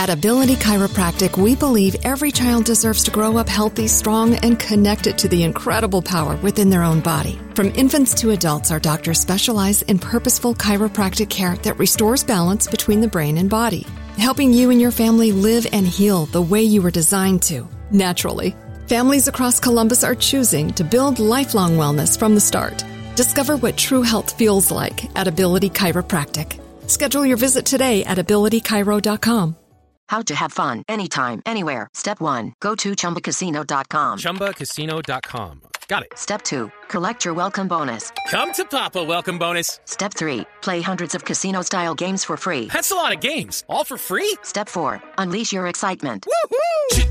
At Ability Chiropractic, we believe every child deserves to grow up healthy, strong, and connected to the incredible power within their own body. From infants to adults, our doctors specialize in purposeful chiropractic care that restores balance between the brain and body, helping you and your family live and heal the way you were designed to, naturally. Families across Columbus are choosing to build lifelong wellness from the start. Discover what true health feels like at Ability Chiropractic. Schedule your visit today at abilitychiro.com. How to have fun anytime, anywhere. Step 1. Go to ChumbaCasino.com. ChumbaCasino.com. Got it. Step 2. Collect your welcome bonus. Come to Papa welcome bonus. Step 3. Play hundreds of casino-style games for free. That's a lot of games. All for free? Step 4. Unleash your excitement. Woohoo!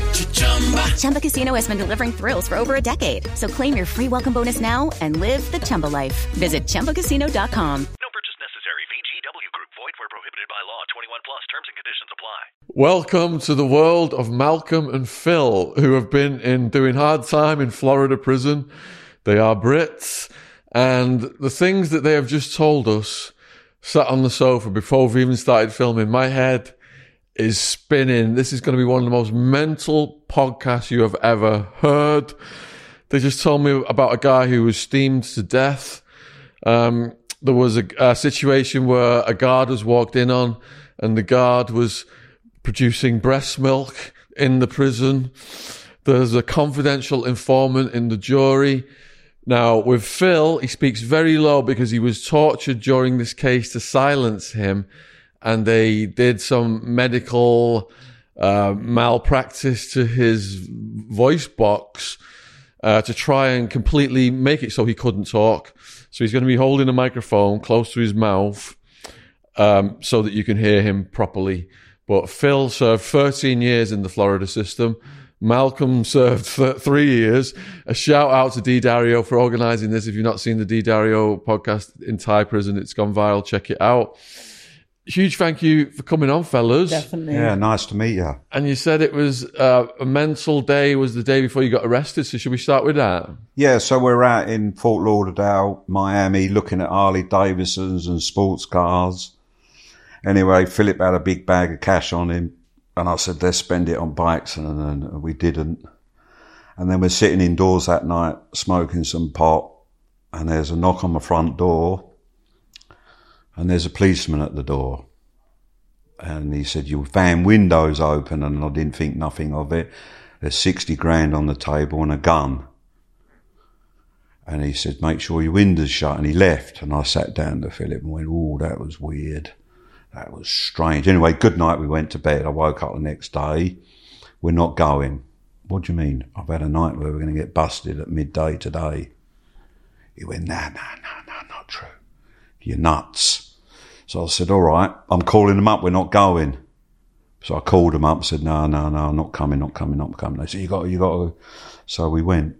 Chumba Casino has been delivering thrills for over a decade. So claim your free welcome bonus now and live the Chumba life. Visit ChumbaCasino.com. No purchase necessary. VGW Group. Void where prohibited by law. 21 plus. Terms and conditions apply. Welcome to the world of Malcolm and Phil, who have been doing hard time in Florida prison. They are Brits, and the things that they have just told us, sat on the sofa before we've even started filming, my head is spinning. This is going to be one of the most mental podcasts you have ever heard. They just told me about a guy who was steamed to death. There was a situation where a guard was walked in on, and the guard was producing breast milk in the prison. There's a confidential informant in the jury. Now, with Phil, he speaks very low because he was tortured during this case to silence him, and they did some medical malpractice to his voice box to try and completely make it so he couldn't talk. So he's going to be holding a microphone close to his mouth so that you can hear him properly. But Phil served 13 years in the Florida system. Malcolm served 3 years. A shout out to D. Dario for organising this. If you've not seen the D. Dario podcast in Thai prison, it's gone viral. Check it out. Huge thank you for coming on, fellas. Definitely. Yeah, nice to meet you. And you said it was a mental day, was the day before you got arrested. So should we start with that? Yeah, so we're out in Fort Lauderdale, Miami, looking at Harley Davidsons and sports cars. Anyway, Philip had a big bag of cash on him, and I said, let's spend it on bikes, and we didn't. And then we're sitting indoors that night, smoking some pot, and there's a knock on the front door, and there's a policeman at the door. And he said, your van window's open, and I didn't think nothing of it. There's 60 grand on the table and a gun. And he said, make sure your window's shut, and he left. And I sat down to Philip and went, oh, that was weird. That was strange. Anyway, good night. We went to bed. I woke up the next day. We're not going. What do you mean? I've had a night where we're going to get busted at midday today. He went, nah, not true. You're nuts. So I said, all right, I'm calling them up. We're not going. So I called them up and said, no, I'm not coming. They said, you got to. So we went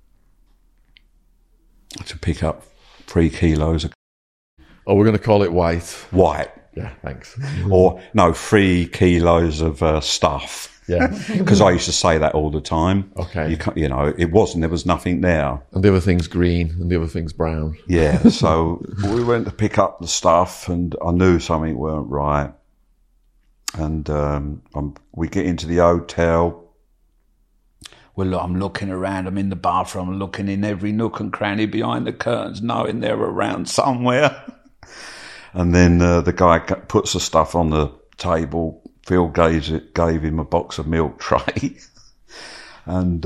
to pick up 3 kilos of... Oh, we're going to call it white. Yeah, thanks. Or, no, 3 kilos of stuff. Yeah. Because I used to say that all the time. Okay. There was nothing there. And the other thing's green and the other thing's brown. Yeah, so we went to pick up the stuff and I knew something weren't right. And we get into the hotel. Well, I'm looking around. I'm in the bathroom. I'm looking in every nook and cranny behind the curtains, knowing they're around somewhere. And then the guy puts the stuff on the table. Phil gave him a box of milk tray. And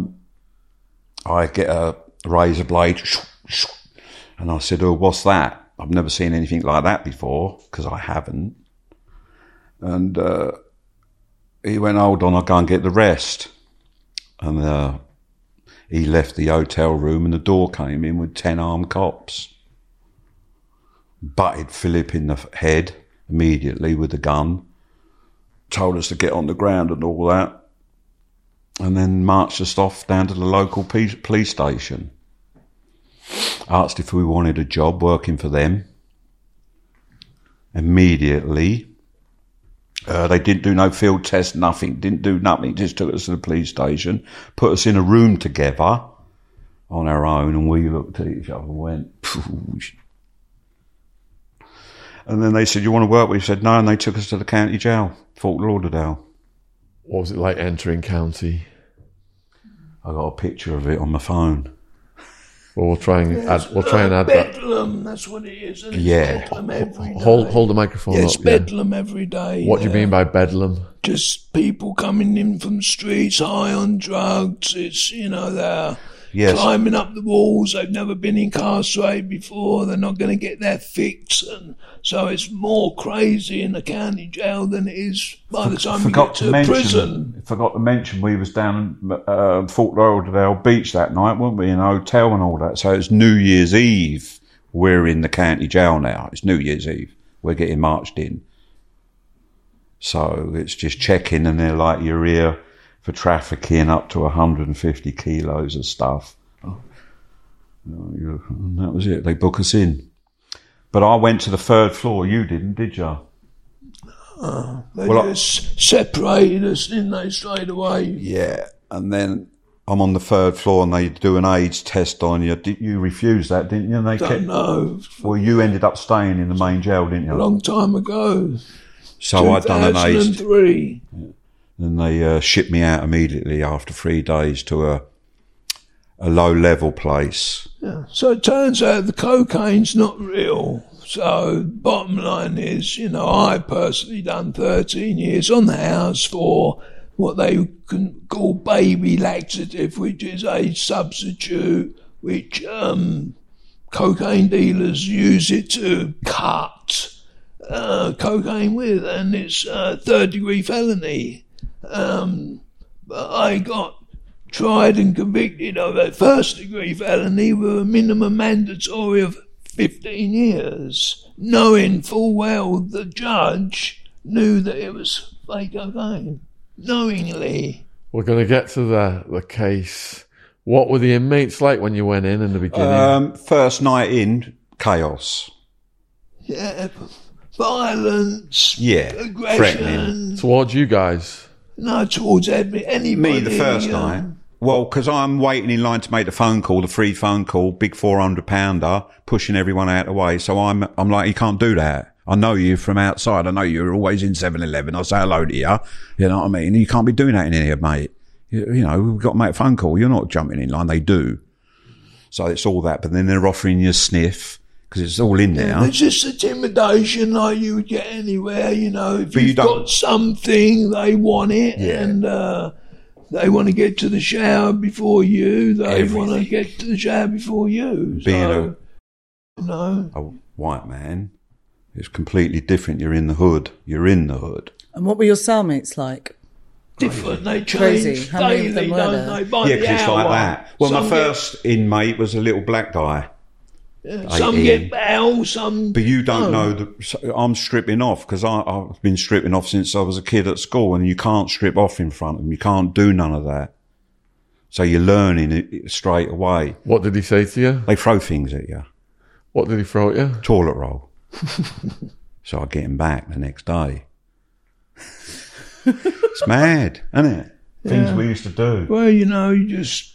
I get a razor blade. And I said, oh, what's that? I've never seen anything like that before, because I haven't. And he went, hold on, I'll go and get the rest. And he left the hotel room and the door came in with 10 armed cops. Butted Philip in the head immediately with the gun, told us to get on the ground and all that, and then marched us off down to the local police station. Asked if we wanted a job working for them. Immediately, they didn't do no field test, didn't do nothing, just took us to the police station, put us in a room together on our own, and we looked at each other and went, phew. And then they said, you want to work? We said no, and they took us to the county jail, Fort Lauderdale. What was it like entering county? I got a picture of it on my phone. Well, we'll try and add that. Bedlam, that's what it is. Isn't it? Yeah. Bedlam every day. Hold the microphone It's up. bedlam every day. What do you mean by bedlam? Just people coming in from the streets high on drugs. It's, they're climbing up the walls. They've never been incarcerated before. They're not going to get their fix. And so it's more crazy in the county jail than it is by the time you get to prison. I forgot to mention we was down at Fort Lauderdale Beach that night, weren't we, in a hotel and all that. So it's New Year's Eve. We're in the county jail now. It's New Year's Eve. We're getting marched in. So it's just checking, and they're like, you're here for trafficking up to 150 kilos of stuff. And that was it. They book us in. But I went to the third floor. You didn't, did you? They just separated us, didn't they, straight away? Yeah. And then I'm on the third floor and they do an AIDS test on you. You refused that, didn't you? And they Don't know. Well, you ended up staying in the main jail, didn't you? A long time ago. So I'd done an AIDS. 2003. And they shipped me out immediately after 3 days to a low-level place. Yeah. So it turns out the cocaine's not real. So bottom line is, I personally done 13 years on the house for what they can call baby laxative, which is a substitute which cocaine dealers use it to cut cocaine with, and it's a third-degree felony. But I got tried and convicted of a first-degree felony with a minimum mandatory of 15 years, knowing full well the judge knew that it was fake cocaine, knowingly. We're going to get to the case. What were the inmates like when you went in the beginning? First night in, chaos. Yeah, violence, aggression. Threatening. Towards you guys? No, towards anybody. Me, the first night. Well, because I'm waiting in line to make the phone call, the free phone call, big 400-pounder, pushing everyone out of the way. So I'm like, you can't do that. I know you from outside. I know you're always in 7-Eleven. I say hello to you. You know what I mean? You can't be doing that in here, mate. We've got to make a phone call. You're not jumping in line. They do. So it's all that. But then they're offering you a sniff because it's all in there. It's just intimidation like you would get anywhere, If you've got something, they want it. Yeah. And they want to get to the shower before you. They want to get to the shower before you. Being a white man, it's completely different. You're in the hood. And what were your cellmates like? Different. They change Crazy. How many of them were there? they? By Yeah, the because it's hour. like that. Well, my first inmate was a little black guy. Some 18. get bail, some... But you don't know I'm stripping off because I've been stripping off since I was a kid at school, and you can't strip off in front of them. You can't do none of that. So you're learning it straight away. What did he say to you? They throw things at you. What did he throw at you? Toilet roll. So I get him back the next day. It's mad, isn't it? Things we used to do. Well, you just...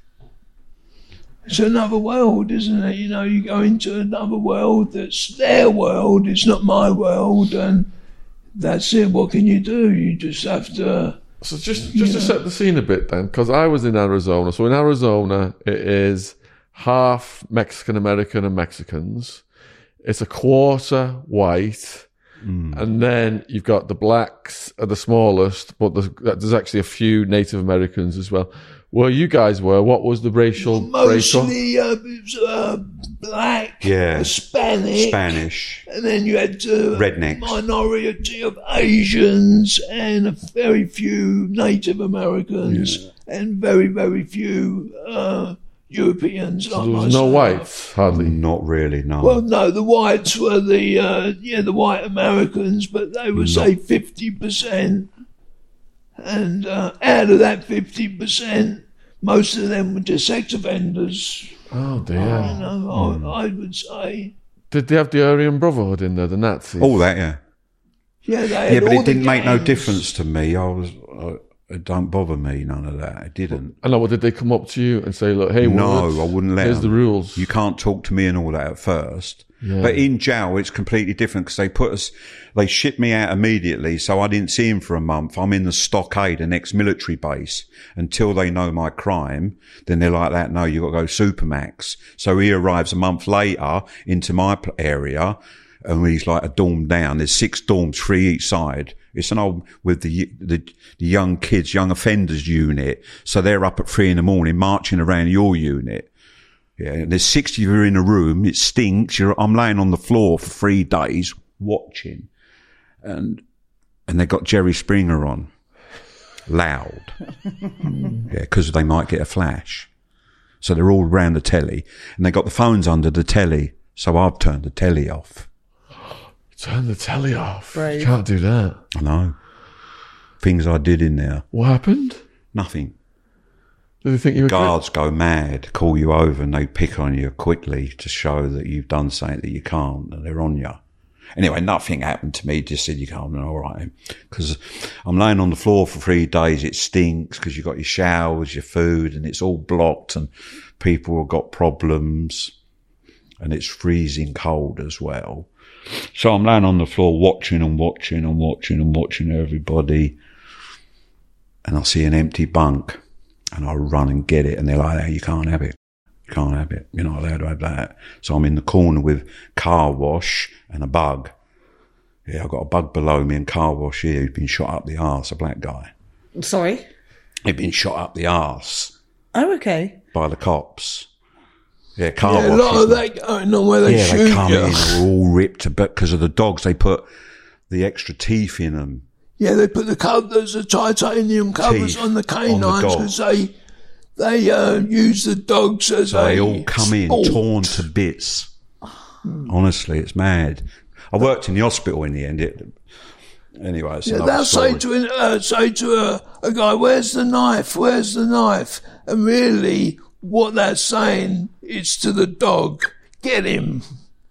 It's another world, isn't it? You go into another world that's their world. It's not my world, and that's it. What can you do? You just have to... So just to set the scene a bit then, because I was in Arizona. So in Arizona, it is half Mexican-American and Mexicans. It's a quarter white. And then you've got the blacks are the smallest, but there's actually a few Native Americans as well. Where you guys were, what was the racial breakup? Mostly black, Yeah. Spanish, and then you had Rednecks. minority of Asians and a very few Native Americans and very, very few Europeans. So like there was myself. no whites, hardly. Not really, no. Well, no, the whites were the white Americans, but they would say 50%. And out of that 50%, most of them were just sex offenders. Oh dear. I would say. Did they have the Aryan Brotherhood in there, the Nazis? All that, yeah. Yeah, they had Yeah, but all it didn't the make no gangs. difference to me. It don't bother me, none of that. It didn't. I know. Well, did they come up to you and say, "Look, hey, no, I wouldn't let here's them. the rules. You can't talk to me and all that at first." Yeah. But in jail, it's completely different because they shipped me out immediately, so I didn't see him for a month. I'm in the stockade, an ex-military base, until they know my crime. Then they're like that, no, you've got to go Supermax. So he arrives a month later into my area, and he's like a dorm down. There's 6 dorms, 3 each side. It's an old, with the young kids, young offenders unit. So they're up at 3 a.m, marching around your unit. Yeah, there's 60 of you in a room. It stinks. I'm laying on the floor for 3 days watching, and they got Jerry Springer on, loud, yeah, because they might get a flash. So they're all round the telly, and they got the phones under the telly. So I've turned the telly off. Turn the telly off. Brave. You can't do that. I know. Things I did in there. What happened? Nothing. Did they think you were Guards go mad, call you over, and they pick on you quickly to show that you've done something that you can't, and they're on you. Anyway, nothing happened to me, just said you can't, all right. Because I'm laying on the floor for 3 days, it stinks because you've got your showers, your food, and it's all blocked, and people have got problems, and it's freezing cold as well. So I'm laying on the floor watching everybody, and I see an empty bunk. And I run and get it, and they're like, hey, you can't have it. You can't have it. You're not allowed to have that. So I'm in the corner with car wash and a bug. Yeah, I've got a bug below me and car wash here who'd been shot up the arse, a black guy. Sorry? He'd been shot up the arse. Oh, okay. By the cops. Yeah, car wash. A lot of that going on where they shoot they come you. in, they're all ripped, but because of the dogs, they put the extra teeth in them. Yeah, they put the titanium covers Teeth on the canines on the because they use the dogs as so they all come in sport. torn to bits. Honestly, it's mad. I worked in the hospital in the end. Anyway, it's Yeah, another they'll story. say to a guy, "Where's the knife? Where's the knife?" And really, what they're saying is to the dog, "Get him."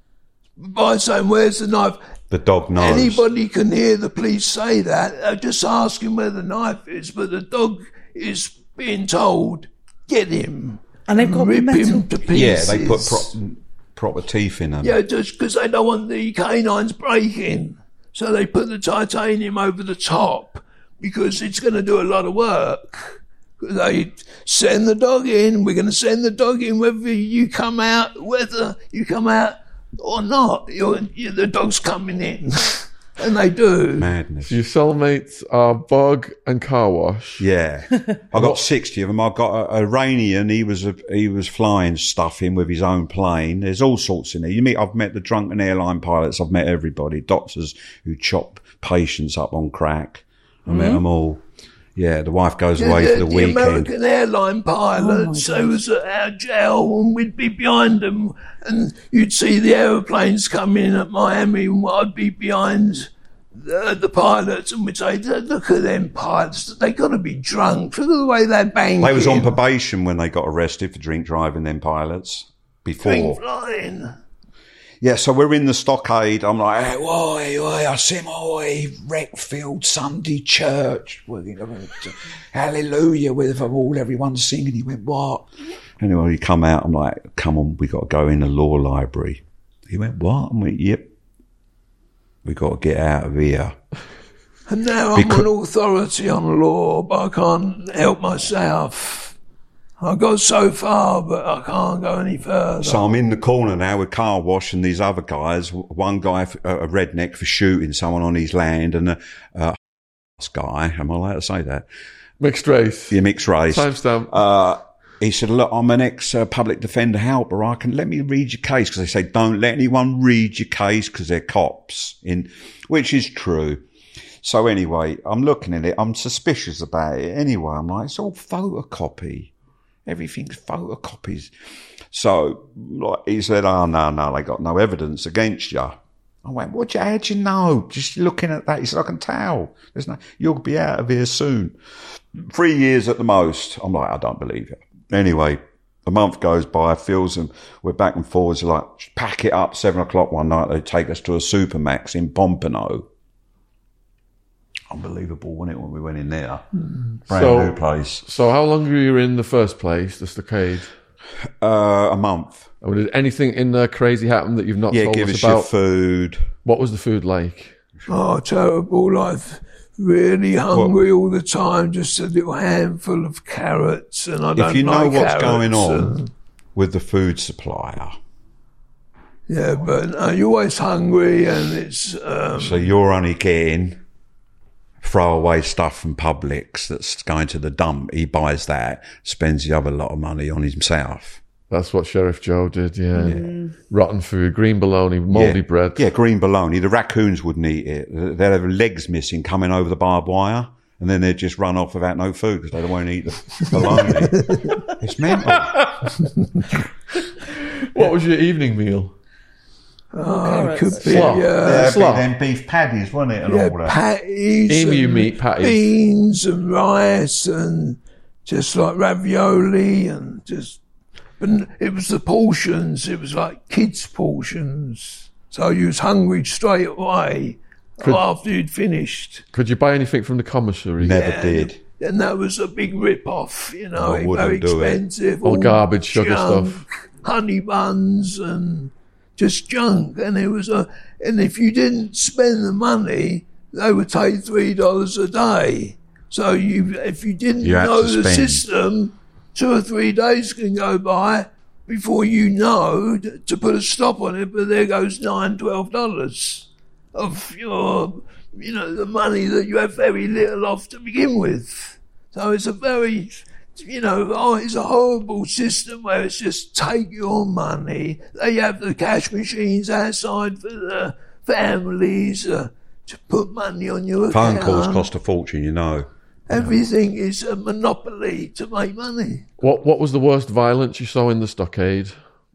By saying, "Where's the knife?" The dog knows. Anybody can hear the police say that. Just ask him where the knife is, but the dog is being told, "Get him." And they've got Rip metal. him to pieces. Yeah, they put proper teeth in them. Yeah, just because they don't want the canines breaking. So they put the titanium over the top because it's going to do a lot of work. They send the dog in. We're going to send the dog in whether you come out or not. The dog's coming in. And they do. Madness. Your cellmates are Bug and Car Wash. Yeah. I got 60 of them. I got a Iranian. He was flying stuff in with his own plane. There's all sorts in there. I've met the drunken airline pilots. I've met everybody. Doctors who chop patients up on crack. I met them all. Yeah, the wife goes away for the weekend. The American airline pilots, they was at our jail and we'd be behind them and you'd see the aeroplanes come in at Miami and I'd be behind the pilots and we'd say, "Look at them pilots, they got to be drunk. Look at the way they bang." They was on probation when they got arrested for drink driving, them pilots. Before. Drink flying. Yeah, so we're in the stockade. I'm like, "Hey, oi, I see my Wreckfield Sunday church. Hallelujah, with everyone's singing." He went, "What?" Anyway, he come out. I'm like, "Come on, we got to go in the law library." He went, "What?" I went, "Yep. We got to get out of here." And now I'm an authority on law, but I can't help myself. I got so far, but I can't go any further. So I'm in the corner now with Car Wash and these other guys. One guy, a redneck, for shooting someone on his land, and a guy. Am I allowed to say that? Mixed race. Yeah, mixed race. Timestamp. He said, "Look, I'm an ex-public defender helper. Let me read your case." Because they say, "Don't let anyone read your case because they're cops," which is true. So anyway, I'm looking at it. I'm suspicious about it. Anyway, I'm like, it's all photocopy. Everything's photocopies. So he said, "Oh, no, they got no evidence against you." I went, how'd you know? Just looking at that. He said, "I can tell. You'll be out of here soon. 3 years at the most." I'm like, I don't believe it. Anyway, a month goes by, feels and we're back and forwards, like, pack it up, 7 o'clock one night, they take us to a Supermax in Pompano. unbelievable, wasn't it, when we went in there? Brand So- new place. So how long were you in the first place, the Stockade? A month. And did anything in there crazy happen that you've not Yeah, told give us us your about? food. What was the food like? Oh, terrible. Like, really hungry all the time. Just a little handful of carrots. And I don't If you know like what's carrots going on and- with the food supplier, yeah, but no, you're always hungry and it's... so you're only getting throwaway stuff from Publix that's going to the dump. He buys that, spends the other lot of money on himself. That's what Sheriff Joe did, yeah. Rotten food, green bologna, mouldy bread. Yeah, green bologna. The raccoons wouldn't eat it. They'd have legs missing coming over the barbed wire, and then they'd just run off without no food because they don't want to eat the bologna. It's mental. What was your evening meal? it could be, Slop. There'd be Slop. them beef patties, wasn't it, and yeah, all that. patties. Emu and meat patties. Beans and rice and just like ravioli and just... But it was the portions. It was like kids' portions. So you was hungry straight away after you'd finished. Could you buy anything from the commissary? Never did. And that was a big rip-off, you know, I wouldn't very do it. expensive. All garbage, sugar junk, stuff. Honey buns and just junk. And it was and if you didn't spend the money, they would take $3 a day. So if you didn't You had know to the spend. system, 2 or 3 days can go by before you know to put a stop on it, but there goes $9-12 of your, you know, the money that you have very little of to begin with. So it's a very, you know, it's a horrible system where it's just take your money. They have the cash machines outside for the families to put money on your Phone account. calls cost a fortune, you know. Everything is a monopoly to make money. What was the worst violence you saw in the Stockade?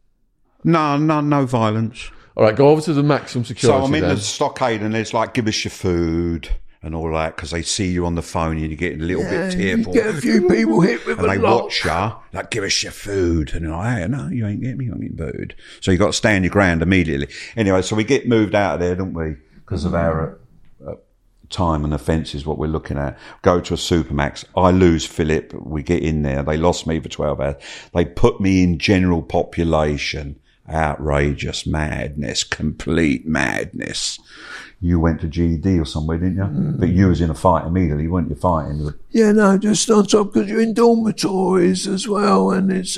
No violence. All right, go over to the maximum security So I'm in then. the stockade and it's like, give us your food and all that because they see you on the phone and you get a little bit tearful. You get a few people hit with and a they lock. watch you, like, give us your food. And you're like, hey, no, you ain't getting me, I'm getting food. So you got to stand your ground immediately. Anyway, so we get moved out of there, don't we? Because of our time and offences, what we're looking at. Go to a Supermax. I lose Philip. We get in there. They lost me for 12 hours. They put me in general population. Outrageous madness, complete madness. You went to GED or somewhere, didn't you? But you was in a fight immediately, weren't you, fighting? Yeah, no, just on top because you're in dormitories as well, and it's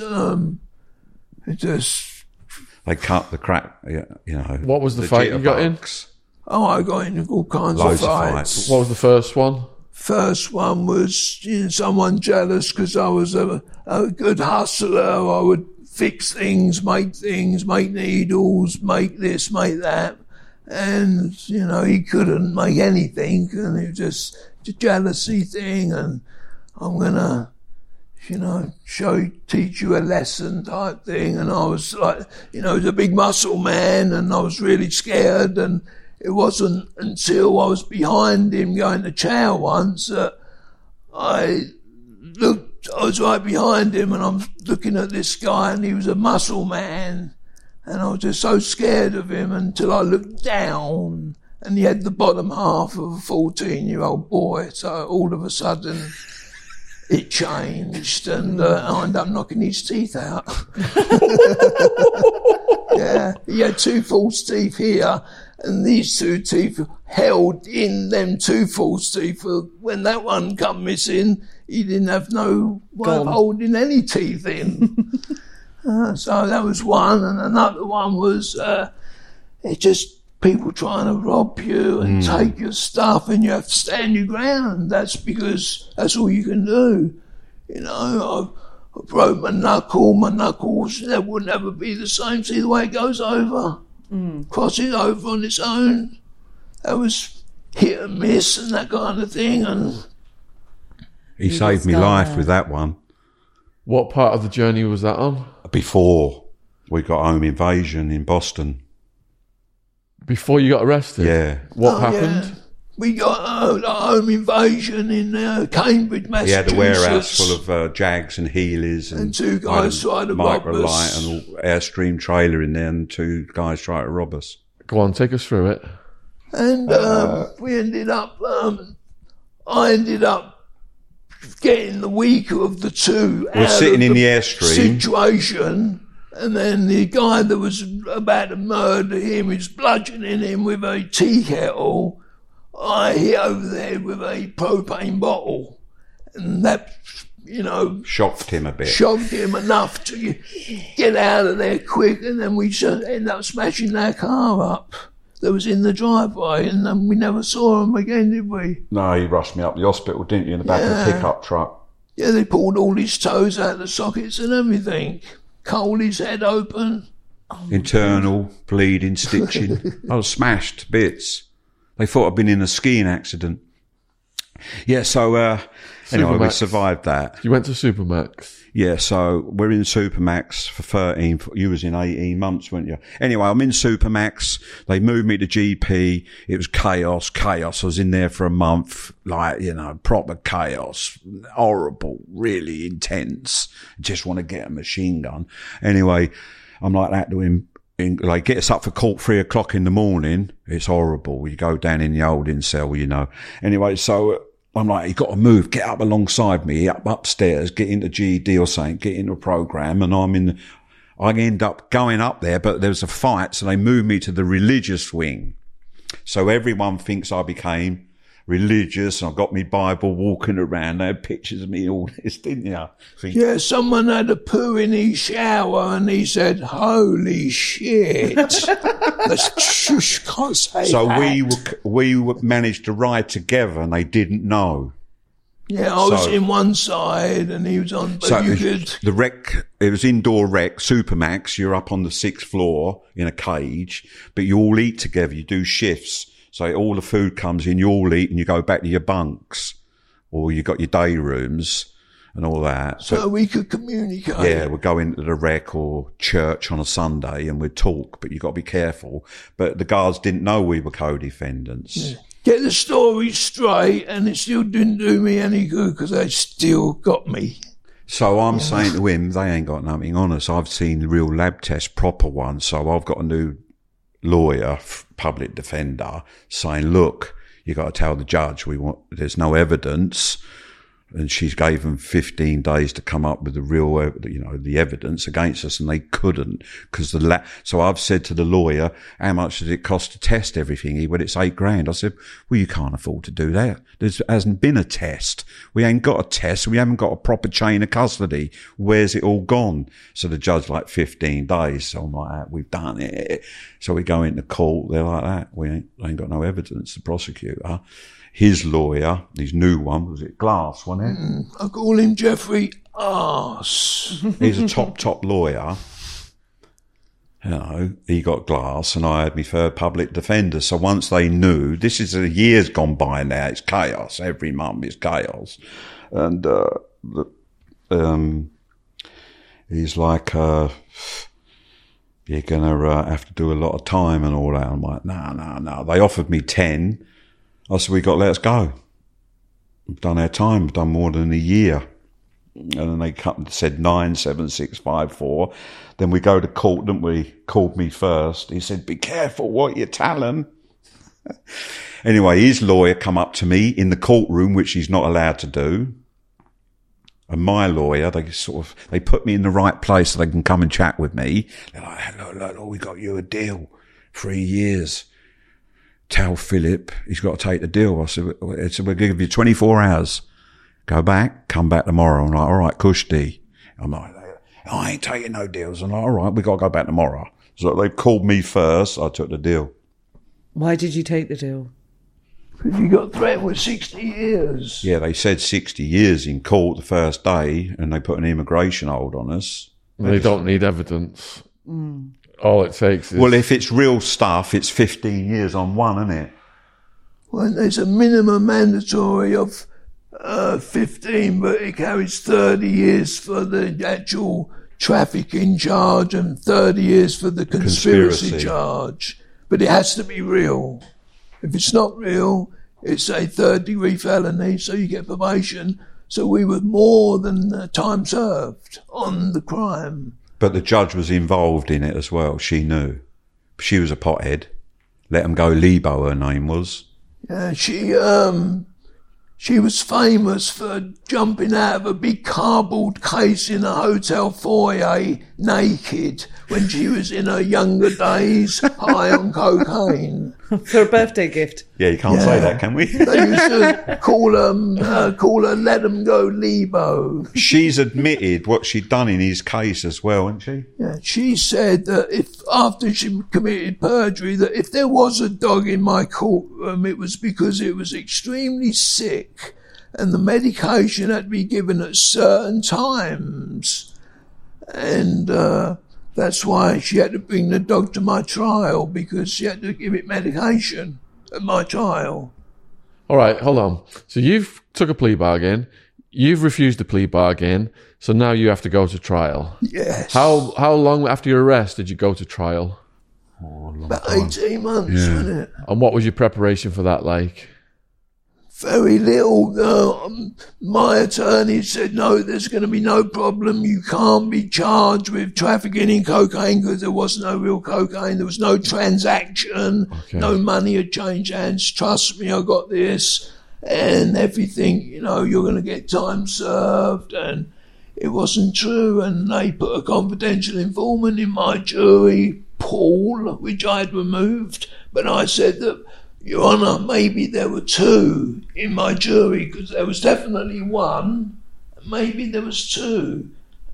it just. They cut the crap, you know. What was the fight you got in? jitterbugs. Oh, I got into all kinds Loads of of fights. fights. What was the first one? First one was someone jealous because I was a good hustler. I would fix things, make needles, make this, make that. And, you know, he couldn't make anything and it was just a jealousy thing and I'm going to, you know, teach you a lesson type thing. And I was like, you know, he was a big muscle man and I was really scared and it wasn't until I was behind him going to chow once that I was right behind him and I'm looking at this guy and he was a muscle man and I was just so scared of him until I looked down and he had the bottom half of a 14-year-old boy. So all of a sudden it changed and I ended up knocking his teeth out. Yeah, he had 2 false teeth here and these 2 teeth held in them 2 false teeth. When that one come missing, he didn't have no way of holding any teeth in. So that was one, and another one was it's just people trying to rob you and take your stuff, and you have to stand your ground. That's because that's all you can do. You know, I broke my knuckle. My knuckles would never be the same. See the way it goes over, crosses over on its own. That was hit and miss and that kind of thing, and. He saved me life with that one. What part of the journey was that on? Before we got home invasion in Boston. Before you got arrested? Yeah. What happened? Yeah. We got a home invasion in Cambridge, Massachusetts. He had a warehouse full of Jags and Heelys. And 2 guys tried to rob us. Microlight and Airstream trailer in there and 2 guys tried to rob us. Go on, take us through it. And we ended up I ended up getting the weaker of the two. We're sitting in the Airstream situation, and then the guy that was about to murder him is bludgeoning him with a tea kettle. I hit over the head with a propane bottle, and that, shocked him a bit. Shocked him enough to get out of there quick, and then we just ended up smashing their car up that was in the driveway, and then we never saw him again, did we? No, you rushed me up the hospital, didn't you, in the back of the pickup truck? Yeah, they pulled all his toes out of the sockets and everything. Cut his head open. Internal bleeding, stitching. I was smashed to bits. They thought I'd been in a skiing accident. Yeah, so anyway, we survived that. You went to Supermax? Yeah, so we're in Supermax for 13. You was in 18 months, weren't you? Anyway, I'm in Supermax. They moved me to GP. It was chaos. I was in there for a month, proper chaos. Horrible, really intense. Just want to get a machine gun. Anyway, I'm like that to him. Get us up for court 3:00 in the morning. It's horrible. You go down in the holding cell, Anyway, so I'm like, you got to move, get up alongside me, upstairs, get into GED or something, get into a program. And I end up going up there, but there was a fight. So they moved me to the religious wing. So everyone thinks I became religious, and I've got my Bible walking around. They had pictures of me, all this, didn't you? Yeah, someone had a poo in his shower, and he said, "Holy shit!" Can't say so that. we managed to ride together, and they didn't know. Yeah, I was in one side, and he was on. But the rec, it was indoor rec, Supermax. You're up on the 6th floor in a cage, but you all eat together. You do shifts. So all the food comes in, you all eat, and you go back to your bunks, or you got your day rooms and all that. So we could communicate. Yeah, we'd go into the rec or church on a Sunday and we'd talk, but you got to be careful. But the guards didn't know we were co-defendants. Yeah. Get the story straight, and it still didn't do me any good because they still got me. So I'm saying to him, they ain't got nothing on us. I've seen the real lab tests, proper ones. So I've got a new lawyer, public defender, saying, look, you got to tell the judge there's no evidence. And she gave them 15 days to come up with the real, the evidence against us, and they couldn't because so I've said to the lawyer, how much does it cost to test everything? He went, it's $8,000. I said, well, you can't afford to do that. There hasn't been a test. We ain't got a test. We haven't got a proper chain of custody. Where's it all gone? So the judge, 15 days. So I'm like, we've done it. So we go into court. They're like that. We ain't got no evidence. The prosecutor. His lawyer, his new one, was it Glass, wasn't it? I call him Jeffrey Arse. He's a top lawyer. He got Glass, and I had my third public defender. So once they knew, this is a year's gone by now, it's chaos. Every month is chaos. And he's like, you're going to have to do a lot of time and all that. I'm like, no. They offered me 10. I said, let us go. We've done our time. We've done more than a year. And then they said 97654. Then we go to court, didn't we? Called me first. He said, be careful what you're telling. Anyway, his lawyer come up to me in the courtroom, which he's not allowed to do. And my lawyer, they put me in the right place so they can come and chat with me. They're like, look, we got you a deal. 3 years. Tell Philip he's got to take the deal. I said, we're going to give you 24 hours. Go back, come back tomorrow. I'm like, all right, Kushti. I'm like, I ain't taking no deals. I'm like, all right, we got to go back tomorrow. So they called me first. I took the deal. Why did you take the deal? Because you got threatened with 60 years. Yeah, they said 60 years in court the first day, and they put an immigration hold on us. They don't need evidence. All it takes is... Well, if it's real stuff, it's 15 years on one, isn't it? Well, there's a minimum mandatory of 15, but it carries 30 years for the actual trafficking charge and 30 years for the conspiracy charge. But it has to be real. If it's not real, it's a third-degree felony, so you get probation. So we were more than time served on the crime. But the judge was involved in it as well. She knew. She was a pothead. Let him go. Lebo, her name was. Yeah, she She was famous for jumping out of a big cardboard case in a hotel foyer naked when she was in her younger days, high on cocaine. For a birthday gift. Yeah, you can't say that, can we? They used to call her Let 'em Go Lebo. She's admitted what she'd done in his case as well, hasn't she? Yeah, she said that if after she committed perjury, that if there was a dog in my courtroom, it was because it was extremely sick and the medication had to be given at certain times. And that's why she had to bring the dog to my trial, because she had to give it medication at my trial. All right, hold on. So you've took a plea bargain. You've refused the plea bargain. So now you have to go to trial. Yes. How long after your arrest did you go to trial? About 18 months, wasn't it? And what was your preparation for that like? Very little. My attorney said, no, there's going to be no problem. You can't be charged with trafficking in cocaine because there was no real cocaine. There was no transaction. Okay. No money had changed hands. Trust me, I got this. And everything, you're going to get time served. And it wasn't true. And they put a confidential informant in my jury, Paul, which I had removed. But I said that, Your Honour, maybe there were two in my jury, because there was definitely one. Maybe there was two.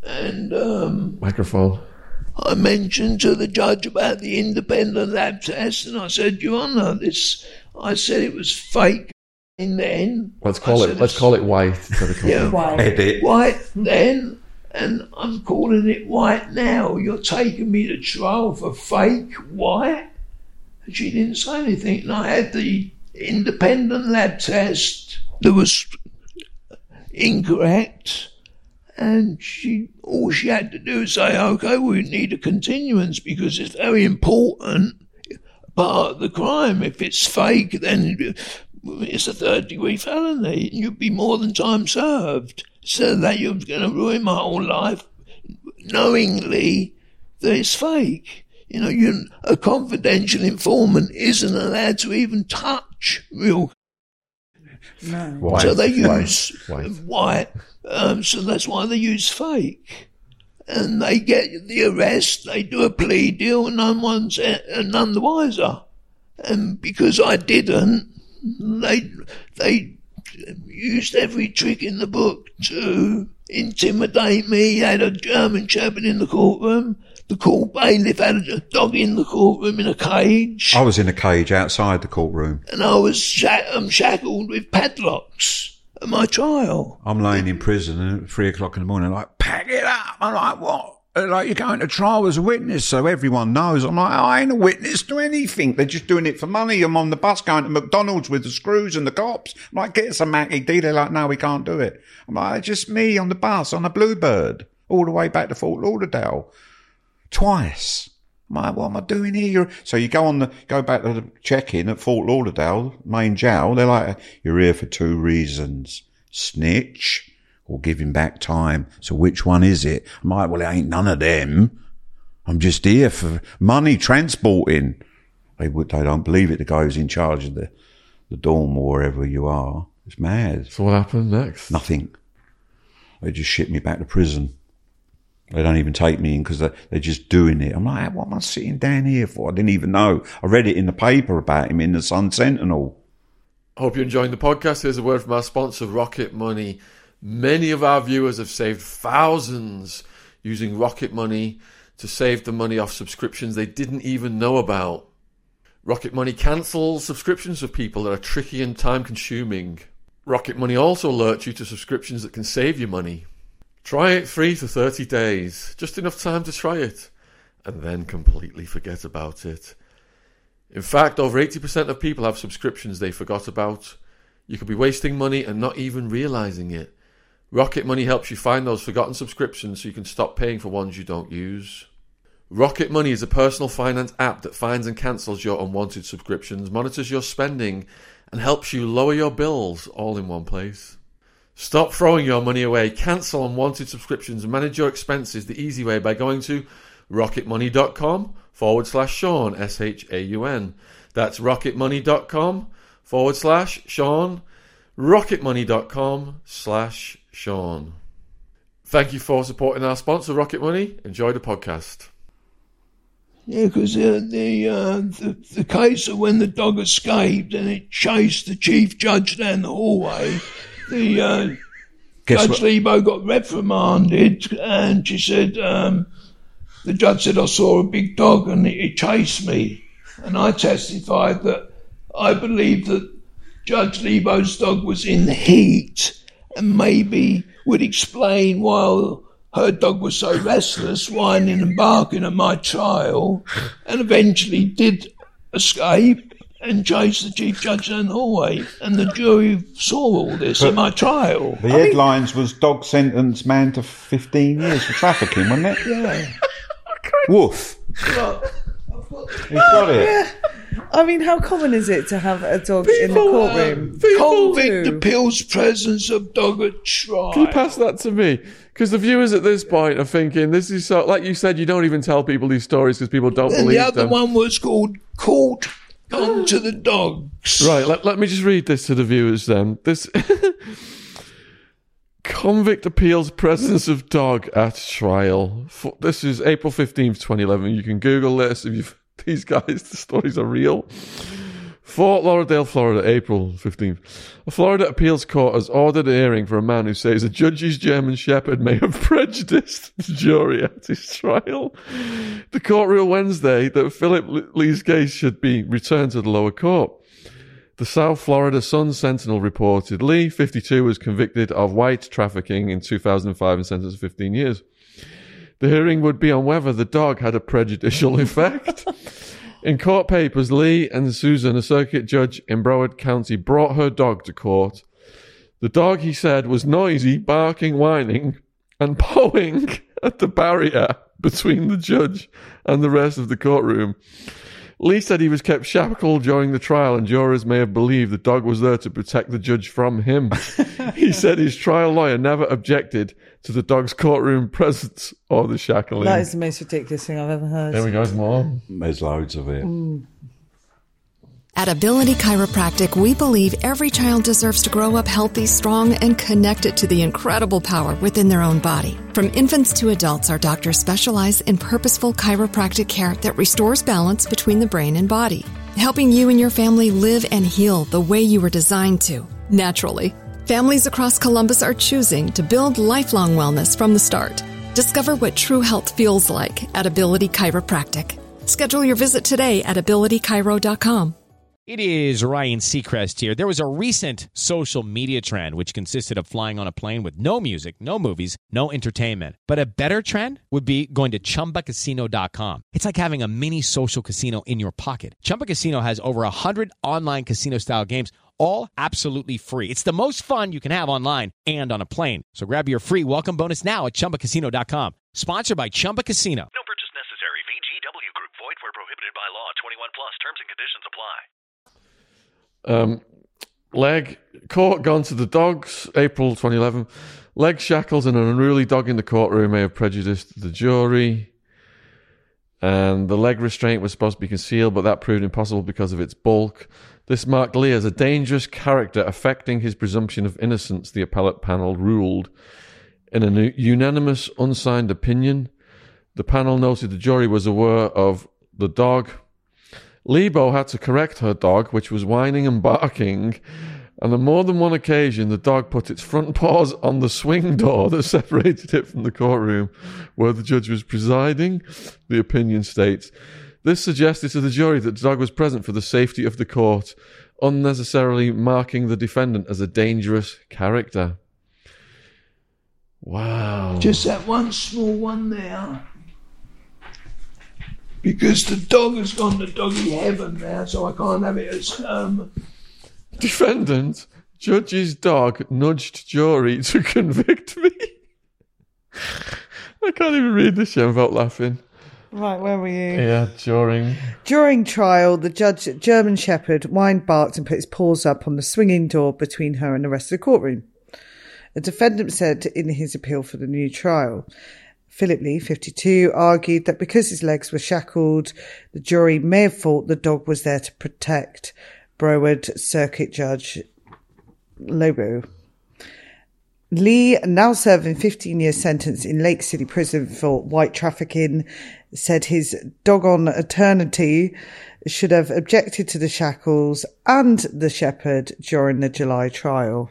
And Microphone. I mentioned to the judge about the independent lab test, and I said, Your Honour, I said it was fake then. Let's call it white. Edit. White then, and I'm calling it white now. You're taking me to trial for fake white? She didn't say anything, and I had the independent lab test that was incorrect, and all she had to do was say, okay, we need a continuance because it's very important part of the crime. If it's fake, then it's a third-degree felony, and you'd be more than time served. So that you're going to ruin my whole life knowingly that it's fake. A confidential informant isn't allowed to even touch real. No. White. So they use White. so that's why they use fake. And they get the arrest, they do a plea deal, and none the wiser. And because I didn't, they used every trick in the book to intimidate me. They had a German Shepherd in the courtroom. The court bailiff had a dog in the courtroom in a cage. I was in a cage outside the courtroom. And I was shackled with padlocks at my trial. I'm laying in prison and at 3 o'clock in the morning, like, pack it up. I'm like, what? They're like, you're going to trial as a witness, so everyone knows. I'm like, I ain't a witness to anything. They're just doing it for money. I'm on the bus going to McDonald's with the screws and the cops. I'm like, get us a Mackie D. They're like, no, we can't do it. I'm like, it's just me on the bus on a Bluebird all the way back to Fort Lauderdale. Twice. I'm like, what am I doing here? So you go back to the check-in at Fort Lauderdale, main jail. They're like, you're here for 2 reasons. Snitch or giving back time. So which one is it? I'm like, well, it ain't none of them. I'm just here for money transporting. They don't believe it. The guy who's in charge of the dorm or wherever you are. It's mad. So what happened next? Nothing. They just shipped me back to prison. They don't even take me in because they're just doing it. I'm like, what am I sitting down here for? I didn't even know. I read it in the paper about him in the Sun Sentinel. Hope you're enjoying the podcast. Here's a word from our sponsor, Rocket Money. Many of our viewers have saved thousands using Rocket Money to save the money off subscriptions they didn't even know about. Rocket Money cancels subscriptions for people that are tricky and time-consuming. Rocket Money also alerts you to subscriptions that can save you money. Try it free for 30 days, just enough time to try it, and then completely forget about it. In fact, over 80% of people have subscriptions they forgot about. You could be wasting money and not even realizing it. Rocket Money helps you find those forgotten subscriptions so you can stop paying for ones you don't use. Rocket Money is a personal finance app that finds and cancels your unwanted subscriptions, monitors your spending, and helps you lower your bills all in one place. Stop throwing your money away. Cancel unwanted subscriptions and manage your expenses the easy way by going to rocketmoney.com/Sean, SHAUN. That's rocketmoney.com/Sean. rocketmoney.com/Sean. Thank you for supporting our sponsor, Rocket Money. Enjoy the podcast. Yeah, because the case of when the dog escaped and it chased the chief judge down the hallway, Judge Lebo got reprimanded, and she said, the judge said, I saw a big dog and it chased me. And I testified that I believe that Judge Lebo's dog was in heat and maybe would explain why her dog was so restless, whining and barking at my trial, and eventually did escape and chased the chief judge down the hallway. And the jury saw all this at my trial. The headlines was dog sentenced man to 15 years for trafficking, wasn't it? Yeah. Woof. He's got it. Yeah. I mean, how common is it to have a dog in the courtroom? Convict appeals presence of dog at trial. Can you pass that to me? Because the viewers at this point are thinking, this is so, like you said, you don't even tell people these stories because people don't believe them. And the other one was called Court Come to the Dogs. Right, let me just read this to the viewers then. This convict appeals presence of dog at trial. This is April 15th, 2011. You can Google this if you've these guys, the stories are real. Fort Lauderdale, Florida, April 15th. A Florida appeals court has ordered a hearing for a man who says a judge's German Shepherd may have prejudiced the jury at his trial. The court ruled Wednesday that Philip Lee's case should be returned to the lower court. The South Florida Sun Sentinel reported Lee, 52, was convicted of white trafficking in 2005 and sentenced to 15 years. The hearing would be on whether the dog had a prejudicial effect. In court papers, Lee and Susan, a circuit judge in Broward County, brought her dog to court. The dog, he said, was noisy, barking, whining, and pawing at the barrier between the judge and the rest of the courtroom. Lee said he was kept shackled during the trial, and jurors may have believed the dog was there to protect the judge from him. He said his trial lawyer never objected to the dog's courtroom presence or the shackling. That is the most ridiculous thing I've ever heard. There we go, more. There's loads of it. At Ability Chiropractic, we believe every child deserves to grow up healthy, strong, and connected to the incredible power within their own body. From infants to adults, our doctors specialize in purposeful chiropractic care that restores balance between the brain and body, helping you and your family live and heal the way you were designed to, naturally. Families across Columbus are choosing to build lifelong wellness from the start. Discover what true health feels like at Ability Chiropractic. Schedule your visit today at abilitychiro.com. It is Ryan Seacrest here. There was a recent social media trend which consisted of flying on a plane with no music, no movies, no entertainment. But a better trend would be going to ChumbaCasino.com. It's like having a mini social casino in your pocket. Chumba Casino has over 100 online casino-style games, all absolutely free. It's the most fun you can have online and on a plane. So grab your free welcome bonus now at ChumbaCasino.com. Sponsored by Chumba Casino. No purchase necessary. VGW Group. Void where prohibited by law. 21 plus. Terms and conditions apply. Leg court gone to the dogs, April 2011. Leg shackles and an unruly dog in the courtroom may have prejudiced the jury. And the leg restraint was supposed to be concealed, but that proved impossible because of its bulk. This marked Lee as a dangerous character affecting his presumption of innocence, the appellate panel ruled. In a unanimous, unsigned opinion, the panel noted the jury was aware of the dog. Lebo had to correct her dog, which was whining and barking, and on more than one occasion the dog put its front paws on the swing door that separated it from the courtroom where the judge was presiding, the opinion states. This suggested to the jury that the dog was present for the safety of the court, unnecessarily marking the defendant as a dangerous character. Wow. Just that one small one there. Because the dog has gone to doggy heaven now, so I can't have it as Defendant, judge's dog nudged jury to convict me. I can't even read this shit without laughing. Right, where were you? Yeah, During trial, the judge, German Shepherd, whined, barked and put his paws up on the swinging door between her and the rest of the courtroom. A defendant said in his appeal for the new trial, Philip Lee, 52, argued that because his legs were shackled, the jury may have thought the dog was there to protect. Broward Circuit Judge Lobo. Lee, now serving 15-year sentence in Lake City Prison for white trafficking, said his doggone eternity should have objected to the shackles and the shepherd during the July trial.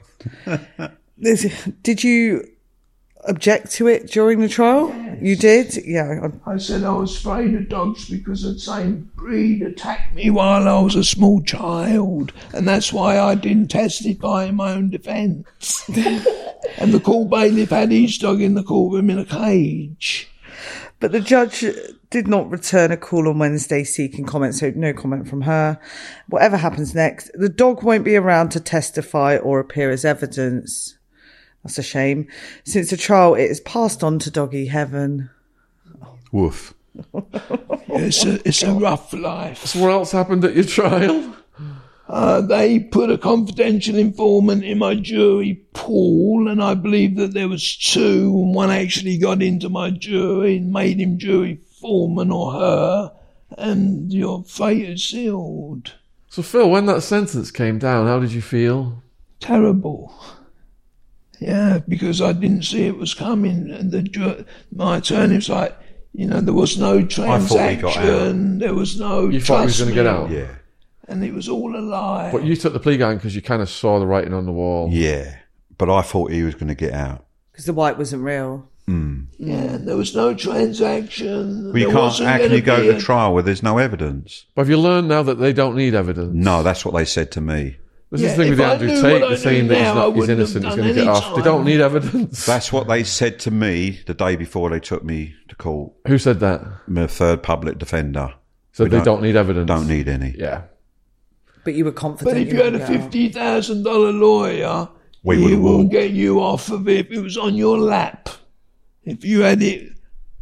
Did you object to it during the trial? Yes. You did? Yeah. I said I was afraid of dogs because the same breed attacked me while I was a small child, and that's why I didn't testify in my own defence. And the court bailiff had his dog in the courtroom in a cage. But the judge did not return a call on Wednesday seeking comment, so no comment from her. Whatever happens next, the dog won't be around to testify or appear as evidence. That's a shame. Since the trial, it is passed on to doggy heaven. Woof. It's a rough life. So what else happened at your trial? They put a confidential informant in my jury pool, and I believe that there was two, and one actually got into my jury and made him jury foreman or her, and your fate is sealed. So Phil, when that sentence came down, how did you feel? Terrible. Yeah, because I didn't see it was coming, and my attorney was like, there was no transaction, there was no You thought he was going to get out? Yeah. And it was all a lie. But you took the plea down because you kind of saw the writing on the wall. Yeah, but I thought he was going to get out. Because the white wasn't real. Mm. Yeah, there was no transaction. Well, you can't. How can you go to trial where there's no evidence? But have you learned now that they don't need evidence? No, that's what they said to me. This is the thing with Andrew Tate. They're saying that he's innocent. He's going to get off. They don't need evidence. That's what they said to me the day before they took me to court. Who said that? My third public defender. So they don't need evidence. Don't need any. Yeah. But you were confident. But if you had a $50,000 lawyer, he will get you off of it if it was on your lap. If you had it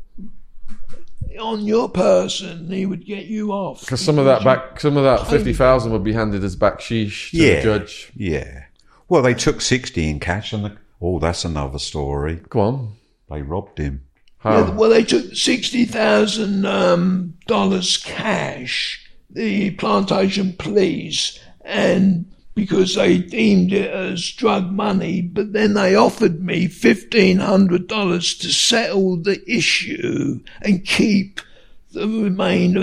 on your person, he would get you off. Because some of that 50,000 would be handed as backsheesh to the judge. Yeah. Well, they took 60 in cash, and that's another story. Go on. They robbed him. Yeah, well, they took $60,000 cash. The plantation police, and because they deemed it as drug money, but then they offered me $1,500 to settle the issue and keep the remainder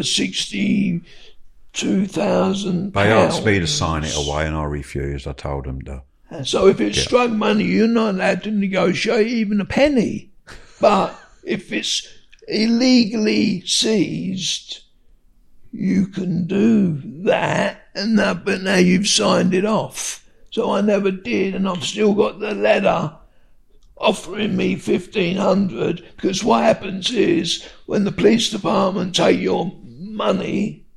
£62,000. They asked me to sign it away, and I refused. I told them to. So if it's drug money, you're not allowed to negotiate even a penny. But if it's illegally seized, you can do that, but now you've signed it off. So I never did, and I've still got the letter offering me $1,500, because what happens is when the police department take your money,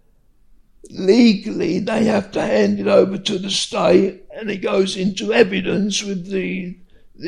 legally they have to hand it over to the state, and it goes into evidence with the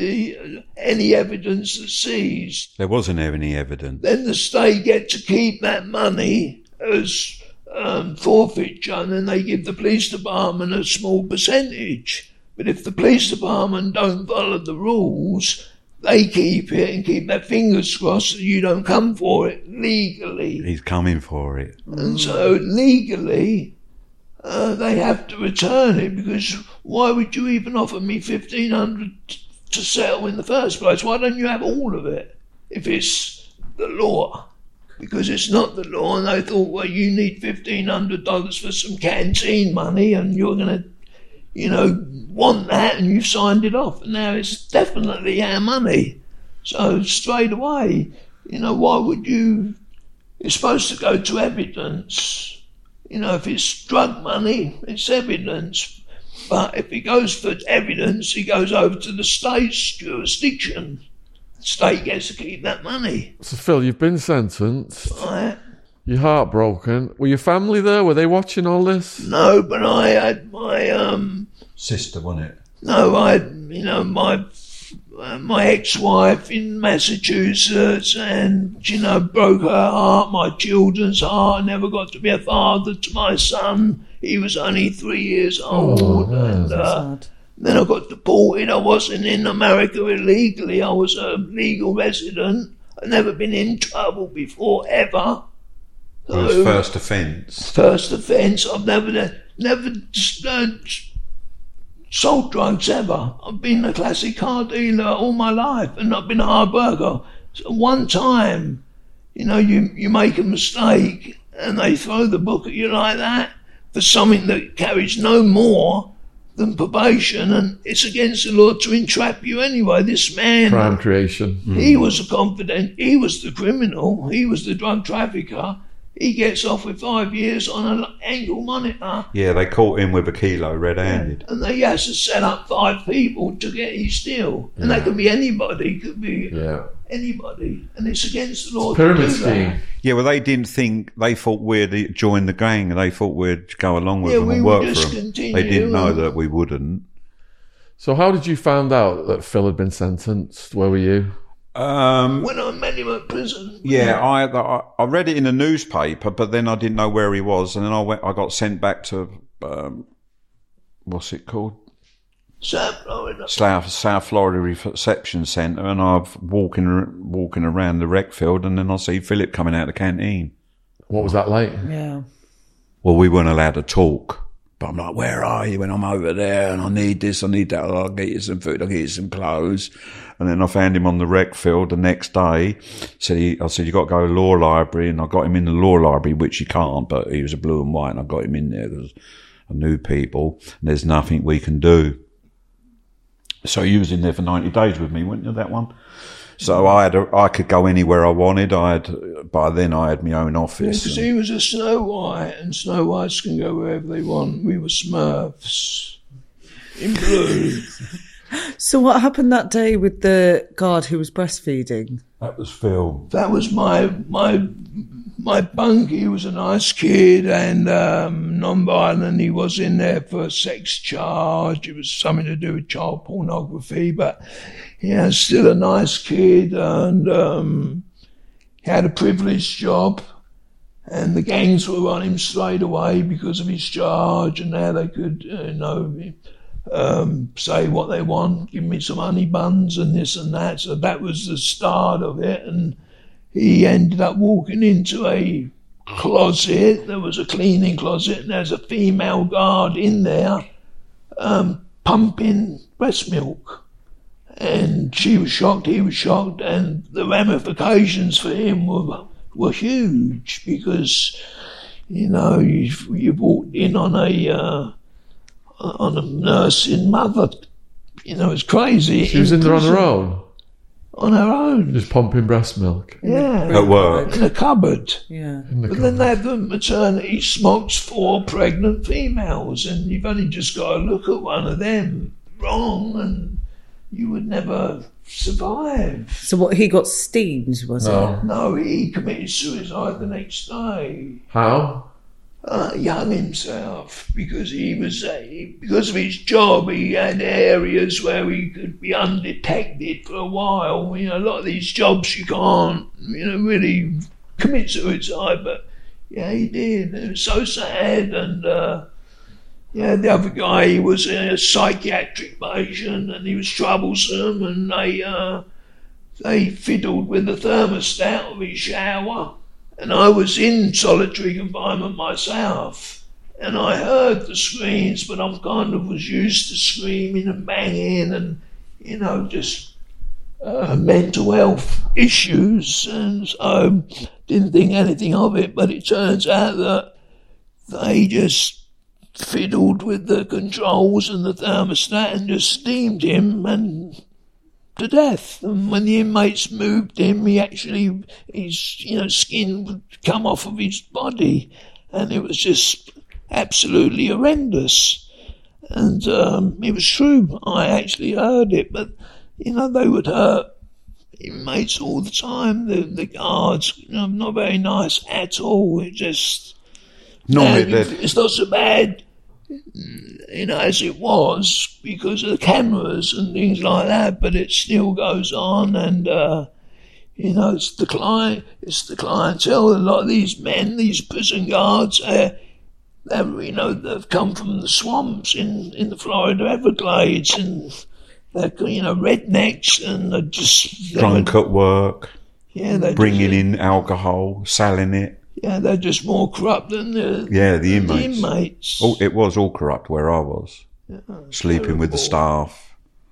any evidence that's seized. There wasn't any evidence. Then the state get to keep that money as forfeiture, and then they give the police department a small percentage. But if the police department don't follow the rules, they keep it and keep their fingers crossed that you don't come for it legally. He's coming for it. And so legally, they have to return it, because why would you even offer me $1,500 to settle in the first place? Why don't you have all of it if it's the law? Because it's not the law, and they thought, well, you need $1,500 for some canteen money, and you're going to, want that, and you've signed it off. And now it's definitely our money. So straight away, why would you? It's supposed to go to evidence. If it's drug money, it's evidence. But if it goes for evidence, it goes over to the state's jurisdiction. The state gets to keep that money. So, Phil, you've been sentenced. Right. You're heartbroken. Were your family there? Were they watching all this? No, but I had my sister, wasn't it? No, I had, my ex-wife in Massachusetts, and, broke her heart, my children's heart. I never got to be a father to my son. He was only 3 years old. That's sad. Then I got deported. I wasn't in America illegally. I was a legal resident. I'd never been in trouble before, ever. It was first offence. First offence. I've never sold drugs ever. I've been a classic car dealer all my life, and I've been a hard worker. So one time, you make a mistake and they throw the book at you like that for something that carries no more than probation, and it's against the law to entrap you anyway. This man... Crime creation. He was a confident, he was the criminal, he was the drug trafficker. He gets off with 5 years on an ankle monitor. Yeah, they caught him with a kilo red-handed. And he has to set up 5 people to get his deal. And that could be anybody, could be anybody. And it's against the law to do that. Yeah, well, they didn't think, they thought we'd join the gang. They thought we'd go along with them and work for them. They didn't know that we wouldn't. So how did you find out that Phil had been sentenced? Where were you? When I met him at prison. Yeah, I read it in the newspaper, but then I didn't know where he was, and then I got sent back to what's it called? South Florida. South Florida Reception Centre, and I'm walking around the rec field, and then I see Philip coming out of the canteen. What was that like? Yeah. Well, we weren't allowed to talk. But I'm like, where are you when I'm over there? And I need this, I need that. I'll get you some food, I'll get you some clothes. And then I found him on the rec field the next day. I said, you got to go to the law library. And I got him in the law library, which you can't, but he was a blue and white. And I got him in there because I knew people. And there's nothing we can do. So he was in there for 90 days with me, weren't you, that one? So I could go anywhere I wanted. By then I had my own office. Because he was a Snow White, and Snow Whites can go wherever they want. We were Smurfs in blue. So what happened that day with the guard who was breastfeeding? That was Phil. That was my bunk. He was a nice kid and non-violent. He was in there for a sex charge. It was something to do with child pornography, but yeah, still a nice kid, and he had a privileged job, and the gangs were on him straight away because of his charge, and now they could, say what they want, give me some honey buns and this and that. So that was the start of it, and he ended up walking into a closet. There was a cleaning closet, and there's a female guard in there pumping breast milk. And she was shocked, he was shocked, and the ramifications for him were huge because, you walked in on a nursing mother. It's crazy. She was in there on her own? On her own. Just pumping breast milk? Yeah. At work. In a cupboard. Yeah. But then they have the maternity smokes 4 pregnant females, and you've only just got to look at one of them wrong, and you would never survive. So what, he got steamed, was it? No, he committed suicide the next day. How? He hung himself because because of his job, he had areas where he could be undetected for a while. A lot of these jobs you can't, really commit suicide, but yeah, he did. It was so sad, and the other guy, he was a psychiatric patient, and he was troublesome, and they fiddled with the thermostat of his shower. And I was in solitary confinement myself, and I heard the screams, but I was used to screaming and banging and, just mental health issues, and so didn't think anything of it. But it turns out that they just fiddled with the controls and the thermostat and just steamed him and to death. And when the inmates moved him, his skin would come off of his body, and it was just absolutely horrendous. And it was true. I actually heard it, but they would hurt inmates all the time. The guards, not very nice at all. It just it's not so bad, as it was because of the cameras and things like that, but it still goes on, and it's the clientele. A lot of these men, these prison guards, they've come from the swamps in the Florida Everglades, and they're rednecks, and they're just drunk at work. Yeah, they're bringing in alcohol, selling it. Yeah, they're just more corrupt than the inmates. inmates. Oh, it was all corrupt where I was. sleeping with the staff.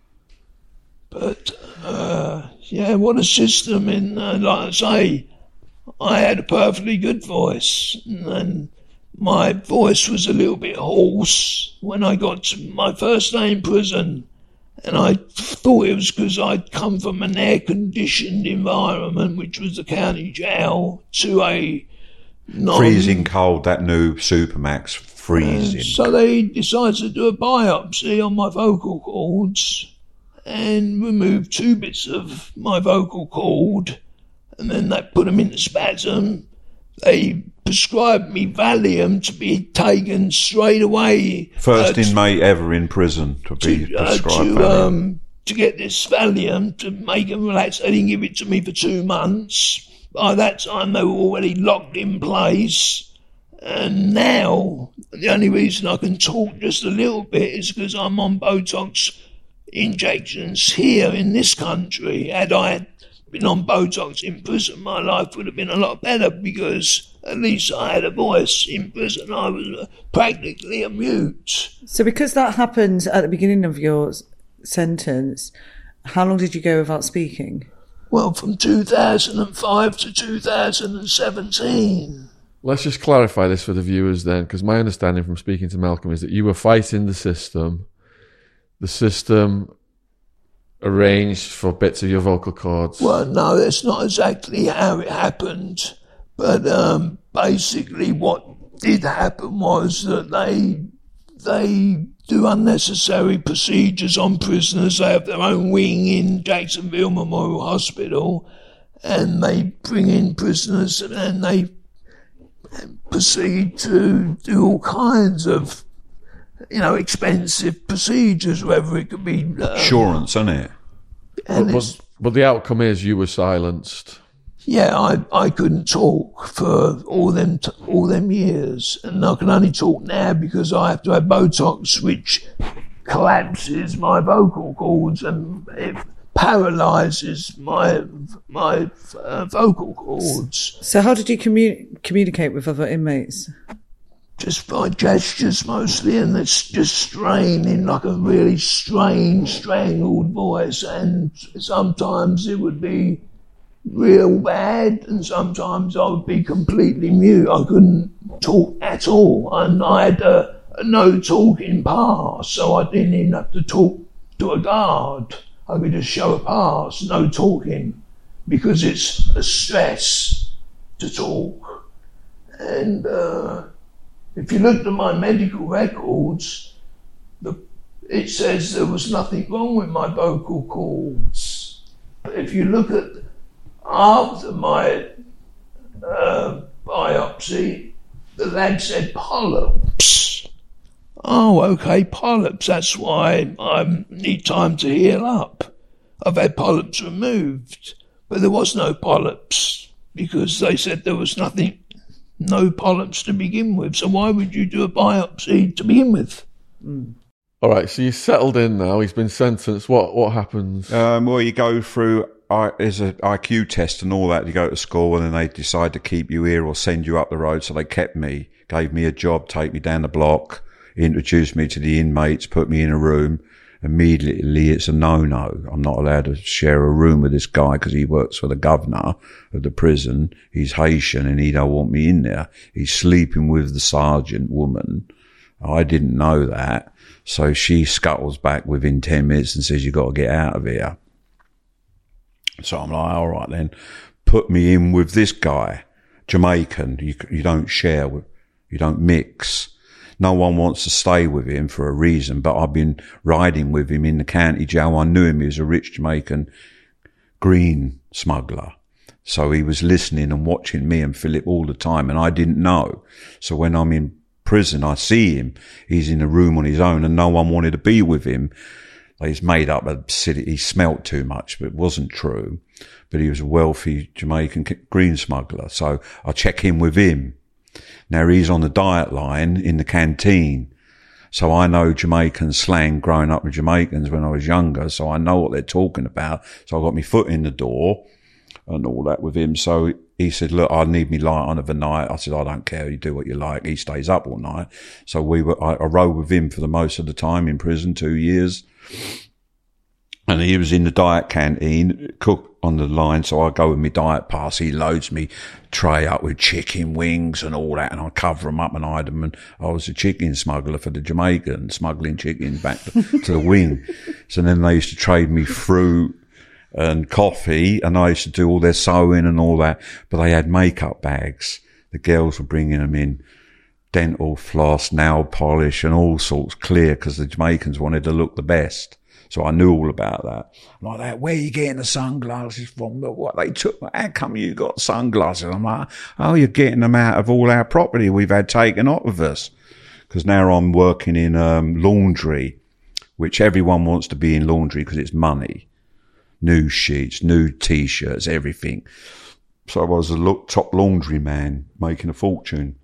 But, what a system. Like I say, I had a perfectly good voice, and my voice was a little bit hoarse when I got to my first day in prison. And I thought it was because I'd come from an air-conditioned environment, which was the county jail, to a freezing cold, that new Supermax, freezing. So they decided to do a biopsy on my vocal cords and remove 2 bits of my vocal cord, and then they put them into spasm. They prescribed me Valium to be taken straight away. First inmate ever in prison to be prescribed Valium. To get this Valium to make them relax. They didn't give it to me for 2 months. By that time, they were already locked in place. And now, the only reason I can talk just a little bit is because I'm on Botox injections here in this country. Had I been on Botox in prison, my life would have been a lot better, because at least I had a voice. In prison, I was practically a mute. So because that happened at the beginning of your sentence, how long did you go without speaking? Well, from 2005 to 2017. Let's just clarify this for the viewers then, because my understanding from speaking to Malcolm is that you were fighting the system. The system arranged for bits of your vocal cords. Well, no, that's not exactly how it happened. But basically what did happen was that they do unnecessary procedures on prisoners. They have their own wing in Jacksonville Memorial Hospital, and they bring in prisoners and they proceed to do all kinds of, expensive procedures, whether it could be... insurance, isn't it? But the outcome is you were silenced. Yeah, I couldn't talk for all them years, and I can only talk now because I have to have Botox, which collapses my vocal cords and it paralyses my vocal cords. So how did you communicate with other inmates? Just by gestures mostly, and it's just straining, like a really strangled voice, and sometimes it would be real bad, and sometimes I would be completely mute. I couldn't talk at all, and I had a no talking pass, so I didn't even have to talk to a guard. I could just show a pass, no talking, because it's a stress to talk. And if you look at my medical records, it says there was nothing wrong with my vocal cords. But if you look at after my biopsy, the lab said polyps. Oh, okay, polyps. That's why I need time to heal up. I've had polyps removed, but there was no polyps because they said there was no polyps to begin with. So why would you do a biopsy to begin with? All right, so you're settled in now. He's been sentenced. What happens? Well, you go through... there's an IQ test and all that. You go to school and then they decide to keep you here or send you up the road. So they kept me, gave me a job, take me down the block, introduced me to the inmates, put me in a room. Immediately it's a no-no. I'm not allowed to share a room with this guy because he works for the governor of the prison. He's Haitian and he don't want me in there. He's sleeping with the sergeant woman. I didn't know that. So she scuttles back within 10 minutes and says, you got to get out of here. So I'm like, all right then, put me in with this guy, Jamaican. You don't share with, you don't mix. No one wants to stay with him for a reason, but I've been riding with him in the county jail. I knew him. He was a rich Jamaican green smuggler. So he was listening and watching me and Philip all the time, and I didn't know. So when I'm in prison, I see him. He's in a room on his own and no one wanted to be with him. He's made up a city. He smelt too much, but it wasn't true. But he was a wealthy Jamaican green smuggler. So I check in with him. Now he's on the diet line in the canteen. So I know Jamaican slang growing up with Jamaicans when I was younger. So I know what they're talking about. So I got my foot in the door and all that with him. So he said, look, I need me light on of a night. I said, I don't care. You do what you like. He stays up all night. So I rode with him for the most of the time in prison, 2 years. And he was in the diet canteen, cook on the line. So I go with my diet pass. He loads me tray up with chicken wings and all that. And I cover them up and hide them. And I was a chicken smuggler for the Jamaican, smuggling chicken back to the wing. So then they used to trade me fruit and coffee, and I used to do all their sewing and all that, but they had makeup bags. The girls were bringing them in, dental floss, nail polish and all sorts, clear, because the Jamaicans wanted to look the best. So I knew all about that. Like that, where are you getting the sunglasses from? What they took, how come you got sunglasses? I'm like, oh, you're getting them out of all our property we've had taken off of us. Because now I'm working in laundry, which everyone wants to be in laundry because it's money. New sheets, new T-shirts, everything. So I was a top laundry man, making a fortune,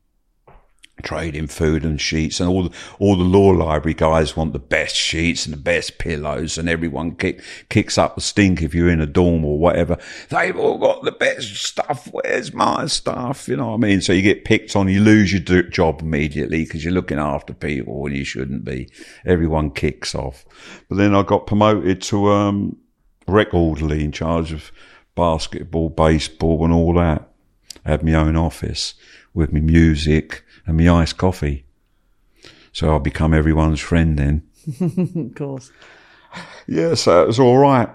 trading food and sheets, and all the law library guys want the best sheets and the best pillows, and everyone kicks up the stink if you're in a dorm or whatever. They've all got the best stuff. Where's my stuff? You know what I mean? So you get picked on, you lose your job immediately because you're looking after people when you shouldn't be. Everyone kicks off. But then I got promoted to rec orderly, in charge of basketball, baseball and all that. I had my own office with my music and my iced coffee. So I become everyone's friend then. Of course. Yeah, so it was all right.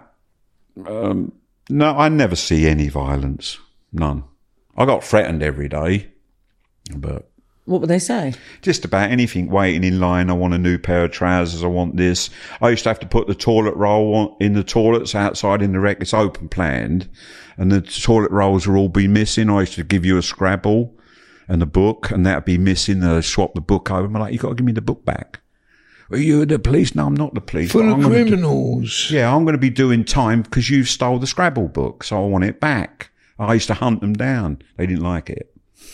No, I never see any violence. None. I got threatened every day, but... What would they say? Just about anything. Waiting in line. I want a new pair of trousers. I want this. I used to have to put the toilet roll in the toilets outside in the rec. It's open planned. And the toilet rolls are all be missing. I used to give you a Scrabble and a book, and that'd be missing. They'd swap the book over. I'm like, you got to give me the book back. Are you the police? No, I'm not the police. Full of criminals. I'm going to be doing time because you stole the Scrabble book. So I want it back. I used to hunt them down. They didn't like it.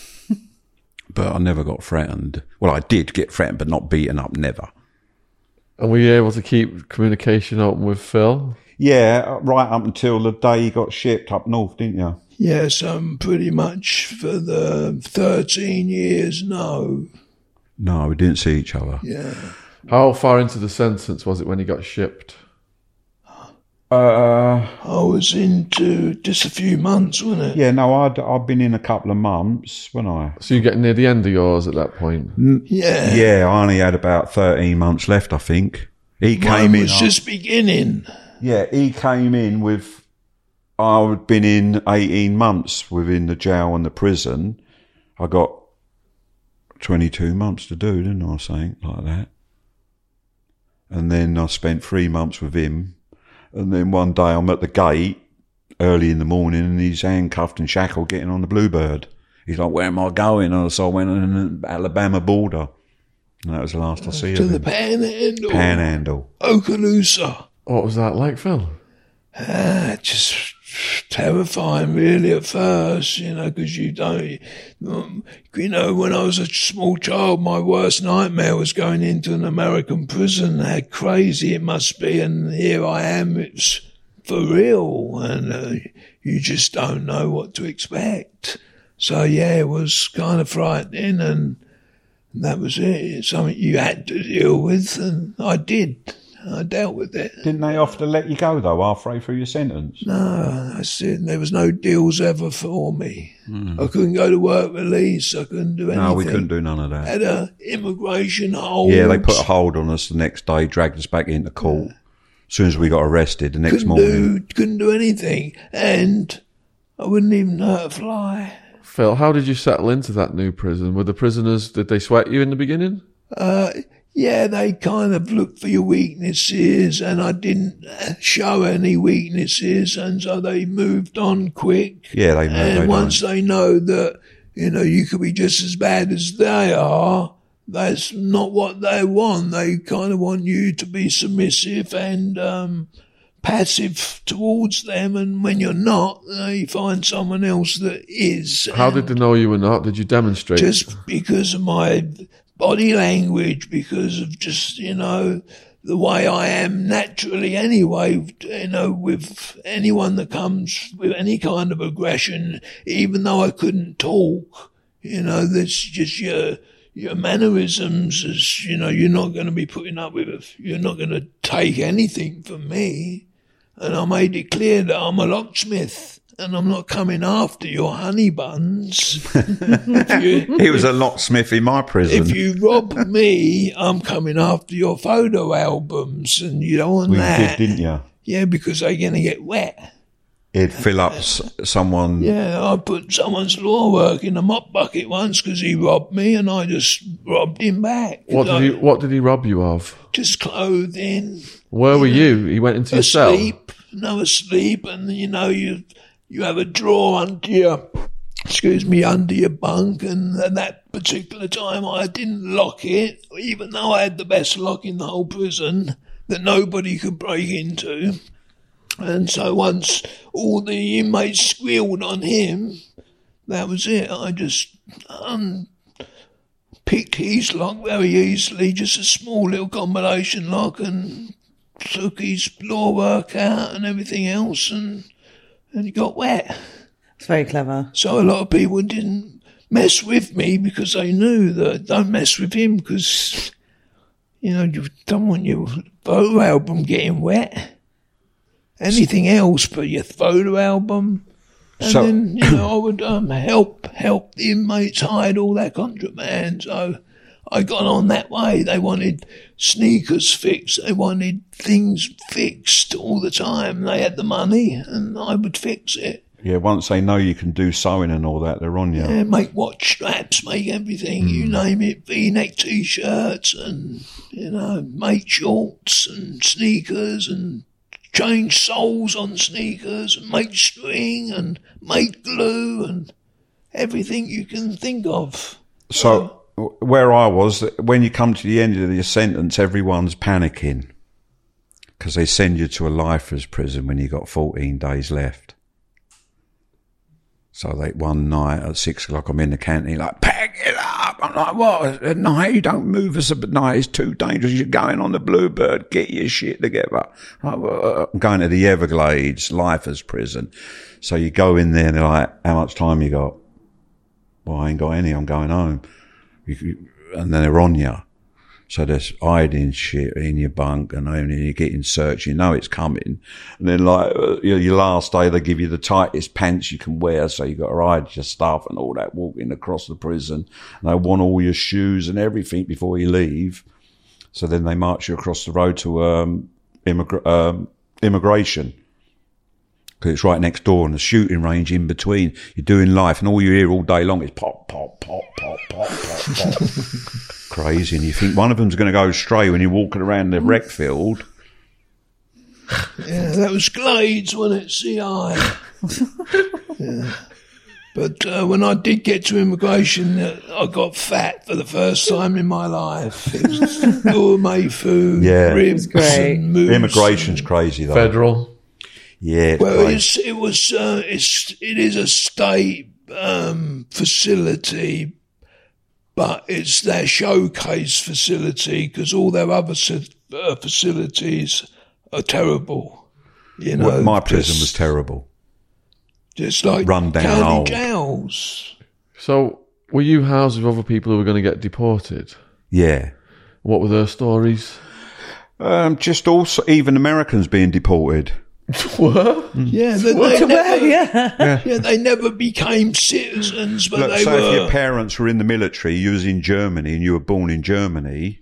But I never got threatened. Well, I did get threatened, but not beaten up, never. And were you able to keep communication open with Phil? Yeah, right up until the day he got shipped up north, didn't you? Yes, pretty much for the 13 years, no. No, we didn't see each other. Yeah. How far into the sentence was it when he got shipped? I was into just a few months, wasn't it? Yeah, no, I'd been in a couple of months when I... So you're getting near the end of yours at that point? Yeah. Yeah, I only had about 13 months left, I think. He came in... was just beginning. Yeah, he came in with... I'd been in 18 months within the jail and the prison. I got 22 months to do, didn't I, something like that. And then I spent 3 months with him. And then one day I'm at the gate early in the morning and he's handcuffed and shackled getting on the Bluebird. He's like, where am I going? And so I went on the Alabama border. And that was the last I see of him. To the Panhandle. Panhandle. Okaloosa. What was that like, Phil? Just terrifying really at first, because you don't, when I was a small child, my worst nightmare was going into an American prison. How crazy it must be, and here I am, it's for real, and you just don't know what to expect. So yeah, it was kind of frightening, and that was it. It's something you had to deal with, and I did. I dealt with it. Didn't they offer to let you go, though, halfway through your sentence? No, I said there was no deals ever for me. I couldn't go to work release. I couldn't do anything. No, we couldn't do none of that. Had a immigration hold. Yeah, they put a hold on us the next day, dragged us back into court. As soon as we got arrested the next morning. Couldn't do anything. And I wouldn't even hurt a fly. Phil, how did you settle into that new prison? Were the prisoners, did they sweat you in the beginning? Yeah, they kind of looked for your weaknesses, and I didn't show any weaknesses, and so they moved on quick. Yeah, they moved. And once they know that, you could be just as bad as they are, that's not what they want. They kind of want you to be submissive and passive towards them, and when you're not, they find someone else that is. How did they know you were not? Did you demonstrate? Just because of my body language, because of just, the the way I am naturally anyway, with anyone that comes with any kind of aggression, even though I couldn't talk, that's just your mannerisms is, you're not going to be putting up with it. You're not going to take anything from me. And I made it clear that I'm a locksmith. And I'm not coming after your honey buns. He was a locksmith in my prison. If you rob me, I'm coming after your photo albums, and you don't want that. You did, didn't you? Yeah, because they're going to get wet. He'd fill up someone. Yeah, I put someone's law work in a mop bucket once because he robbed me, and I just robbed him back. What did he rob you of? Just clothing. Where were you? He went into your cell? Asleep, and you have a drawer under your bunk, and at that particular time I didn't lock it, even though I had the best lock in the whole prison that nobody could break into. And so once all the inmates squealed on him, that was it. I just picked his lock very easily, just a small little combination lock, and took his law work out and everything else, and he got wet. It's very clever. So a lot of people didn't mess with me because they knew that don't mess with him because, you don't want your photo album getting wet. Anything else but your photo album. And then, I would help the inmates hide all that contraband. So I got on that way. They wanted sneakers fixed. They wanted things fixed all the time. They had the money, and I would fix it. Yeah, once they know you can do sewing and all that, they're on you. Yeah, make watch straps, make everything, you name it, V-neck T-shirts and, make shorts and sneakers and change soles on sneakers and make string and make glue and everything you can think of. So where I was, when you come to the end of your sentence, everyone's panicking because they send you to a lifer's prison when you've got 14 days left. So one night at 6:00, I'm in the canteen, like, pack it up. I'm like, what? At night, you don't move us at night. It's too dangerous. You're going on the Bluebird. Get your shit together. I'm going to the Everglades, lifer's prison. So you go in there and they're like, how much time you got? Well, I ain't got any. I'm going home. And then they're on you. So there's hiding shit in your bunk, and then you're getting searched. You know it's coming. And then, your last day, they give you the tightest pants you can wear, so you got to hide your stuff and all that, walking across the prison. And they want all your shoes and everything before you leave. So then they march you across the road to immigration. Because it's right next door, and the shooting range in between. You're doing life, and all you hear all day long is pop, pop, pop, pop, pop, pop, pop. Crazy, and you think one of them's going to go astray when you're walking around the rec field. Yeah, that was Glades, wasn't it? CI. Yeah. But when I did get to immigration, I got fat for the first time in my life. It was gourmet food, ribs, and moose. Immigration's crazy, though. Federal. Yeah. Well, it is a state facility, but it's their showcase facility because all their other facilities are terrible. My prison was terrible. Just like run down county old jails. So, were you housed with other people who were going to get deported? Yeah. What were their stories? Just also even Americans being deported. What? Yeah, they never became citizens, but they were. If your parents were in the military, you was in Germany, and you were born in Germany,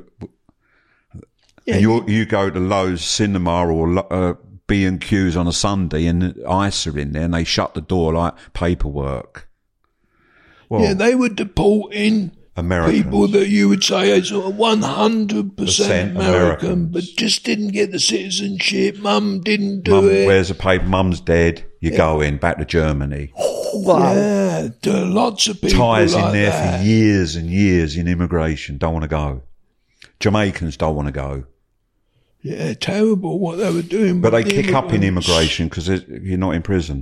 and you go to Lowe's Cinema or B&Q's on a Sunday, and ICE are in there, and they shut the door like paperwork. Well, yeah, they were deporting Americans. People that you would say are sort of 100% American, but just didn't get the citizenship. Mum didn't do it. Wears a paper. Mum's dead. You go in back to Germany. Wow. Yeah, there are lots of people Ties like in there that. for years and years in immigration. Don't want to go. Jamaicans don't want to go. Yeah, terrible what they were doing. But they kick up in immigration because you're not in prison.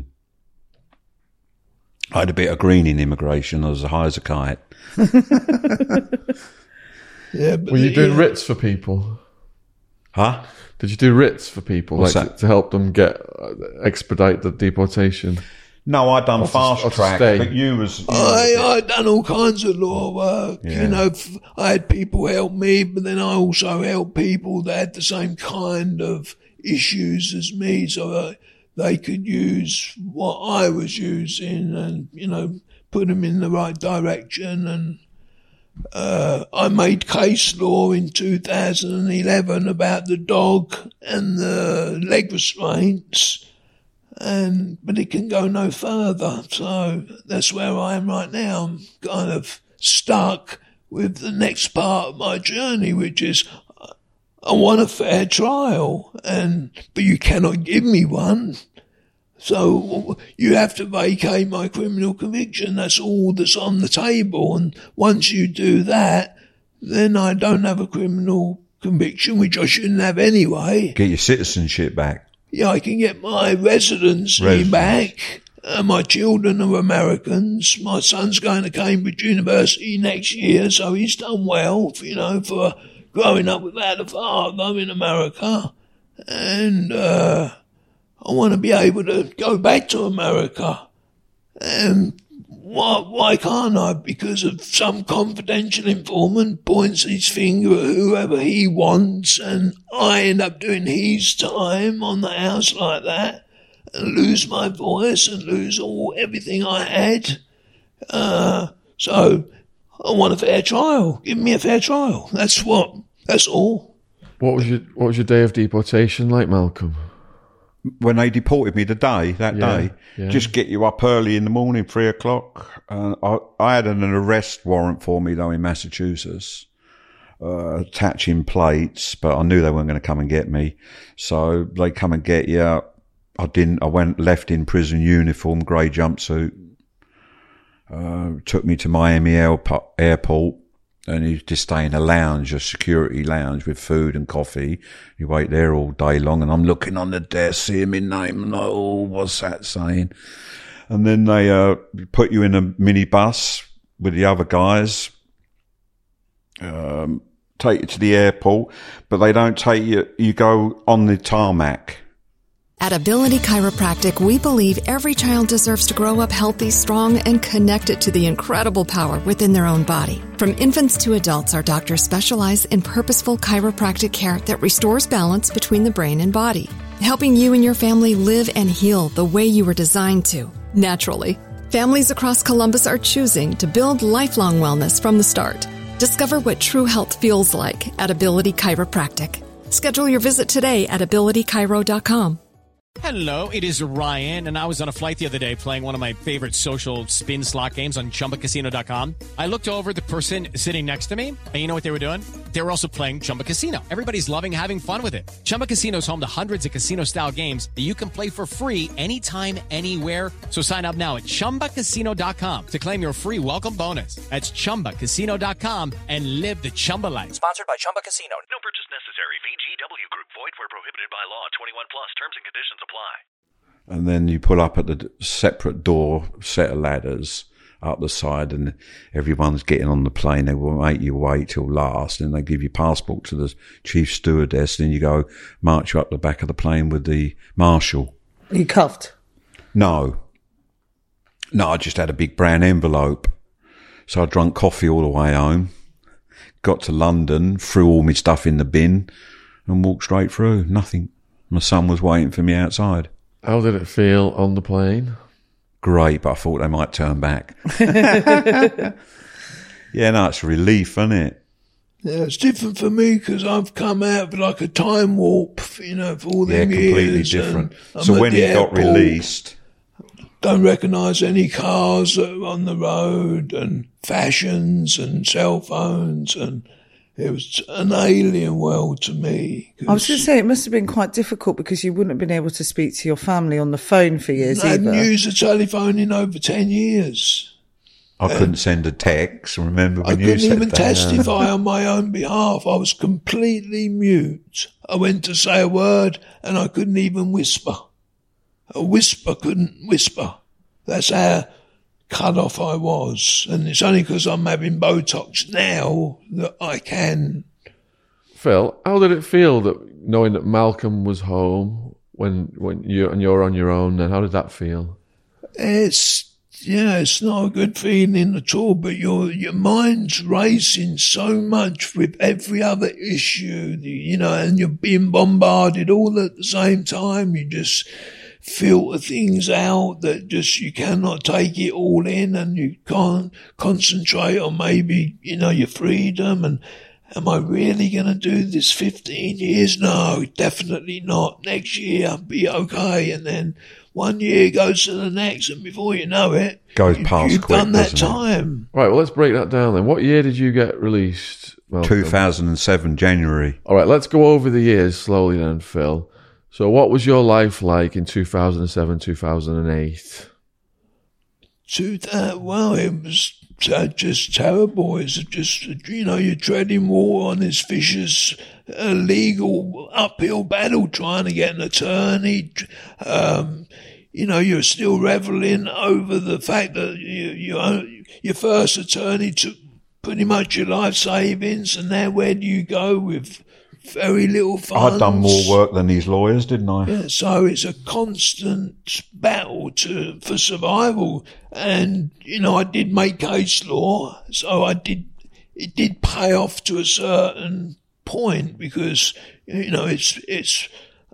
I had a bit of green in immigration. I was as high as a kite. Yeah, but were you doing writs for people? Huh? Did you do writs for people, What's like that? to help them expedite the deportation? No, I done fast track, stay. but you was... I done all kinds of law work. Yeah. You know, I had people help me, but then I also helped people that had the same kind of issues as me, so they could use what I was using and, you know, put them in the right direction. And I made case law in 2011 about the dog and the leg restraints. But it can go no further. So that's where I am right now. I'm kind of stuck with the next part of my journey, which is I want a fair trial, but you cannot give me one. So you have to vacate my criminal conviction. That's all that's on the table. And once you do that, then I don't have a criminal conviction, which I shouldn't have anyway. Get your citizenship back. Yeah, I can get my residency back. My children are Americans. My son's going to Cambridge University next year, so he's done well, you know, for growing up without a father in America. And I want to be able to go back to America. And why can't I? Because of some confidential informant points his finger at whoever he wants, and I end up doing his time on the house like that, and lose my voice and lose everything I had. So I want a fair trial. Give me a fair trial. That's all. What was your day of deportation like, Malcolm? When they deported me that day, just get you up early in the morning, 3 o'clock. I had an arrest warrant for me, though, in Massachusetts, attaching plates, but I knew they weren't going to come and get me. So they come and get you. I went left in prison uniform, grey jumpsuit, took me to Miami airport. And you just stay in a lounge, a security lounge with food and coffee. You wait there all day long, and I'm looking on the desk, seeing my name, and what's that saying? And then they put you in a minibus with the other guys, take you to the airport, but they don't take you. You go on the tarmac. At Ability Chiropractic, we believe every child deserves to grow up healthy, strong, and connected to the incredible power within their own body. From infants to adults, our doctors specialize in purposeful chiropractic care that restores balance between the brain and body, helping you and your family live and heal the way you were designed to, naturally. Families across Columbus are choosing to build lifelong wellness from the start. Discover what true health feels like at Ability Chiropractic. Schedule your visit today at abilitychiro.com. Hello, it is Ryan, and I was on a flight the other day playing one of my favorite social spin slot games on ChumbaCasino.com. I looked over at the person sitting next to me, and you know what they were doing? They were also playing Chumba Casino. Everybody's loving having fun with it. Chumba Casino is home to hundreds of casino-style games that you can play for free anytime, anywhere. So sign up now at ChumbaCasino.com to claim your free welcome bonus. That's ChumbaCasino.com and live the Chumba life. Sponsored by Chumba Casino. No purchase necessary. VGW Group. Void where prohibited by law. 21 plus. Terms and conditions apply. And then you pull up at the separate door, set of ladders up the side, and everyone's getting on the plane. They will make you wait till last, and they give you passport to the chief stewardess. Then you go march you up the back of the plane with the marshal. Are you cuffed? No, I just had a big brown envelope. So I drank coffee all the way home, got to London, threw all my stuff in the bin, and walked straight through. Nothing. My son was waiting for me outside. How did it feel on the plane? Great, but I thought they might turn back. Yeah, no, it's a relief, isn't it? Yeah, it's different for me because I've come out of like a time warp, you know, for all them years. Yeah, completely different. So when he got released... Don't recognise any cars that are on the road and fashions and cell phones, and it was an alien world to me. I was going to say, it must have been quite difficult because you wouldn't have been able to speak to your family on the phone for years either. I hadn't used a telephone in over 10 years. I couldn't send a text, remember when you said that? I couldn't even testify on my own behalf. I was completely mute. I went to say a word and I couldn't even whisper. A whisper couldn't whisper. That's how cut off I was. And it's only because I'm having Botox now that I can. Phil, how did it feel that knowing that Malcolm was home when you're on your own, then how did that feel? It's not a good feeling at all, but your mind's racing so much with every other issue, and you're being bombarded all at the same time. You just filter things out that just you cannot take it all in, and you can't concentrate on maybe, your freedom. And am I really going to do this 15 years? No, definitely not. Next year I'll be okay. And then 1 year goes to the next, and before you know it, you've quick, done that time. Right, well, let's break that down then. What year did you get released, Malcolm? 2007, January. All right, let's go over the years slowly then, Phil. So what was your life like in 2007, 2008? Well, it was just terrible. It's just, you're treading water on this vicious, legal uphill battle trying to get an attorney. You're still reveling over the fact that your first attorney took pretty much your life savings, and now where do you go with very little funds? I'd done more work than these lawyers, didn't I? Yeah, so it's a constant battle for survival. And, I did make case law, so it did pay off to a certain point because, it's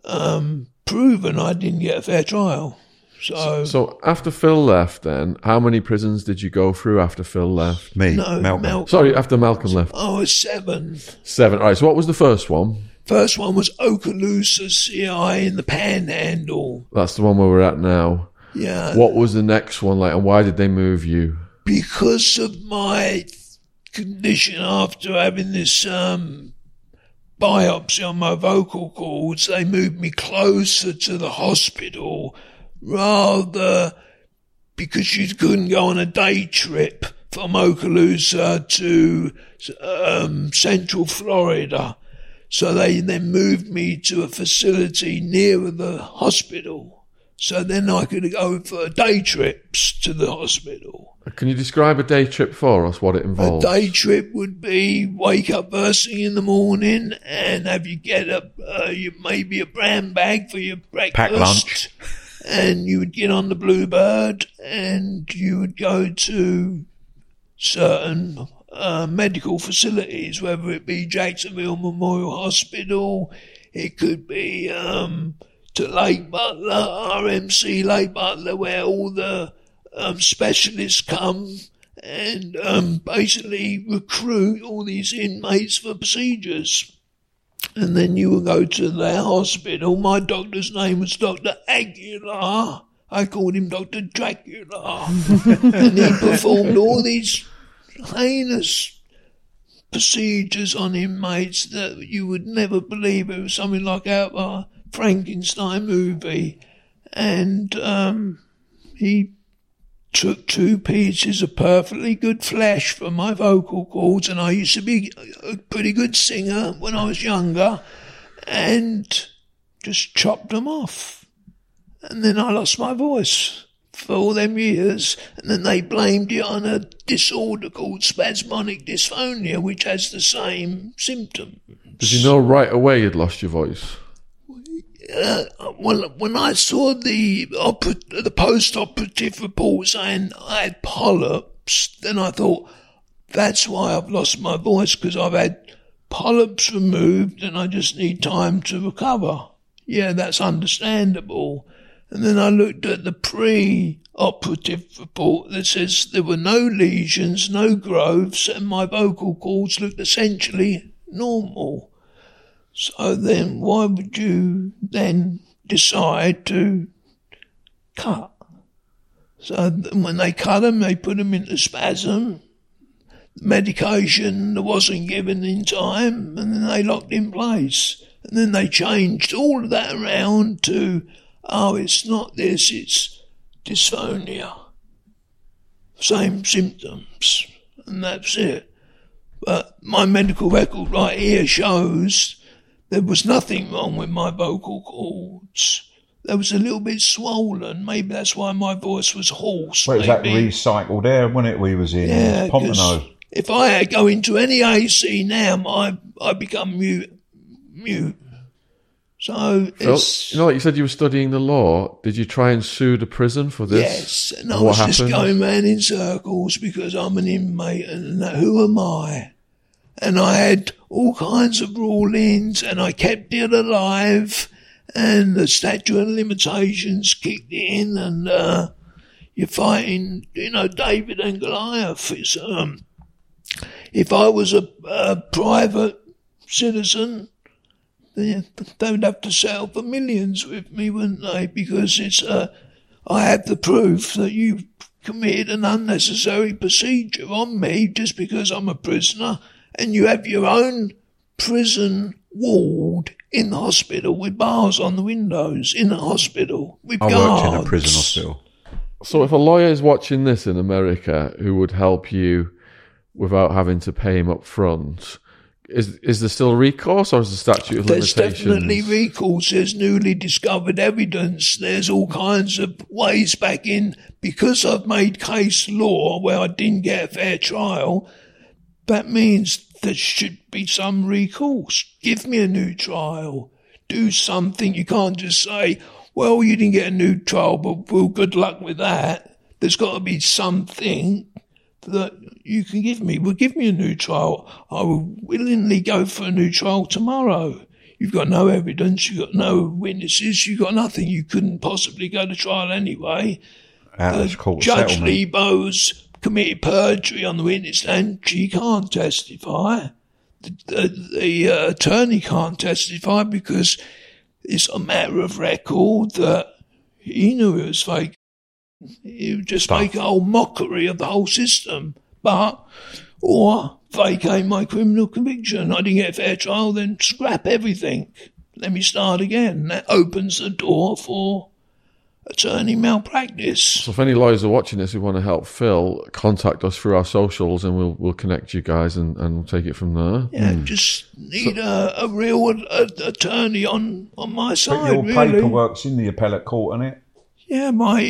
proven I didn't get a fair trial. So after Phil left then, how many prisons did you go through after Phil left? Malcolm. Sorry, after Malcolm left. Oh, it was 7. 7. All right, so what was the first one? First one was Okaloosa CI in the Panhandle. That's the one where we're at now. Yeah. What was the next one like, and why did they move you? Because of my condition after having this biopsy on my vocal cords, they moved me closer to the hospital rather because you couldn't go on a day trip from Okaloosa to Central Florida. So they then moved me to a facility nearer the hospital. So then I could go for day trips to the hospital. Can you describe a day trip for us, what it involves? A day trip would be wake up first thing in the morning and have you get maybe a brown bag for your breakfast. Pack lunch. And you would get on the Bluebird and you would go to certain medical facilities, whether it be Jacksonville Memorial Hospital, it could be to Lake Butler, RMC Lake Butler, where all the specialists come and basically recruit all these inmates for procedures. And then you would go to their hospital. My doctor's name was Dr. Aguilar. I called him Dr. Dracula. And he performed all these heinous procedures on inmates that you would never believe. It was something like out of a Frankenstein movie. And he took 2 pieces of perfectly good flesh from my vocal cords, and I used to be a pretty good singer when I was younger, and just chopped them off. And then I lost my voice for all them years, and then they blamed it on a disorder called spasmodic dysphonia, which has the same symptoms. Did you know right away you'd lost your voice? Well, when I saw the post-operative report saying I had polyps, then I thought, that's why I've lost my voice, because I've had polyps removed and I just need time to recover. Yeah, that's understandable. And then I looked at the pre-operative report that says there were no lesions, no growths, and my vocal cords looked essentially normal. So then why would you then decide to cut? So when they cut them, they put them into spasm. Medication wasn't given in time, and then they locked in place. And then they changed all of that around to, it's not this, it's dysphonia. Same symptoms, and that's it. But my medical record right here shows there was nothing wrong with my vocal cords. They was a little bit swollen. Maybe that's why my voice was hoarse. Well, it was that recycled air, wasn't it, we was in? Yeah, Pompano. If I go into any AC now, I become mute. So Phil, it's... you know, like you said you were studying the law. Did you try and sue the prison for this? Yes, and I what was happened? just going round in circles because I'm an inmate and who am I? And I had all kinds of rulings and I kept it alive and the statute of limitations kicked in and you're fighting, David and Goliath. It's, if I was a private citizen, they would have to settle for millions with me, wouldn't they? Because it's I have the proof that you committed an unnecessary procedure on me just because I'm a prisoner, and you have your own prison ward in the hospital with bars on the windows in the hospital with guards. I worked in a prison hospital. So if a lawyer is watching this in America who would help you without having to pay him up front, is there still recourse, or is the statute of limitations? There's definitely recourse. There's newly discovered evidence. There's all kinds of ways back in. Because I've made case law where I didn't get a fair trial, that means there should be some recourse. Give me a new trial. Do something. You can't just say, well, you didn't get a new trial, but well, good luck with that. There's got to be something that you can give me. Well, give me a new trial. I will willingly go for a new trial tomorrow. You've got no evidence. You've got no witnesses. You've got nothing. You couldn't possibly go to trial anyway. Judge Lebo's committed perjury on the witness stand. She can't testify. The attorney can't testify because it's a matter of record that he knew it was fake. He would just make a whole mockery of the whole system. Or vacate my criminal conviction. I didn't get a fair trial, then scrap everything. Let me start again. That opens the door for attorney malpractice. So if any lawyers are watching this who want to help Phil, contact us through our socials and we'll connect you guys and we'll take it from there. Yeah, just need a real attorney on my side. But your paperwork's in the appellate court, isn't it? Yeah,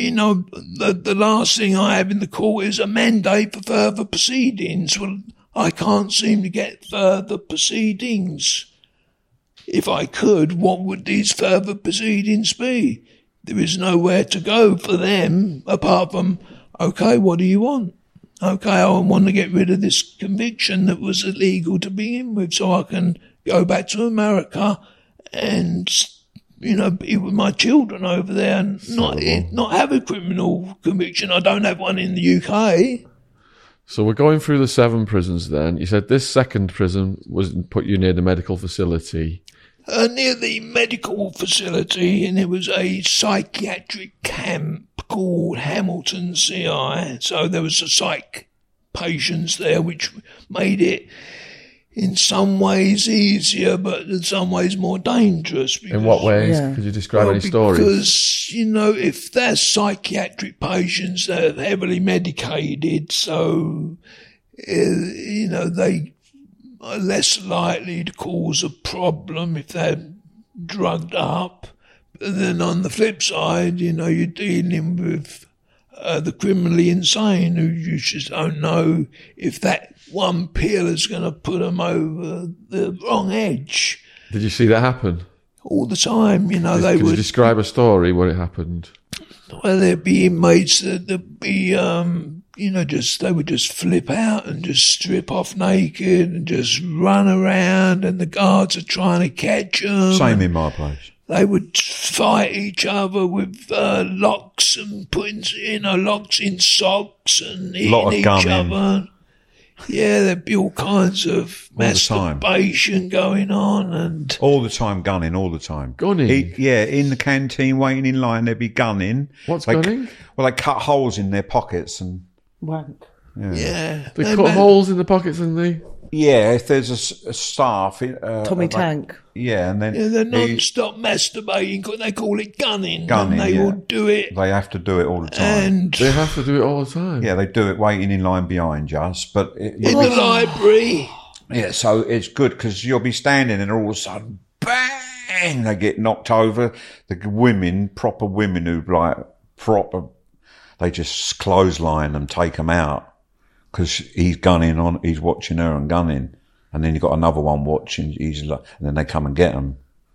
the last thing I have in the court is a mandate for further proceedings. Well, I can't seem to get further proceedings. If I could, what would these further proceedings be? There is nowhere to go for them apart from, okay, what do you want? Okay, I want to get rid of this conviction that was illegal to begin with so I can go back to America and be with my children over there and not have a criminal conviction. I don't have one in the UK. So we're going through the 7 prisons then. You said this second prison was put you near the medical facility. Near the medical facility, and it was a psychiatric camp called Hamilton CI. So there was a psych patients there, which made it in some ways easier, but in some ways more dangerous. Because, in what ways? Yeah. Could you describe any stories? Because, if they're psychiatric patients, they're heavily medicated, so, they are less likely to cause a problem if they're drugged up. But then on the flip side, you're dealing with the criminally insane who you just don't know if that one pill is going to put them over the wrong edge. Did you see that happen? All the time, they would... Could you describe a story where it happened? Well, there'd be inmates that'd be, they would just flip out and just strip off naked and just run around, and the guards are trying to catch them. Same in my place. They would fight each other with locks and putting, locks in socks and hitting each other. Yeah, there'd be all kinds of masturbation going on, and all the time gunning, all the time. Gunning? In the canteen, waiting in line, they'd be gunning. What's gunning? Well, they cut holes in their pockets and wank. Yeah. They cut holes in the pockets, and they. Yeah, if there's a staff, Tommy Tank. Yeah, and then they're non-stop masturbating. They call it gunning. And they will do it. They have to do it all the time. And they have to do it all the time. Yeah, they do it waiting in line behind us, but in the library. Yeah, so it's good because you'll be standing and all of a sudden, bang! They get knocked over. The women, proper women who they just clothesline them, take them out. Because he's watching her and gunning. And then you've got another one watching, and then they come and get him.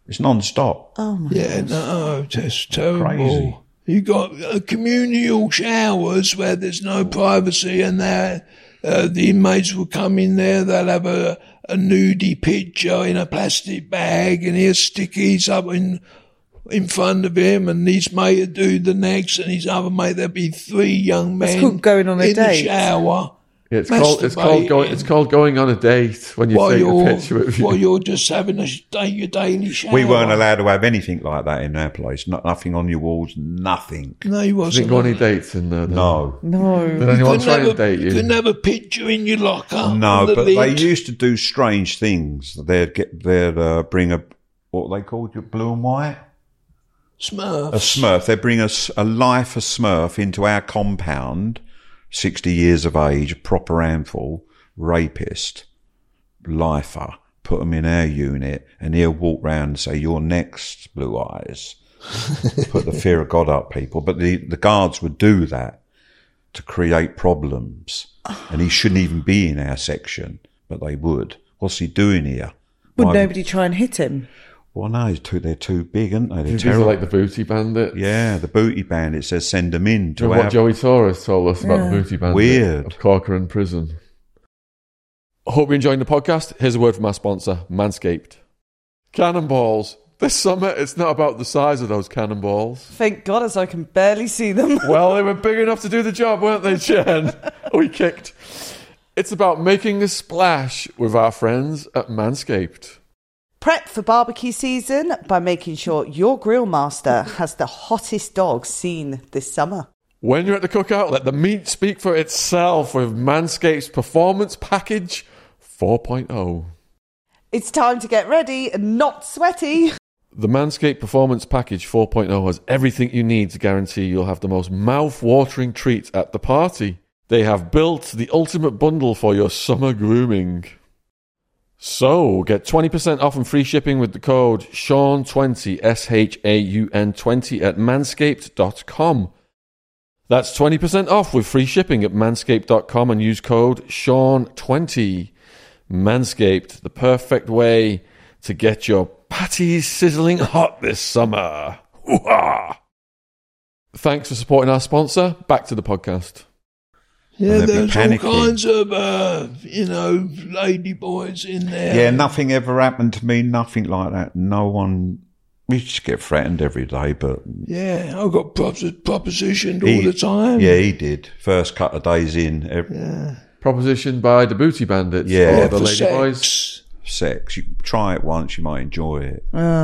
It's non-stop. Oh my Yeah, gosh. no, that's terrible. Crazy. You got communal showers where there's no privacy, and the inmates will come in there. They'll have a nudie picture in a plastic bag, and he'll stick his up in front of him, and his mate will do the next, and his other mate. There'll be 3 young men It's called going on a in date. the shower. Yeah, it's called going on a date when you take a picture of you. While you're just having your daily shower. We weren't allowed to have anything like that in our place. Nothing on your walls, nothing. No, you Didn't wasn't. go on any dates in there? No. Did anyone try and date you? Couldn't have a picture in your locker. No, on the but lid. they used to do strange things. They'd bring what they called your blue and white? Smurfs. A Smurf. They'd bring a lifer Smurf into our compound, 60 years of age, a proper handful, rapist, lifer, put them in our unit, and he'll walk round and say, "You're next, Blue Eyes." Put the fear of God up people. But the guards would do that to create problems. And he shouldn't even be in our section, but they would. What's he doing here? Would nobody try and hit him? Well, no, they're too big, aren't they? They're These are terrible. like the booty bandits. Yeah, the booty bandit says send them in. Do you know what Joey Torres told us about the booty bandit Weird. of Corcoran Prison? I hope you're enjoying the podcast. Here's a word from our sponsor, Manscaped. Cannonballs. This summer, it's not about the size of those cannonballs. Thank God, as I can barely see them. Well, they were big enough to do the job, weren't they, Jen? We kicked. It's about making a splash with our friends at Manscaped. Prep for barbecue season by making sure your grill master has the hottest dog seen this summer. When you're at the cookout, let the meat speak for itself with Manscaped's Performance Package 4.0. It's time to get ready and not sweaty. The Manscaped Performance Package 4.0 has everything you need to guarantee you'll have the most mouth-watering treat at the party. They have built the ultimate bundle for your summer grooming. So, get 20% off and free shipping with the code SEAN20, SHAUN20 at manscaped.com. That's 20% off with free shipping at manscaped.com and use code SEAN20. Manscaped, the perfect way to get your patties sizzling hot this summer. Hoo-ha! Thanks for supporting our sponsor. Back to the podcast. Yeah, And they'd be there's all panicking. kinds of, lady boys in there. Yeah, nothing ever happened to me, nothing like that. No one, we just get threatened every day, but... Yeah, I got propositioned all the time. Yeah, he did. First couple of days in. Propositioned by the booty bandits Yeah, or the for lady sex. boys. Sex. You try it once, you might enjoy it.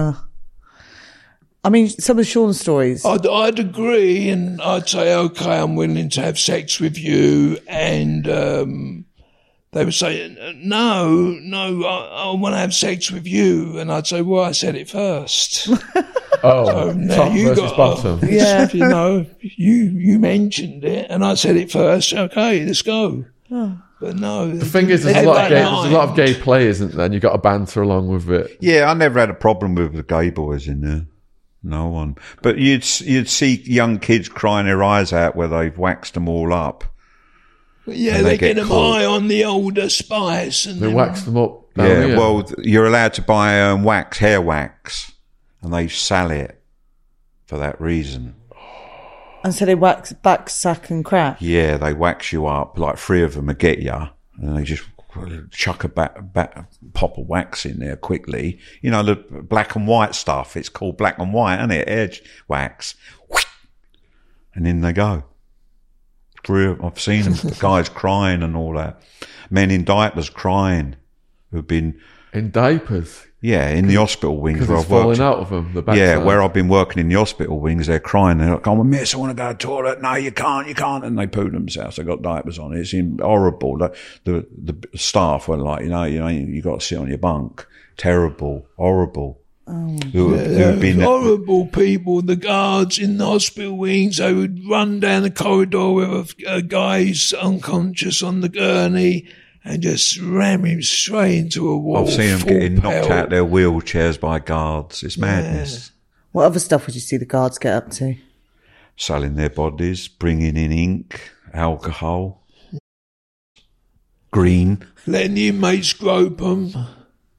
I mean, some of Sean's stories. I'd agree, and I'd say, okay, I'm willing to have sex with you, and they would say, no, I want to have sex with you, and I'd say, well, I said it first. Oh, Now top you versus got, bottom. Yeah. you mentioned it, and I said it first. Okay, let's go. But no, The thing is, there's a lot of gay play, isn't there? And you've got to banter along with it. Yeah, I never had a problem with the gay boys in there. No one. But you'd see young kids crying their eyes out where they've waxed them all up. Yeah, and they they get get them caught. high on the older spice, and They then- wax them up. down Yeah, here. well, you're allowed to buy hair wax, and they sell it for that reason. And so they wax back, sack and crack. Yeah, they wax you up, like 3 of them will get you, and they just chuck a pop of wax in there quickly. You know, the black and white stuff. It's called black and white, isn't it? Edge wax. And in they go. I've seen them, the guys crying and all that. Men in diapers crying who've been... In diapers? Yeah, in the hospital wings Because where it's I've worked. falling out of them, the backside. Yeah, where I've been working in the hospital wings, they're crying. They're like, oh, miss, I want to go to the toilet. No, you can't. And they poo themselves. They've got diapers on. It's horrible. The staff were like, you got to sit on your bunk. Terrible. Horrible. Who've been horrible people, the guards in the hospital wings. They would run down the corridor with a guy who's unconscious on the gurney and just ram him straight into a wall. I've seen them full getting knocked pelt. out their wheelchairs by guards. It's madness. What other stuff would you see the guards get up to? Selling their bodies, bringing in ink, alcohol, green. Letting the inmates grope them.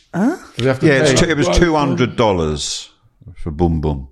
Huh? Do they have to Yeah, pay? it was $200 for Boom Boom.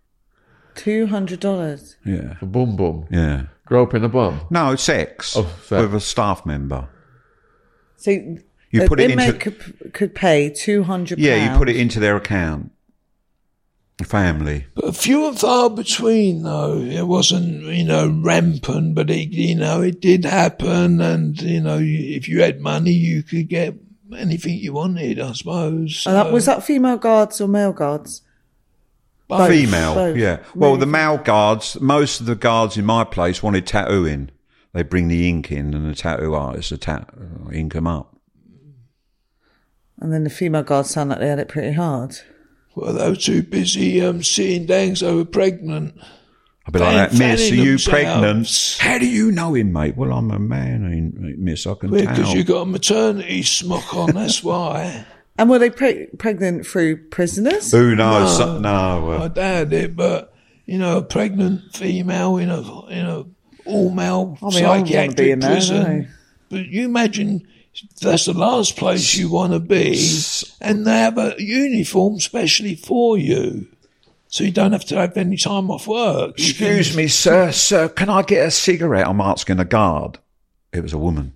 $200. Yeah. For Boom Boom? Yeah. Groping a bum? No, sex. Oh, sex. With a staff member. So You put it inmate into... could pay £200. Yeah, you put it into their account. Family. But few and far between, though. It wasn't, rampant, but it did happen. And, if you had money, you could get anything you wanted, I suppose. Was that female guards or male guards? Both. Female, Both. yeah. Well, the male guards, most of the guards in my place wanted tattooing. They bring the ink in and the tattoo artists ink them up. And then the female guards sound like they had it pretty hard. Well, they were too busy sitting down because they were pregnant. I'd be like, miss, are you themselves. pregnant? How do you know him, mate? Well, I'm a man, miss, I can tell. Because you got a maternity smock on, that's why. And were they pregnant through prisoners? Who knows? No. I doubt it, but, a pregnant female in a all-male psychiatric prison. But you imagine that's the last place you want to be, and they have a uniform specially for you. So you don't have to have any time off work. Excuse me, sir, can I get a cigarette? I'm asking a guard. It was a woman.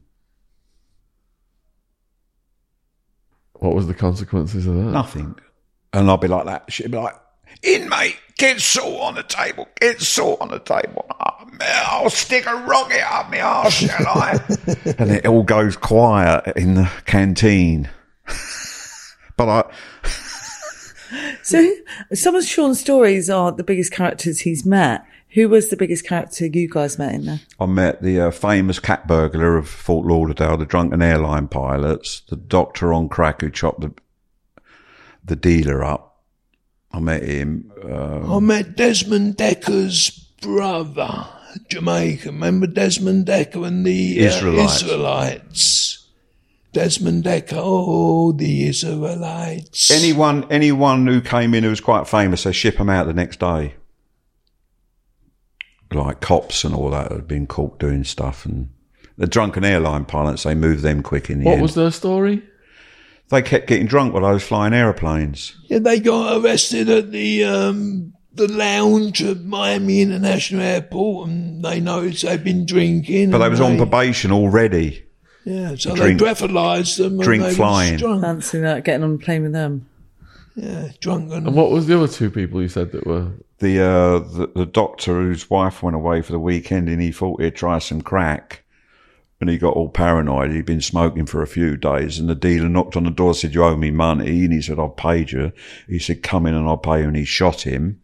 What was the consequences of that? Nothing. And I'll be like that. She'd be like, inmate, get salt on the table. Get salt on the table. Oh, man, I'll stick a rocket up my arse, shall I? And it all goes quiet in the canteen. But So some of Sean's stories are the biggest characters he's met. Who was the biggest character you guys met in there? I met the famous cat burglar of Fort Lauderdale, the drunken airline pilots, the doctor on crack who chopped the dealer up. I met him. I met Desmond Decker's brother, Jamaican. Remember Desmond Decker and the Israelites? Desmond Decker, the Israelites. Anyone who came in who was quite famous, they ship them out the next day. Like cops and all that had been caught doing stuff, and the drunken airline pilots, they moved them quick in the end. What was their story? They kept getting drunk while I was flying airplanes. Yeah, they got arrested at the lounge at Miami International Airport, and they noticed they'd been drinking. But they was on probation already. Yeah, so they breathalyzed them. Drink and they flying. was drunk. Fancy that, getting on a plane with them. Yeah, drunk. And what was the other two people you said that were? The doctor whose wife went away for the weekend and he thought he'd try some crack. And he got all paranoid. He'd been smoking for a few days, and the dealer knocked on the door, said, "You owe me money." And he said, "I've paid you." He said, "Come in and I'll pay you." And he shot him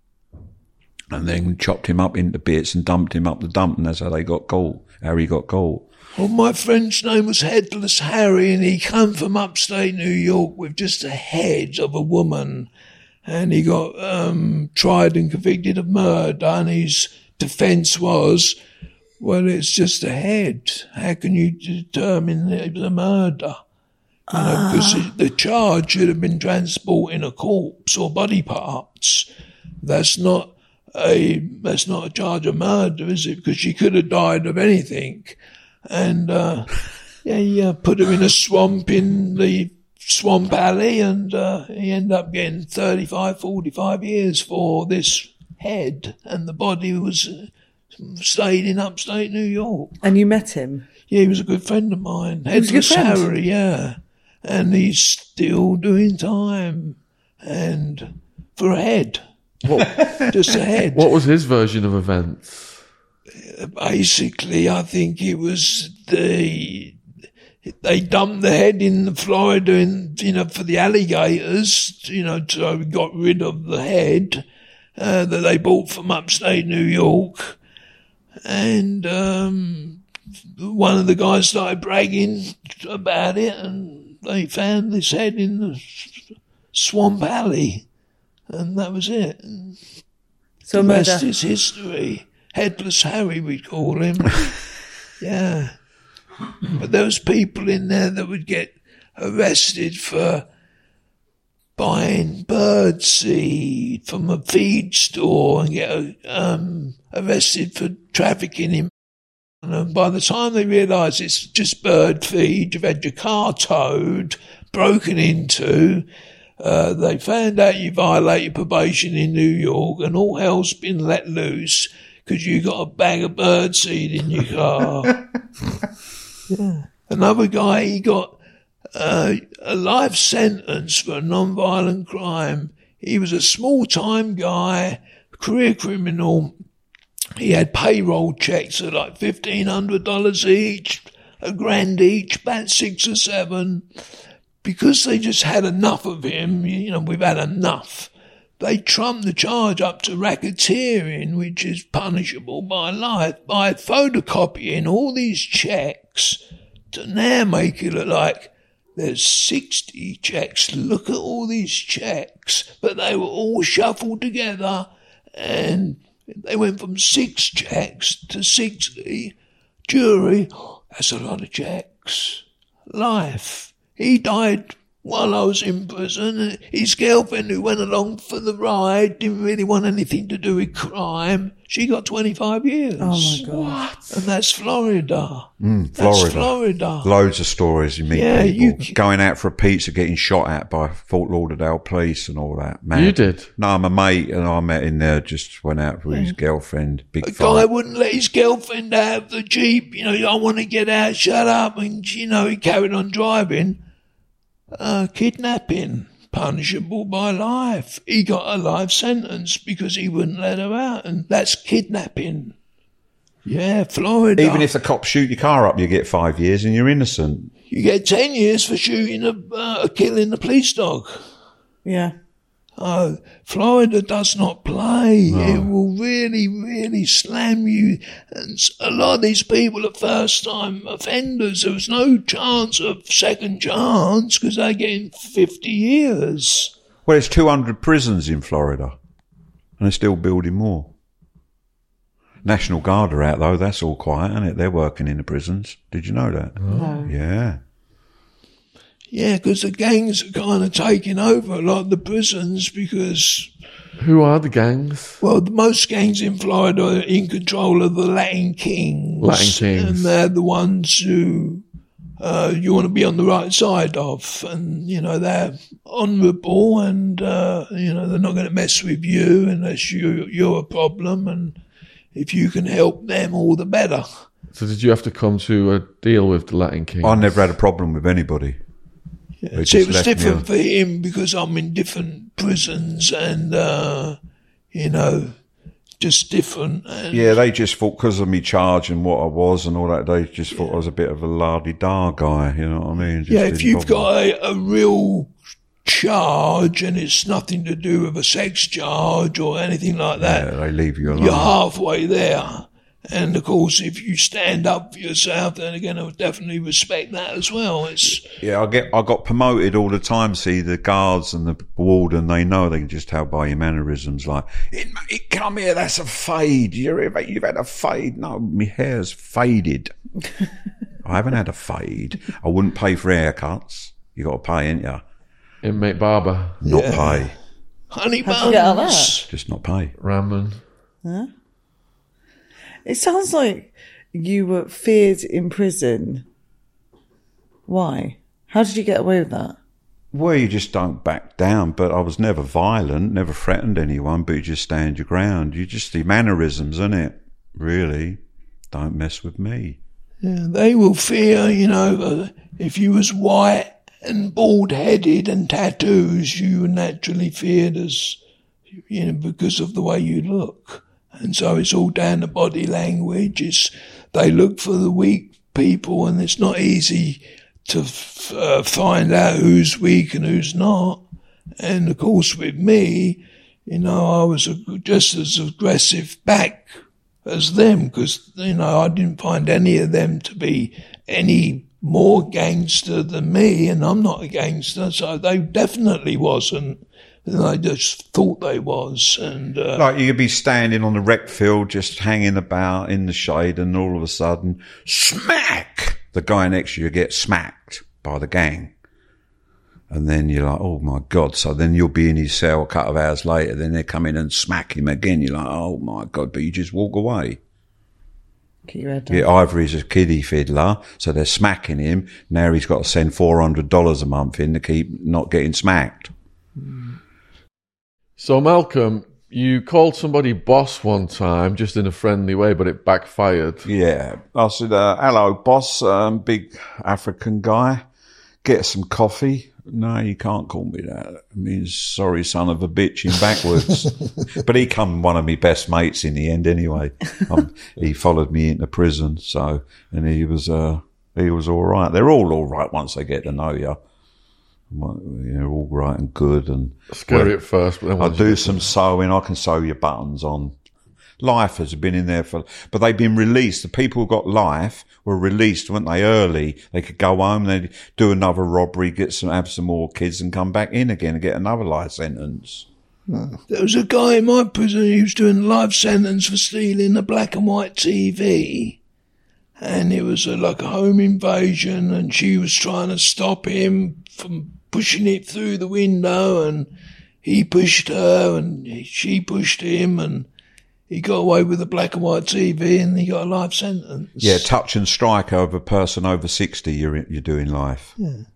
and then chopped him up into bits and dumped him up the dump. And that's how they got caught, how he got caught. Well, my friend's name was Headless Harry, and he come from upstate New York with just a head of a woman. And he got tried and convicted of murder, and his defence was, well, it's just a head. How can you determine that it was a murder? Because the charge should have been transporting a corpse or body parts. That's not a charge of murder, is it? Because she could have died of anything. And he put him in a swamp in the Swamp Alley, and he ended up getting 35, 45 years for this head, and the body was stayed in upstate New York. And you met him? Yeah, he was a good friend of mine. He was a good Headless friend? Harry, yeah. And he's still doing time, and for a head. Just a head. What was his version of events? Basically, I think it was they dumped the head in Florida for the alligators, so we got rid of the head that they bought from upstate New York. And one of the guys started bragging about it, and they found this head in the Swamp Alley. And that was it. So the murder. rest is history. Headless Harry, we'd call him. Yeah. But there was people in there that would get arrested for buying bird seed from a feed store and get arrested for trafficking in. And by the time they realise it's just bird feed, you've had your car towed, broken into. They found out you violated probation in New York, and all hell's been let loose because you got a bag of birdseed in your car. Yeah. Another guy, he got a life sentence for a non-violent crime. He was a small-time guy, career criminal. He had payroll checks of like $1,500 each, $1,000 each, about 6 or 7. Because they just had enough of him, we've had enough. They trumped the charge up to racketeering, which is punishable by life, by photocopying all these checks to now make it look like there's 60 checks. Look at all these checks. But they were all shuffled together, and they went from 6 checks to 60. Jury, that's a lot of checks. Life. He died while I was in prison. His girlfriend, who went along for the ride, didn't really want anything to do with crime. She got 25 years. Oh, my God. What? And that's Florida. Florida. That's Florida. Loads of stories you meet people going out for a pizza, getting shot at by Fort Lauderdale police and all that. Man. You did? No, my mate and I met in there, just went out with his girlfriend. Big fight. Guy wouldn't let his girlfriend out of the Jeep. I want to get out, shut up. And, he carried on driving. Kidnapping, punishable by life. He got a life sentence because he wouldn't let her out, and that's kidnapping. Yeah, Florida. Even if the cops shoot your car up, you get 5 years and you're innocent. You get 10 years for shooting killing the police dog. Yeah. Florida does not play. No. It will really, really slam you. And a lot of these people are first-time offenders. There was no chance of second chance because they're getting 50 years. Well, there's 200 prisons in Florida, and they're still building more. National Guard are out, though. That's all quiet, isn't it? They're working in the prisons. Did you know that? No. Yeah. Yeah, because the gangs are kind of taking over a lot of the prisons because... Who are the gangs? Well, most gangs in Florida are in control of the Latin Kings. Latin Kings. And they're the ones who you want to be on the right side of. And, they're honourable and, they're not going to mess with you unless you're a problem. And if you can help them, all the better. So did you have to come to a deal with the Latin Kings? I never had a problem with anybody. Yeah. So it was different for him because I'm in different prisons and, just different. And yeah, they just thought because of me charge and what I was and all that, they just thought I was a bit of a la-di-da guy, you know what I mean? Just if you've got a real charge and it's nothing to do with a sex charge or anything like that, they leave you alone. You're halfway there. And, of course, if you stand up for yourself, then again, I would definitely respect that as well. Yeah, I got promoted all the time. See, the guards and the warden, they know they can just tell by your mannerisms. Like, come here, that's a fade. You've had a fade. No, my hair's faded. I haven't had a fade. I wouldn't pay for haircuts. You got to pay, ain't you? Inmate barber. Not pay. Honey buns. Get out of that? Just not pay. Ramen. Huh? It sounds like you were feared in prison. Why? How did you get away with that? Well, you just don't back down. But I was never violent, never threatened anyone, but you just stand your ground. You just, the mannerisms, isn't it? Really, don't mess with me. Yeah, they will fear, if you was white and bald-headed and tattoos, you were naturally feared as, because of the way you look. And so it's all down to body language. They look for the weak people, and it's not easy to find out who's weak and who's not. And, of course, with me, I was just as aggressive back as them because, I didn't find any of them to be any more gangster than me, and I'm not a gangster, so they definitely wasn't. And I just thought they was. And like you could be standing on the rec field just hanging about in the shade and all of a sudden, smack! The guy next to you gets smacked by the gang. And then you're like, oh my God. So then you'll be in his cell a couple of hours later. Then they come in and smack him again. You're like, oh my God. But you just walk away. Get your head down. Yeah, Ivory's a kiddie fiddler, so they're smacking him. Now he's got to send $400 a month in to keep not getting smacked. So, Malcolm, you called somebody boss one time, just in a friendly way, but it backfired. Yeah. I said, hello, boss, big African guy. Get some coffee. No, you can't call me that. It means sorry son of a bitch in backwards. But he come one of my best mates in the end anyway. He followed me into prison, so, and he was all right. They're all right once they get to know you. You're all right and good. And scary at first, but then I do some sewing. I can sew your buttons on. Life has been in there but they've been released. The people who got life were released, weren't they, early? They could go home, they'd do another robbery, have some more kids and come back in again and get another life sentence. There was a guy in my prison who was doing a life sentence for stealing a black and white TV. And it was like a home invasion, and she was trying to stop him from pushing it through the window, and he pushed her and she pushed him, and he got away with a black and white TV and he got a life sentence. Yeah, touch and strike over a person over 60, you're doing life. Yeah.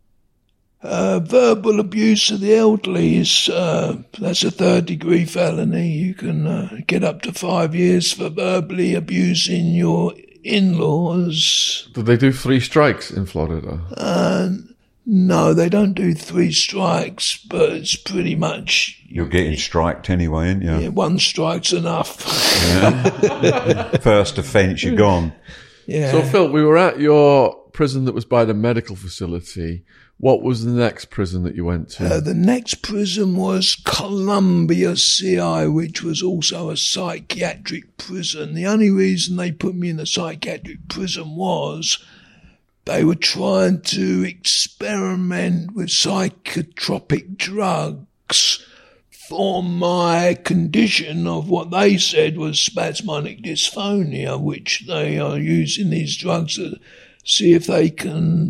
Verbal abuse of the elderly is, that's a 3rd-degree felony. You can get up to 5 years for verbally abusing your in-laws. Do they do 3 strikes in Florida? No, they don't do 3 strikes, but it's pretty much... You're getting striked anyway, aren't you? Yeah, 1 strike's enough. Yeah. First offence, you're gone. Yeah. So, Phil, we were at your prison that was by the medical facility. What was the next prison that you went to? The next prison was Columbia CI, which was also a psychiatric prison. The only reason they put me in a psychiatric prison was they were trying to experiment with psychotropic drugs for my condition of what they said was spasmodic dysphonia, which they are using these drugs to see if they can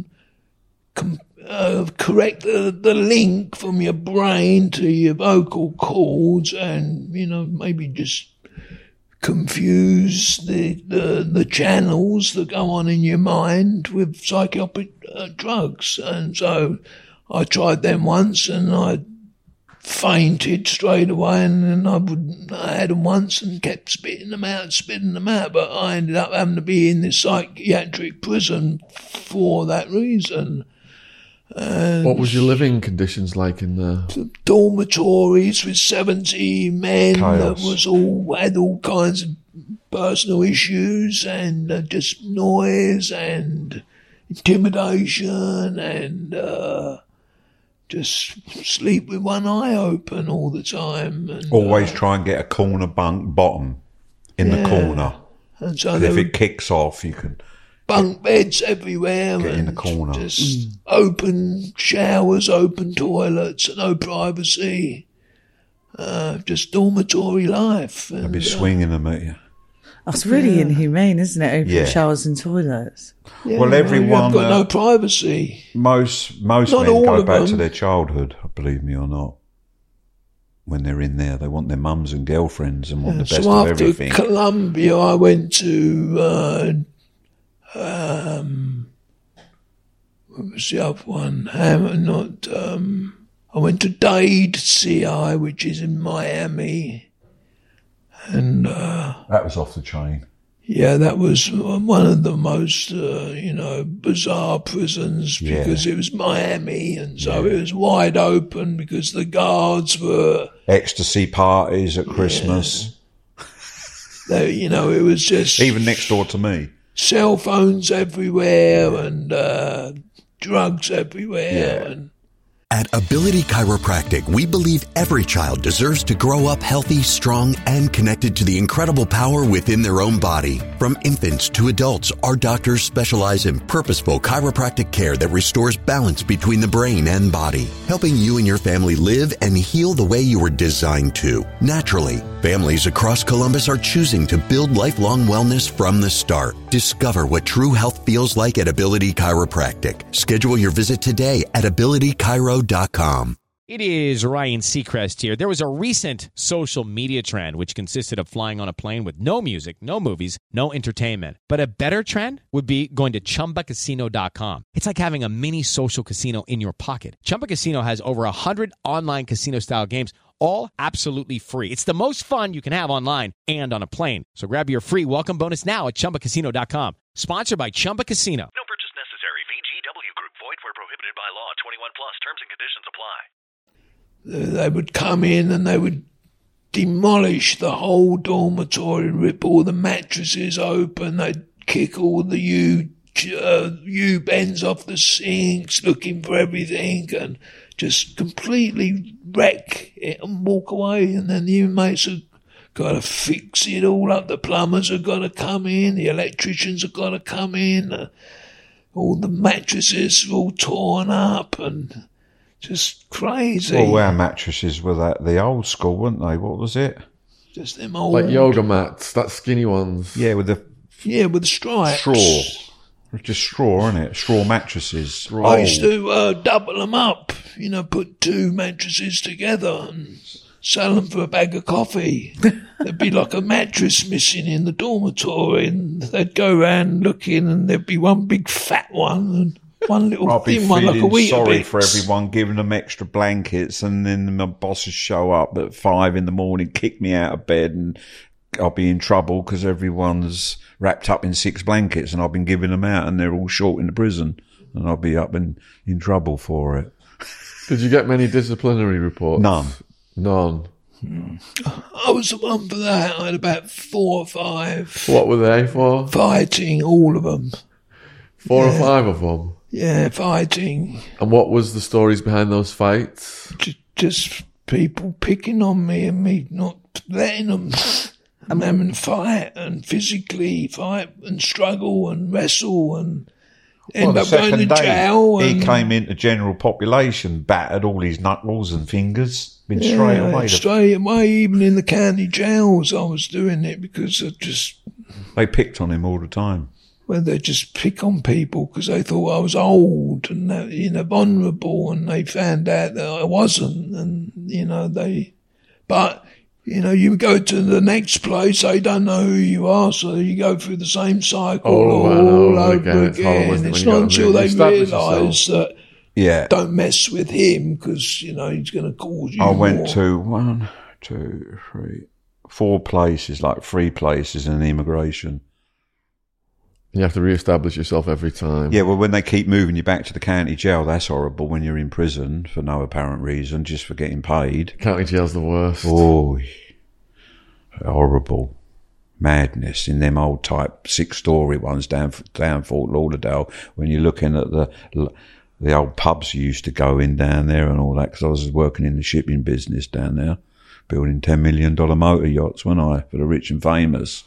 correct the link from your brain to your vocal cords and, maybe just confuse the channels that go on in your mind with psychotropic drugs. And so I tried them once and I fainted straight away, and then I had them once and kept spitting them out, but I ended up having to be in this psychiatric prison for that reason. And what was your living conditions like in the dormitories with 70 men? Chaos. That had all kinds of personal issues and just noise and intimidation and just sleep with one eye open all the time. And, always try and get a corner bunk bottom in the corner. And so if it kicks off, you can bunk beds everywhere. Get in the corner. Just open showers, open toilets, no privacy. Just dormitory life. They'll be swinging them at you. That's really inhumane, isn't it? Open showers and toilets. Yeah, well, everyone... You've got no privacy. Most men go back to their childhood, believe me or not. When they're in there, they want their mums and girlfriends and want the best of everything. So after Columbia, I went to... what was the other one? I went to Dade CI, which is in Miami. And that was off the chain. Yeah, that was one of the most, bizarre prisons because it was Miami, and so it was wide open because the guards were... Ecstasy parties at Christmas. It was just... Even next door to me. Cell phones everywhere and drugs everywhere. Yeah. And at Ability Chiropractic, we believe every child deserves to grow up healthy, strong, and connected to the incredible power within their own body. From infants to adults, our doctors specialize in purposeful chiropractic care that restores balance between the brain and body, helping you and your family live and heal the way you were designed to, naturally. Families across Columbus are choosing to build lifelong wellness from the start. Discover what true health feels like at Ability Chiropractic. Schedule your visit today at abilitychiro.com. It is Ryan Seacrest here. There was a recent social media trend which consisted of flying on a plane with no music, no movies, no entertainment. But a better trend would be going to ChumbaCasino.com. It's like having a mini social casino in your pocket. Chumba Casino has over 100 online casino-style games, all absolutely free. It's the most fun you can have online and on a plane. So grab your free welcome bonus now at ChumbaCasino.com. Sponsored by Chumba Casino. No purchase necessary. VGW Group. Void where prohibited by law. 21 plus. Terms and conditions apply. They would come in and they would demolish the whole dormitory, rip all the mattresses open, they'd kick all the U-bends off the sinks, looking for everything, and just completely wreck it and walk away. And then the inmates have got to fix it all up. The plumbers have got to come in, the electricians have got to come in, all the mattresses are all torn up and just crazy. Well, our mattresses were the old school, weren't they? What was it? Just them old, like yoga mats, that skinny ones. Yeah, with the stripes. Straw. Just straw, isn't it? Straw mattresses. I used to double them up, put two mattresses together and sell them for a bag of coffee. There'd be like a mattress missing in the dormitory, and they'd go around looking, and there'd be one big fat one and one little thin one, like a Weetabix. I'll be feeling sorry for everyone, giving them extra blankets, and then my bosses show up at 5 a.m, kick me out of bed, and I'll be in trouble because everyone's wrapped up in 6 blankets, and I've been giving them out, and they're all short in the prison, and I'll be up in trouble for it. Did you get many disciplinary reports? None. I was the one for that. I had about 4 or 5. What were they for? Fighting, all of them. 4 or 5 of them? Yeah, fighting. And what was the stories behind those fights? Just people picking on me and me not letting them. I'm having to fight and physically fight and struggle and wrestle and end up going to jail. He came into general population, battered all his knuckles and fingers. Straight away, even in the county jails, I was doing it because they picked on him all the time. Well, they just pick on people because they thought I was old and vulnerable, and they found out that I wasn't, and but you go to the next place, they don't know who you are, so you go through the same cycle all over again. It's not until they realise that don't mess with him because he's going to cause you. I went to 1, 2, 3, 4 places, like 3 places in immigration. You have to re-establish yourself every time. Yeah, well, when they keep moving you back to the county jail, that's horrible when you're in prison for no apparent reason, just for getting paid. County jail's the worst. Oh, horrible. Madness in them old type 6-story ones down Fort Lauderdale, when you're looking at the old pubs you used to go in down there and all that, because I was working in the shipping business down there, building $10 million motor yachts, wasn't I, for the rich and famous.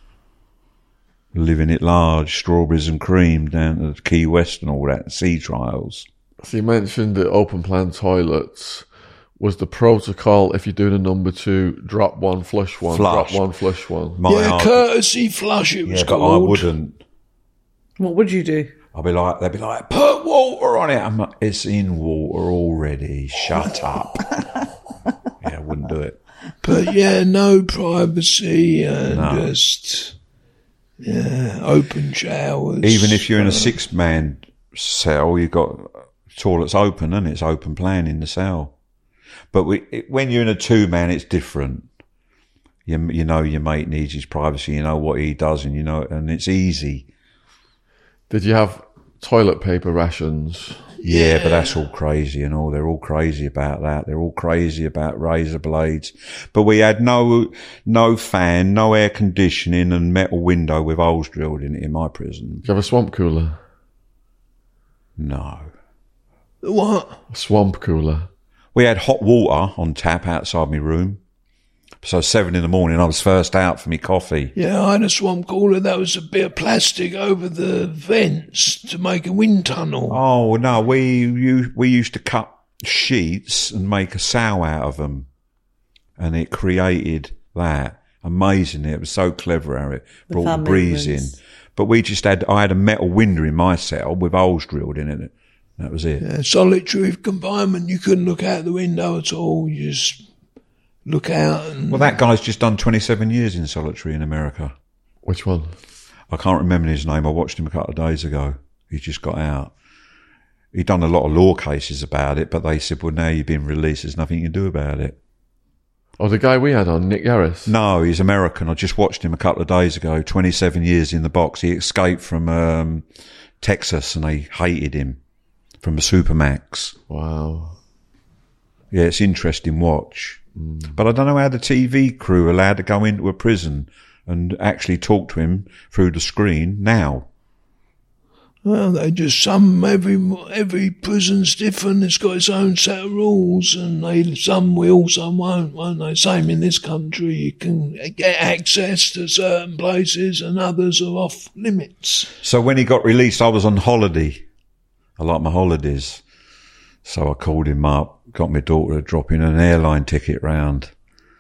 Living it large, strawberries and cream down to Key West and all that, sea trials. So you mentioned that open plan toilets was the protocol. If you're doing a number 2, drop one, flush one, drop one, flush one. Courtesy flush it was called. But I wouldn't. What would you do? They'd be like, put water on it. I'm like, it's in water already. Shut up. I wouldn't do it. But no privacy and just... Yeah, open showers. Even if you're in a 6-man cell, you've got toilets open, and it's open plan in the cell. But when you're in a 2-man, it's different. You know your mate needs his privacy. You know what he does, and and it's easy. Did you have toilet paper rations? Yeah, but that's all crazy and all. They're all crazy about that. They're all crazy about razor blades. But we had no fan, no air conditioning, and metal window with holes drilled in it in my prison. Did you have a swamp cooler? No. What? A swamp cooler. We had hot water on tap outside my room. So 7 a.m, I was first out for my coffee. Yeah, I had a swamp cooler that was a bit of plastic over the vents to make a wind tunnel. Oh, no, we used to cut sheets and make a sow out of them. And it created that. Amazing. It was so clever how it brought the breeze in. But I had a metal window in my cell with holes drilled in it. That was it. Yeah, solitary confinement, you couldn't look out the window at all. You just look out. And Well, that guy's just done 27 years in solitary in America. Which one? I can't remember his name. I watched him a couple of days ago. He just got out. He'd done a lot of law cases about it, but they said, well, now you've been released, there's nothing you can do about it. Oh, the guy we had on, Nick Harris? No, he's American. I just watched him a couple of days ago, 27 years in the box. He escaped from Texas and they hated him from the Supermax. Wow. Yeah, it's interesting watch. But I don't know how the TV crew are allowed to go into a prison and actually talk to him through the screen now. Well, they just every prison's different. It's got its own set of rules, and some will, some won't they? Same in this country. You can get access to certain places, and others are off limits. So when he got released, I was on holiday. I like my holidays, so I called him up, got my daughter to drop in an airline ticket round.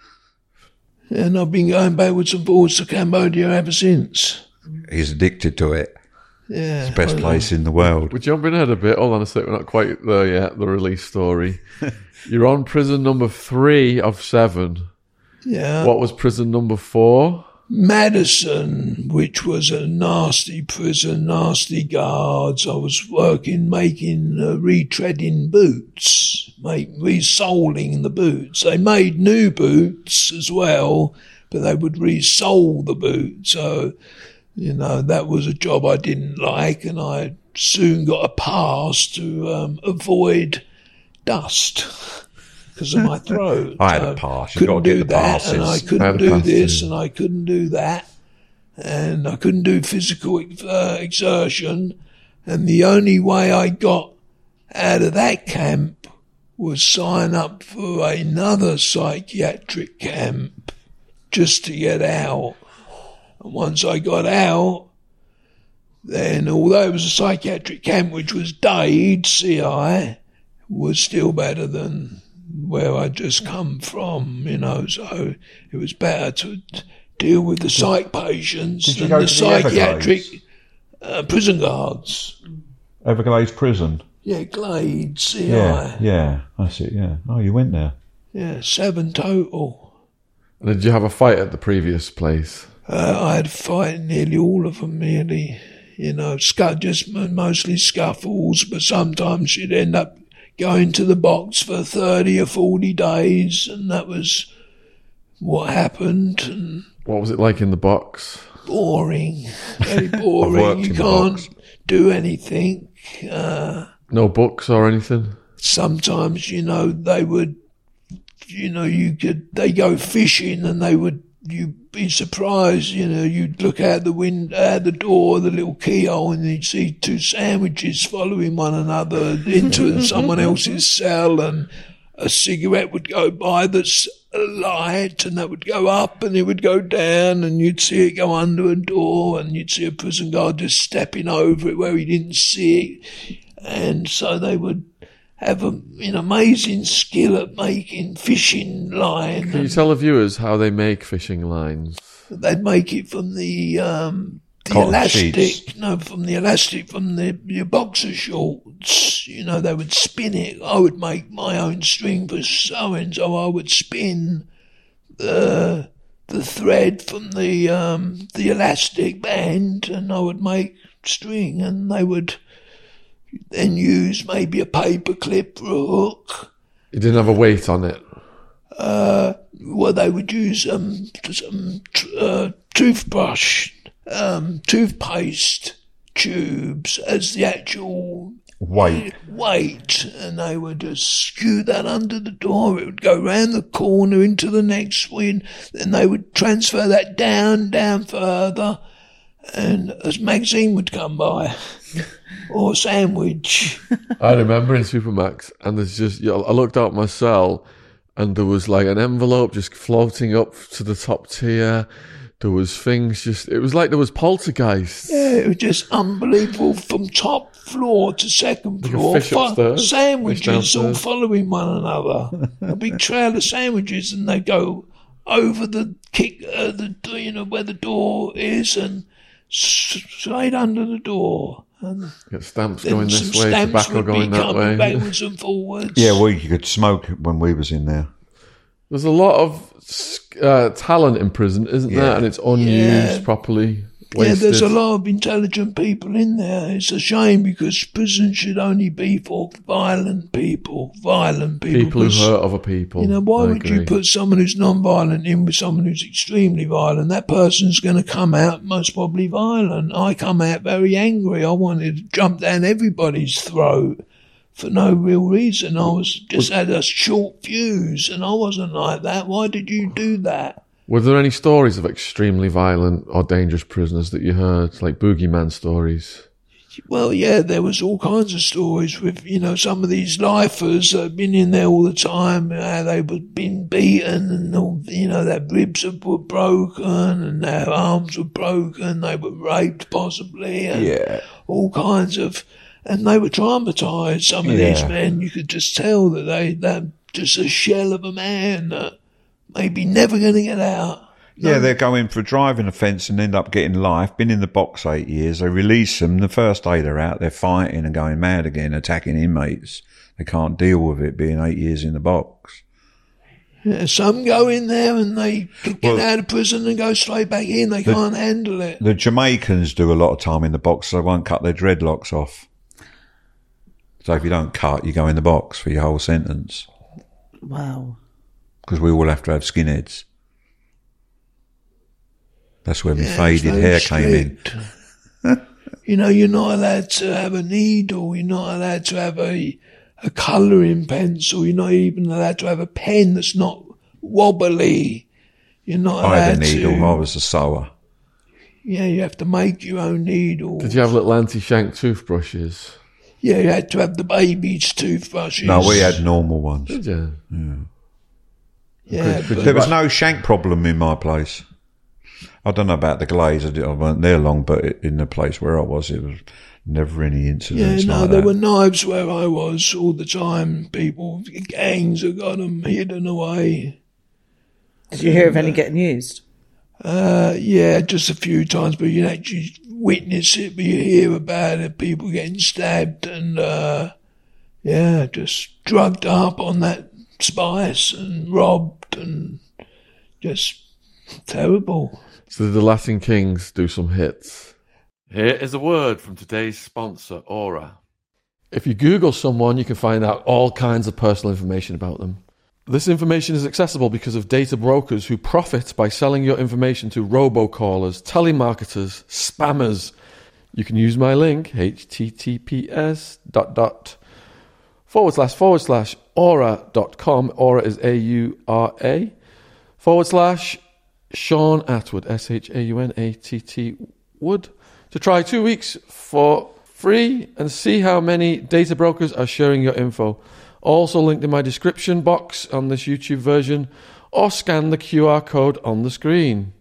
And I've been going backwards and forwards to Cambodia ever since. He's addicted to it. Yeah, it's the best place in the world. We're jumping ahead a bit. Hold on a sec, we're not quite there yet, the release story. You're on prison number 3 of 7. Yeah. What was prison number 4? Madison, which was a nasty prison, nasty guards. I was making retreading boots, resoling the boots. They made new boots as well, but they would resole the boots. So, that was a job I didn't like, and I soon got a pass to avoid dust because of my throat. I had a pass. You couldn't do that, and I couldn't do this, and I couldn't do that, and I couldn't do physical exertion. And the only way I got out of that camp was sign up for another psychiatric camp just to get out. And once I got out, then although it was a psychiatric camp, which was Dade, CI, was still better than where I'd just come from, so it was better to deal with the psych patients than the psychiatric prison guards. Everglades Prison? Yeah, Glades, CI. Yeah, that's it, yeah. Oh, you went there? Yeah, 7 total. And did you have a fight at the previous place? I had a fight in nearly all of them, really. Just mostly scuffles, but sometimes you'd end up going to the box for 30 or 40 days, and that was what happened. And what was it like in the box? Boring. Very boring. You can't do anything. No books or anything? Sometimes, they would, they go fishing and you'd be surprised, you'd look out the door, the little keyhole, and you'd see 2 sandwiches following one another into someone else's cell, and a cigarette would go by that's light, and that would go up and it would go down, and you'd see it go under a door, and you'd see a prison guard just stepping over it where he didn't see it. And so they would have an amazing skill at making fishing line. Can you tell the viewers how they make fishing lines? They'd make it from the elastic, from your boxer shorts. They would spin it. I would make my own string for sewing, so I would spin the thread from the elastic band, and I would make string, and they would then use maybe a paper clip for a hook. You didn't have a weight on it? Well, they would use some toothbrush, toothpaste tubes as the actual weight, and they would just skew that under the door. It would go round the corner into the next one, then they would transfer that down further, and a magazine would come by. Or a sandwich. I remember in Supermax, and I looked out my cell, and there was like an envelope just floating up to the top tier. There was things it was like there was poltergeist. Yeah, it was just unbelievable from top floor to second floor. Like a fish upstairs, sandwiches all following one another. A big trail of sandwiches, and they go over the where the door is, and straight under the door. And get stamps going this way, tobacco going that way. Backwards and forwards. Yeah, you could smoke when we was in there. There's a lot of talent in prison, isn't there? And it's unused properly. Wasted. Yeah, there's a lot of intelligent people in there. It's a shame because prison should only be for violent people. People who hurt other people. You know, why would you put someone who's non-violent in with someone who's extremely violent? That person's going to come out most probably violent. I come out very angry. I wanted to jump down everybody's throat for no real reason. I was just had a short fuse and I wasn't like that. Why did you do that? Were there any stories of extremely violent or dangerous prisoners that you heard, like boogeyman stories? Well, yeah, there was all kinds of stories with, you know, some of these lifers that had been in there all the time, how they were being beaten and, all, you know, their ribs were broken and their arms were broken, they were raped possibly, and all kinds of, and they were traumatised, some of these men. You could just tell that they're just a shell of a man that maybe never going to get out. Yeah, they're going for a driving offence and end up getting life. Been in the box 8 years. They release them. The first day they're out, they're fighting and going mad again, attacking inmates. They can't deal with it being 8 years in the box. Yeah, some go in there and they get out of prison and go straight back in. They can't handle it. The Jamaicans do a lot of time in the box, so they won't cut their dreadlocks off. So if you don't cut, you go in the box for your whole sentence. Wow. Because we all have to have skinheads. That's where my faded hair came in. You know, you're not allowed to have a needle. You're not allowed to have a colouring pencil. You're not even allowed to have a pen that's not wobbly. You're not allowed to. I had a needle. I was a sewer. Yeah, you have to make your own needles. Did you have little anti-shank toothbrushes? Yeah, you had to have the baby's toothbrushes. No, we had normal ones. Did you? Yeah. Yeah, there was no shank problem in my place. I don't know about the Glaze. I weren't there long, but in the place where I was, it was never any incidents. Yeah, no, like there that. were knives where I was all the time. People, gangs have got them hidden away. Did you hear of any getting used? Yeah, just a few times, but you don't actually witness it, but you hear about it, people getting stabbed and, just drugged up on that spice and robbed and just terrible. So the Latin Kings do some hits. Here is a word from today's sponsor, Aura. If you Google someone, you can find out all kinds of personal information about them. This information is accessible because of data brokers who profit by selling your information to robocallers, telemarketers, spammers. You can use my link, https://aura.com. Aura is AURA. /Sean Atwood, SHAUNATT Wood, to try 2 weeks for free and see how many data brokers are sharing your info. Also linked in my description box on this YouTube version, or scan the QR code on the screen.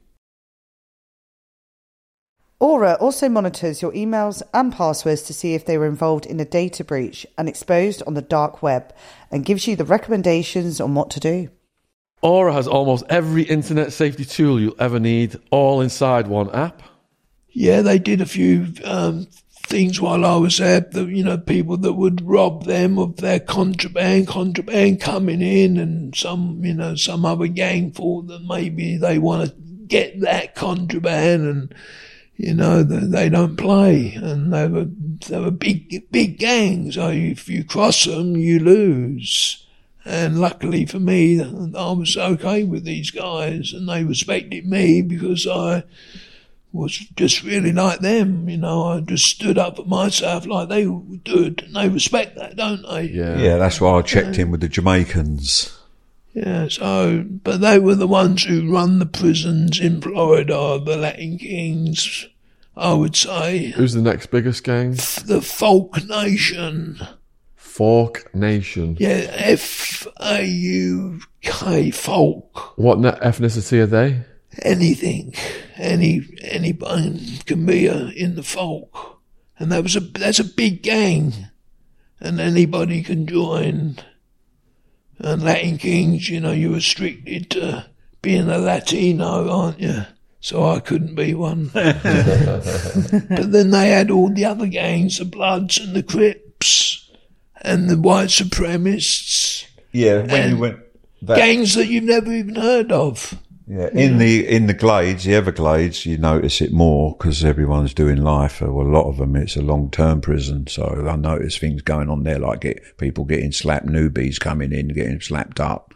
Aura also monitors your emails and passwords to see if they were involved in a data breach and exposed on the dark web, and gives you the recommendations on what to do. Aura has almost every internet safety tool you'll ever need, all inside one app. Yeah, they did a few things while I was there, people that would rob them of their contraband coming in, and some other gang thought that maybe they want to get that contraband, and they don't play, and they were big gangs. So if you cross them, you lose. And luckily for me, I was okay with these guys, and they respected me because I was just really like them. I just stood up for myself like they do, and they respect that, don't they? Yeah, that's why I checked in with the Jamaicans. Yeah, but they were the ones who run the prisons in Florida, the Latin Kings, I would say. Who's the next biggest gang? The Folk Nation. Folk Nation. Yeah, FAUK, folk. What ethnicity are they? Anything. Anybody can be in the folk. And that's a big gang. And anybody can join. And Latin Kings, you're restricted to being a Latino, aren't you? so I couldn't be one. But then they had all the other gangs, the Bloods and the Crips and the white supremacists. Yeah, when you went... gangs that you've never even heard of. Yeah, in the Glades, the Everglades, you notice it more because everyone's doing life. Well, a lot of them, it's a long-term prison, so I notice things going on there, like people getting slapped, newbies coming in, getting slapped up.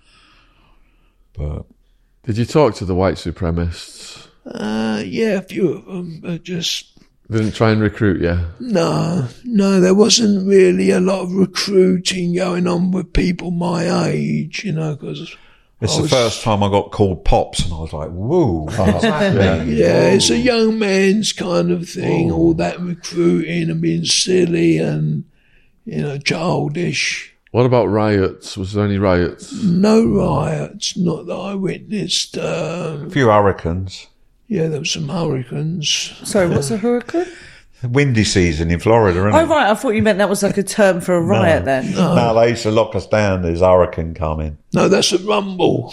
But did you talk to the white supremacists? Yeah, a few of them, but just... They didn't try and recruit you? No, there wasn't really a lot of recruiting going on with people my age, because... It's the first time I got called Pops, and I was like, whoa. Yeah, it's a young man's kind of thing, all that recruiting and being silly and, childish. What about riots? Was there any riots? No riots, not that I witnessed. A few hurricanes. Yeah, there were some hurricanes. Sorry, what's a hurricane? Windy season in Florida, isn't it? Oh, right, I thought you meant that was like a term for a riot then. No, they used to lock us down. There's a hurricane coming. No, that's a rumble.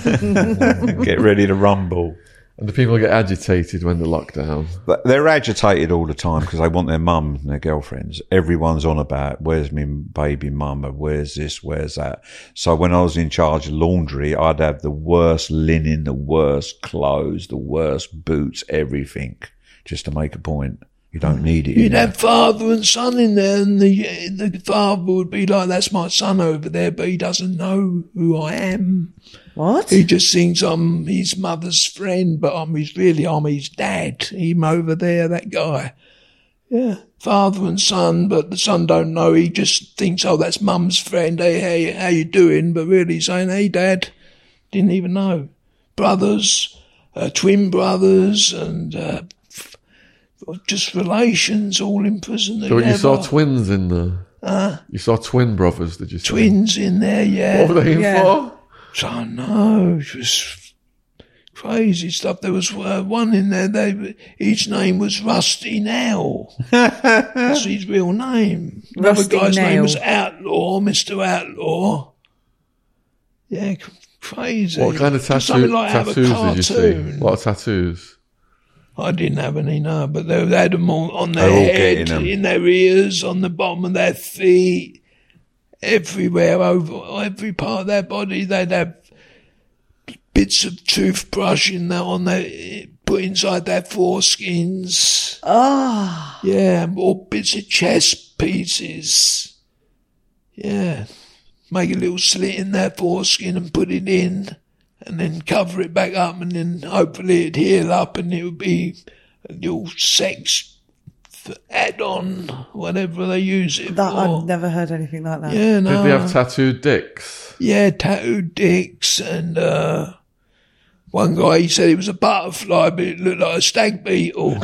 Get ready to rumble. And do people get agitated when they're locked down? They're agitated all the time because they want their mums and their girlfriends. Everyone's on about, where's my baby mama? Where's this? Where's that? So when I was in charge of laundry, I'd have the worst linen, the worst clothes, the worst boots, everything, just to make a point. You don't need it. You'd have father and son in there, and the father would be like, that's my son over there, but he doesn't know who I am. What? He just thinks I'm his mother's friend, but I'm his dad. Him over there, that guy. Yeah, father and son, but the son don't know. He just thinks, oh, that's mum's friend. Hey, how you doing? But really he's saying, hey, dad. Didn't even know. Brothers, twin brothers, and... just relations all in prison. So you saw twins in there? You saw twin brothers, did you say? Twins in there, yeah. What were they in for? I know, it was crazy stuff. There was one in there, each name was Rusty Nail. That's his real name. Another guy's name was Outlaw, Mr. Outlaw. Yeah, crazy. What kind of tattoos did you see? What tattoos? I didn't have any, no, but they had them all on their head, in their ears, on the bottom of their feet, everywhere, over every part of their body. They'd have bits of toothbrush put inside their foreskins. Oh. Yeah, or bits of chest pieces. Yeah. Make a little slit in their foreskin and put it in. And then cover it back up, and then hopefully it'd heal up, and it would be a little sex add-on, whatever they use it for. I've never heard anything like that. Yeah, no. Did they have tattooed dicks? Yeah, tattooed dicks, and one guy, he said it was a butterfly, but it looked like a stag beetle.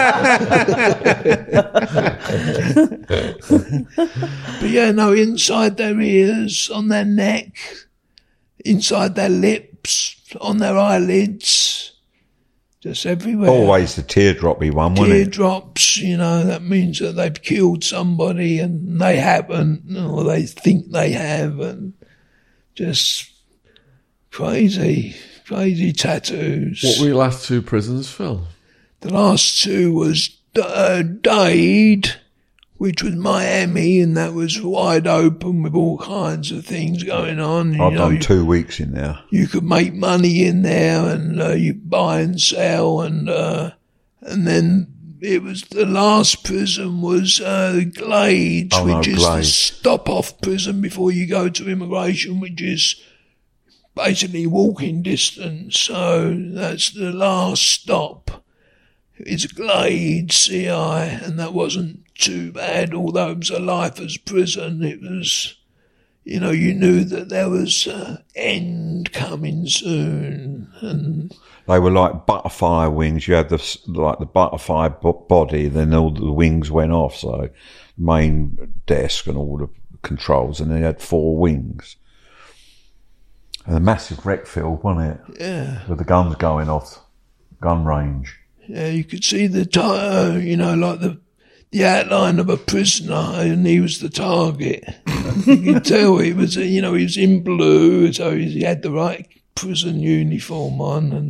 But yeah, no, inside their ears, on their neck, inside their lips, on their eyelids, just everywhere. Always the teardroppy one, wasn't it? Teardrops, that means that they've killed somebody and they haven't, or they think they have, and just crazy tattoos. What were your last two prisons, Phil? The last two was Dade, which was Miami, and that was wide open with all kinds of things going on. I've done 2 weeks in there. You could make money in there, and you buy and sell, and then it was the last prison was Glades, which is the stop-off prison before you go to immigration, which is basically walking distance. So that's the last stop. It's Glades, CI, and that wasn't too bad, although it was a lifer's prison. It was, you knew that there was an end coming soon. And they were like butterfly wings. You had the butterfly body, then all the wings went off. So main desk and all the controls, and then you had 4 wings. And a massive rec field, wasn't it? Yeah. With the guns going off, gun range. Yeah, you could see the like the outline of a prisoner, and he was the target. You could tell he was, he was in blue, so he had the right prison uniform on, and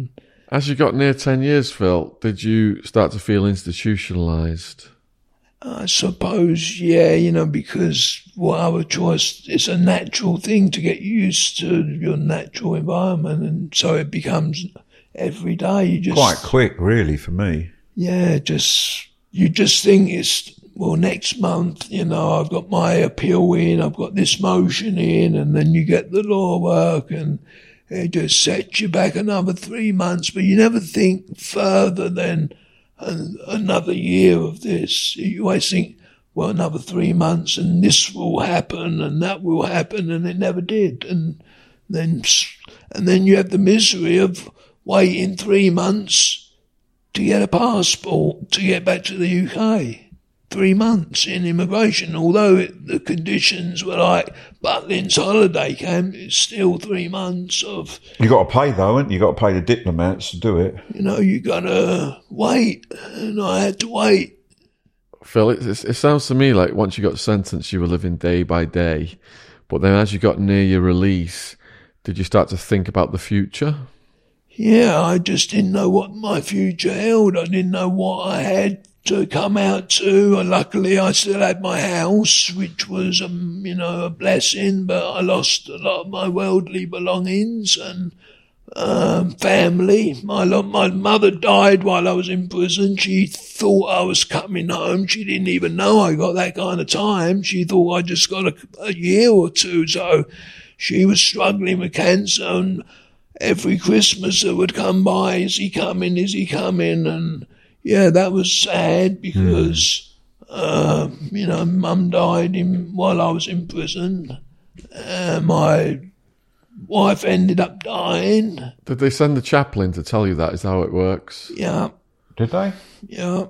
As you got near 10 years, Phil, did you start to feel institutionalised? I suppose, yeah, because our choice, it's a natural thing to get used to your natural environment, and so it becomes every day. You just quite quick, really, for me. Yeah, you just think it's, well, next month, I've got my appeal in, I've got this motion in, and then you get the law work, and it just sets you back another 3 months, but you never think further than another year of this. You always think, well, another 3 months and this will happen and that will happen, and it never did. And then you have the misery of waiting 3 months to get a passport to get back to the UK. 3 months in immigration, although the conditions were like Butlins holiday camp, it's still 3 months of... You got to pay, though, haven't you? You got to pay the diplomats to do it. You got to wait, and I had to wait. Phil, it sounds to me like once you got sentenced, you were living day by day. But then as you got near your release, did you start to think about the future? Yeah, I just didn't know what my future held. I didn't know what I had to come out to. And luckily I still had my house, which was, a blessing, but I lost a lot of my worldly belongings and family. My mother died while I was in prison. She thought I was coming home. She didn't even know I got that kind of time. She thought I just got a year or two. So she was struggling with cancer, and every Christmas that would come by, is he coming? And yeah, that was sad because, Mum died while I was in prison. My wife ended up dying. Did they send the chaplain to tell you that? Is that how it works? Yeah. Did they? Yeah.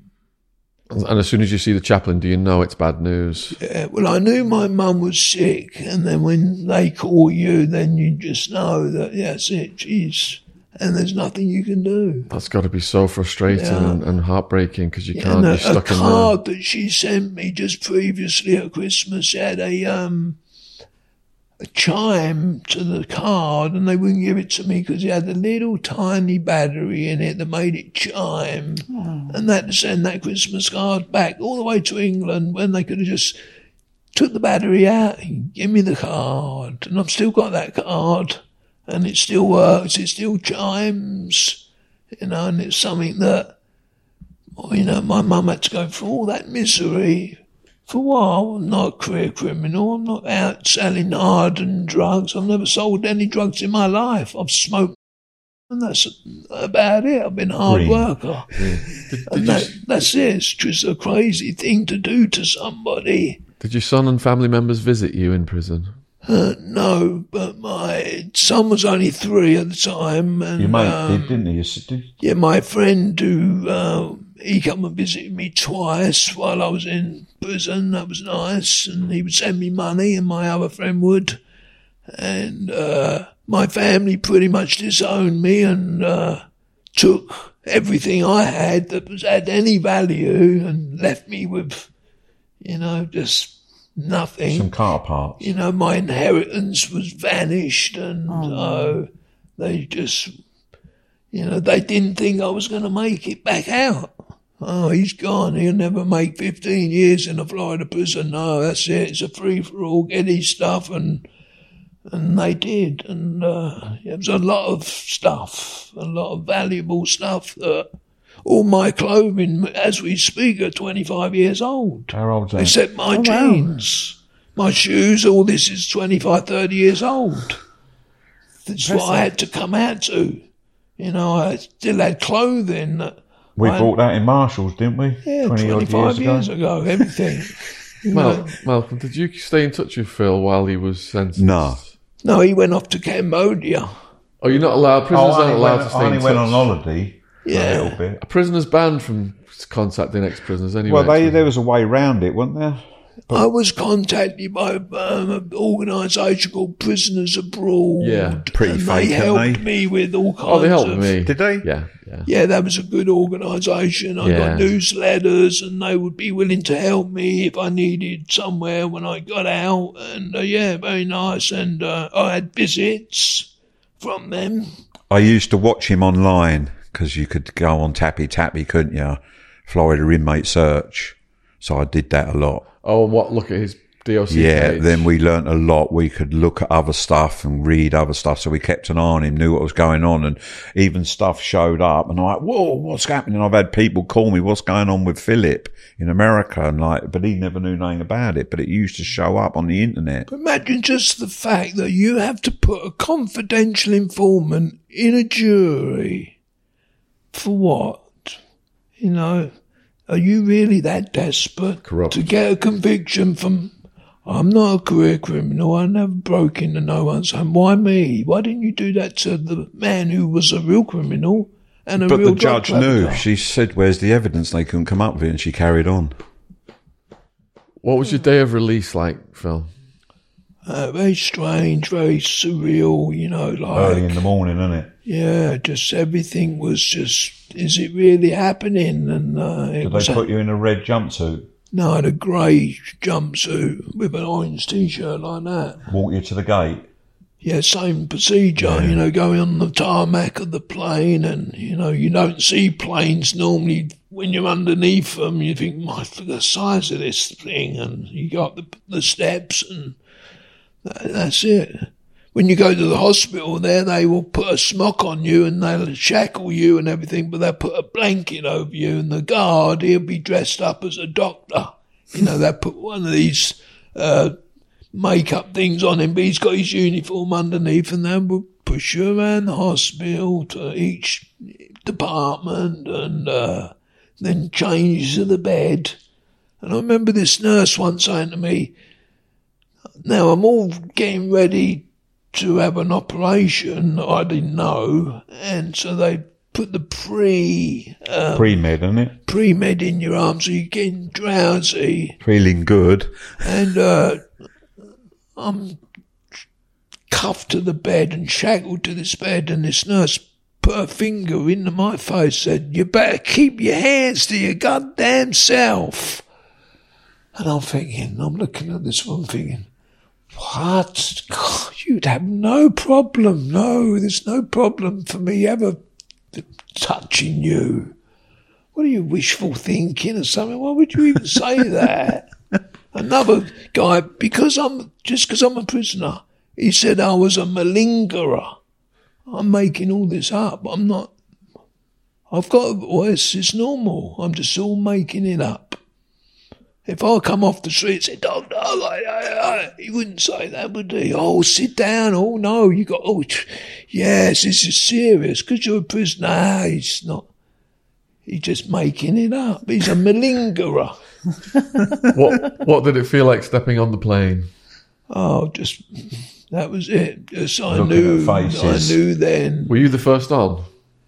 And as soon as you see the chaplain, do you know it's bad news? Yeah, well, I knew my mum was sick, and then when they call you, then you just know that, yeah, that's it, and there's nothing you can do. That's got to be so frustrating and heartbreaking because you can't be stuck in there. A card that she sent me just previously at Christmas had a chime to the card, and they wouldn't give it to me because it had a little tiny battery in it that made it chime. And they had to send that Christmas card back all the way to England when they could have just took the battery out and give me the card. And I've still got that card, and it still works, it still chimes, and it's something that, my mum had to go through all that misery. For a while, I'm not a career criminal. I'm not out selling hardened drugs. I've never sold any drugs in my life. I've smoked, and that's about it. I've been a hard worker. And that's it. It's just a crazy thing to do to somebody. Did your son and family members visit you in prison? No, but my son was only 3 at the time. And, your mate did, didn't he? Yeah, my friend who... he come and visited me twice while I was in prison. That was nice. And he would send me money, and my other friend would. And my family pretty much disowned me and took everything I had that had any value and left me with, just nothing. Some car parts. My inheritance was vanished, and they just... they didn't think I was going to make it back out. Oh, he's gone. He'll never make 15 years in a Florida prison. No, that's it. It's a free-for-all. Get his stuff. And they did. And it was a lot of stuff, a lot of valuable stuff. All my clothing, as we speak, are 25 years old. How old is that? Except my jeans. My shoes, all this is 25, 30 years old. That's what I had to come out to. I still had clothing that... We bought that in Marshalls, didn't we? Yeah, 25 years ago, everything. Malcolm, did you stay in touch with Phil while he was sentenced? No, he went off to Cambodia. Oh, you're not allowed? Prisoners aren't allowed to stay in touch? I only went on holiday a little bit. A prisoner's banned from contacting ex-prisoners anyway. Well, there was a way round it, wasn't there? I was contacted by an organisation called Prisoners Abroad. Yeah, pretty fake, they helped me with all kinds of... Oh, they helped me. Did they? Yeah. Yeah, that was a good organisation. I got newsletters, and they would be willing to help me if I needed somewhere when I got out. And, very nice. And I had visits from them. I used to watch him online because you could go on Tappy, couldn't you? Florida Inmate Search. So I did that a lot. Oh, and what? Look at his DOC Yeah, page. then we learnt a lot. We could look at other stuff and read other stuff. So we kept an eye on him, knew what was going on, and even stuff showed up. And I'm like, whoa, what's happening? I've had people call me, what's going on with Philip in America? And like, but he never knew nothing about it. But it used to show up on the internet. Imagine just the fact that you have to put a confidential informant in a jury. For what? You know, are you really that desperate to get a conviction from... I'm not a career criminal. I never broke into no one's home. Why me? Why didn't you do that to the man who was a real criminal and a But real the judge drug knew. trafficker? She said, where's the evidence? They couldn't come up with it, and she carried on. What was your day of release like, Phil? Very strange, very surreal, you know, like... Early in the morning, isn't it? Yeah, just everything was just, is it really happening? And Did they put you in a red jumpsuit? No, I had a grey jumpsuit with an orange T-shirt like that. Walk you to the gate? Yeah, same procedure, you know, going on the tarmac of the plane, and, you know, you don't see planes normally when you're underneath them. You think, my, look at the size of this thing, and you go up the steps, and that's it. When you go to the hospital there, they will put a smock on you and they'll shackle you and everything, but they'll put a blanket over you, and the guard, he'll be dressed up as a doctor. You know, they'll put one of these makeup things on him, but he's got his uniform underneath, and then we'll push you around the hospital to each department and then change to the bed. And I remember this nurse once saying to me, now I'm all getting ready to have an operation. I didn't know, and so they put the pre-med, isn't it? Pre-med in your arm, so you're getting drowsy, feeling good, and I'm cuffed to the bed and shackled to this bed, and this nurse put her finger into my face, said, "You better keep your hands to your goddamn self." And I'm looking at this one thinking, what? God, you'd have no problem. No, there's no problem for me ever touching you. What are you, wishful thinking or something? Why would you even say that? Another guy, because I'm a prisoner, he said I was a malingerer. I'm making all this up. I'm not. I've got a voice. It's normal. I'm just all making it up. If I come off the street and say, "Doctor," he wouldn't say that, would he? "Oh, sit down. Oh, no, you got, yes, this is serious, because you're a prisoner." He's not. He's just making it up. He's a malingerer. What did it feel like stepping on the plane? Oh, just, that was it. Just, I Looking at faces. I knew then. Were you the first on?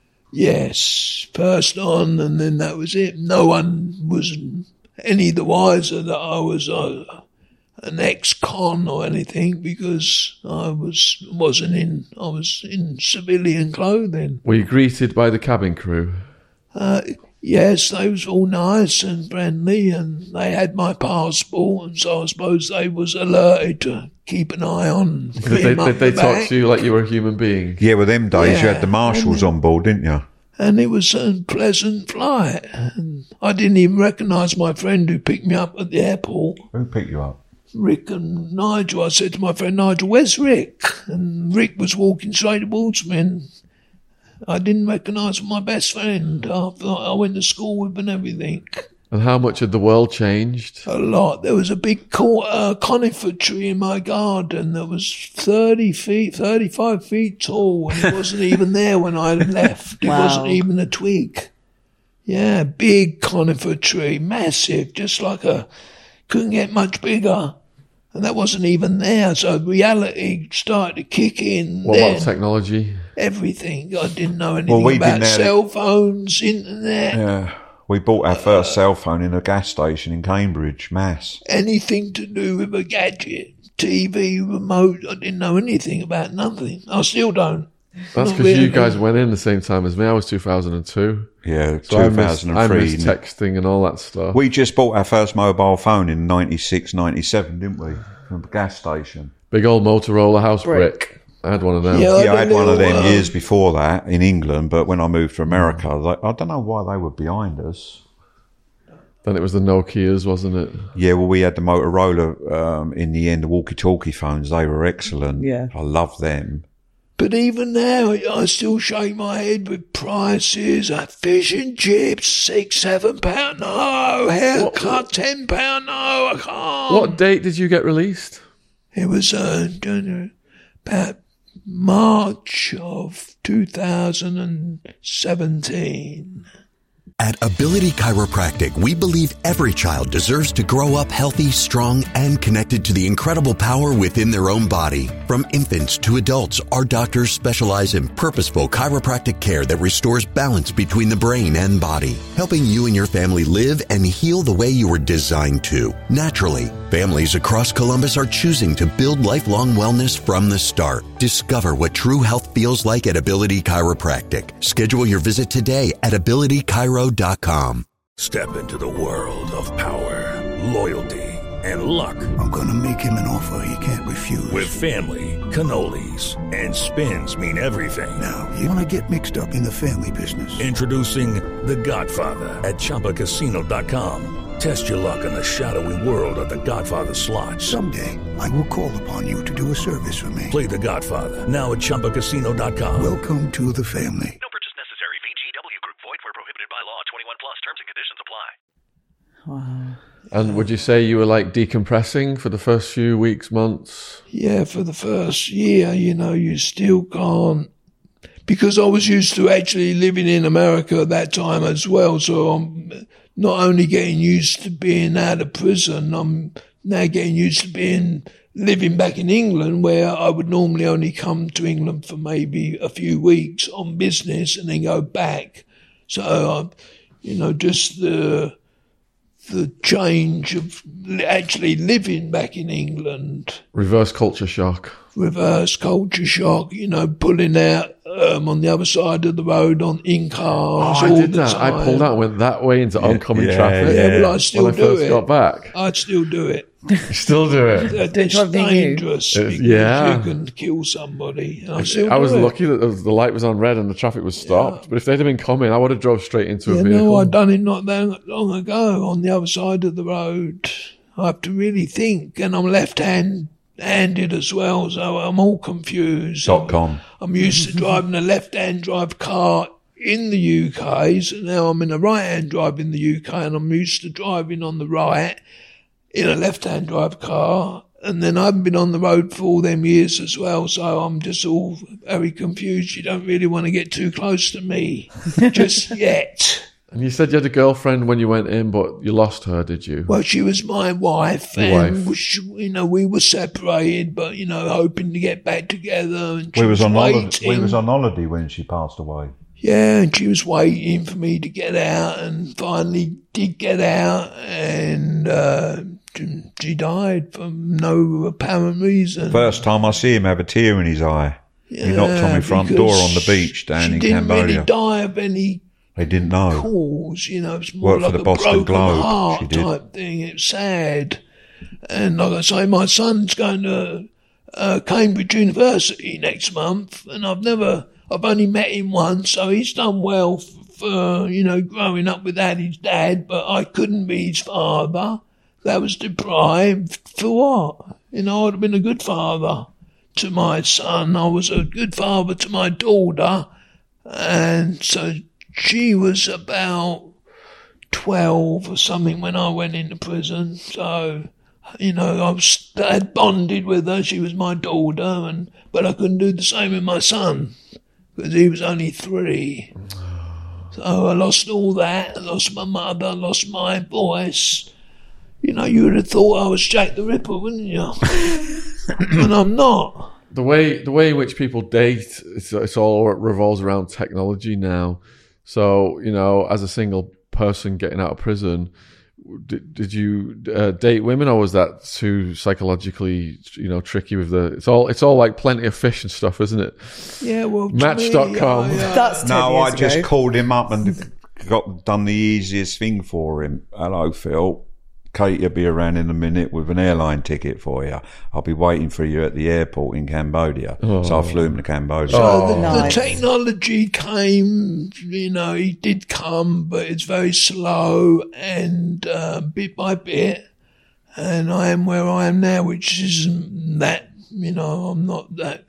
Yes, first on, and then that was it. No one was any the wiser that I was an ex-con or anything, because I was in civilian clothing. Were you greeted by the cabin crew? Yes, they was all nice and friendly, and they had my passport, and so I suppose they was alerted to keep an eye on me. Did they talk to you like you were a human being? Yeah, with them days you had the marshals on board, didn't you? And it was a pleasant flight. And I didn't even recognise my friend who picked me up at the airport. Who picked you up? Rick and Nigel. I said to my friend Nigel, "Where's Rick?" And Rick was walking straight towards me, and I didn't recognise my best friend. I went to school with and everything. And how much had the world changed? A lot. There was a big conifer tree in my garden that was 35 feet tall, and it wasn't even there when I left. It wasn't even a twig. Yeah, big conifer tree, massive, just like couldn't get much bigger. And that wasn't even there, so reality started to kick in. What about technology? Everything. I didn't know anything about cell phones, internet. Yeah. We bought our first cell phone in a gas station in Cambridge, Mass. Anything to do with a gadget, TV, remote, I didn't know anything about, nothing. I still don't. That's because you guys went in the same time as me. I was 2002. Yeah, so 2003. I missed texting and all that stuff. We just bought our first mobile phone in 96, 97, didn't we? From a gas station. Big old Motorola house brick. I had one of them. Yeah, I had one of them years before that in England, but when I moved to America, I don't know why they were behind us. Then it was the Nokias, wasn't it? Yeah, well, we had the Motorola in the end, the walkie-talkie phones. They were excellent. Yeah. I love them. But even now, I still shake my head with prices. Fish and chips, £6-7. No, haircut, £10. No, I can't. What date did you get released? It was about March of 2017. At Ability Chiropractic, we believe every child deserves to grow up healthy, strong, and connected to the incredible power within their own body. From infants to adults, our doctors specialize in purposeful chiropractic care that restores balance between the brain and body, helping you and your family live and heal the way you were designed to, naturally. Families across Columbus are choosing to build lifelong wellness from the start. Discover what true health feels like at Ability Chiropractic. Schedule your visit today at abilitychiro.com. Step into the world of power, loyalty, and luck. I'm going to make him an offer he can't refuse. With family, cannolis, and spins mean everything. Now, you want to get mixed up in the family business. Introducing The Godfather at ChumbaCasino.com. Test your luck in the shadowy world of The Godfather slot. Someday, I will call upon you to do a service for me. Play The Godfather now at ChumbaCasino.com. Welcome to the family. No purchase necessary. VGW Group. Void where prohibited by law. 21 plus. Terms and conditions apply. Wow. And would you say you were like decompressing for the first few weeks, months? Yeah, for the first year, you still can't. Because I was used to actually living in America at that time as well, so I'm not only getting used to being out of prison, I'm now getting used to living back in England, where I would normally only come to England for maybe a few weeks on business and then go back. So, just the change of actually living back in England. Reverse culture shock. Pulling out on the other side of the road in cars. Oh, I did that. I pulled out and went that way into oncoming traffic. Yeah, well, I still when I first got back. I'd still do it. You still do it? It's dangerous because you can kill somebody. I was lucky that the light was on red and the traffic was stopped. Yeah. But if they'd have been coming, I would have drove straight into a vehicle. No, I'd done it not that long ago on the other side of the road. I have to really think, and I'm left-handed as well, so I'm all confused. .com. I'm used to driving a left-hand drive car in the UK, so now I'm in a right-hand drive in the UK, and I'm used to driving on the right in a left-hand drive car, and then I haven't been on the road for all them years as well, so I'm just all very confused. You don't really want to get too close to me just yet. And you said you had a girlfriend when you went in, but you lost her, did you? Well, she was my wife, and we were separated, but hoping to get back together. And we was on holiday when she passed away. Yeah, and she was waiting for me to get out, and finally did get out, and she died for no apparent reason. First time I see him have a tear in his eye. Yeah, he knocked on my front door on the beach down in Cambodia. She didn't really die of any they didn't know. Cause, it's more Worked like for the a Boston broken Globe. heart She did. type thing. It's sad. And like I say, my son's going to Cambridge University next month, and I've only met him once, so he's done well for growing up without his dad, but I couldn't be his father. That was deprived. For what? I'd have been a good father to my son. I was a good father to my daughter, and so she was about 12 or something when I went into prison. So, I had bonded with her. She was my daughter, but I couldn't do the same with my son because he was only 3. So I lost all that. I lost my mother, I lost my voice. You would have thought I was Jack the Ripper, wouldn't you? And I'm not. The way in which people date, it's all revolves around technology now. So, as a single person getting out of prison, did you date women, or was that too psychologically, tricky with it's all like Plenty of Fish and stuff, isn't it? Yeah, well, Match.com. That's 10 No, years I just ago. called him up and done the easiest thing for him. Hello, Phil. Kate will be around in a minute with an airline ticket for you. I'll be waiting for you at the airport in Cambodia. So I flew him to Cambodia. So the technology came, it did come, but it's very slow and bit by bit. And I am where I am now, which isn't that, I'm not that,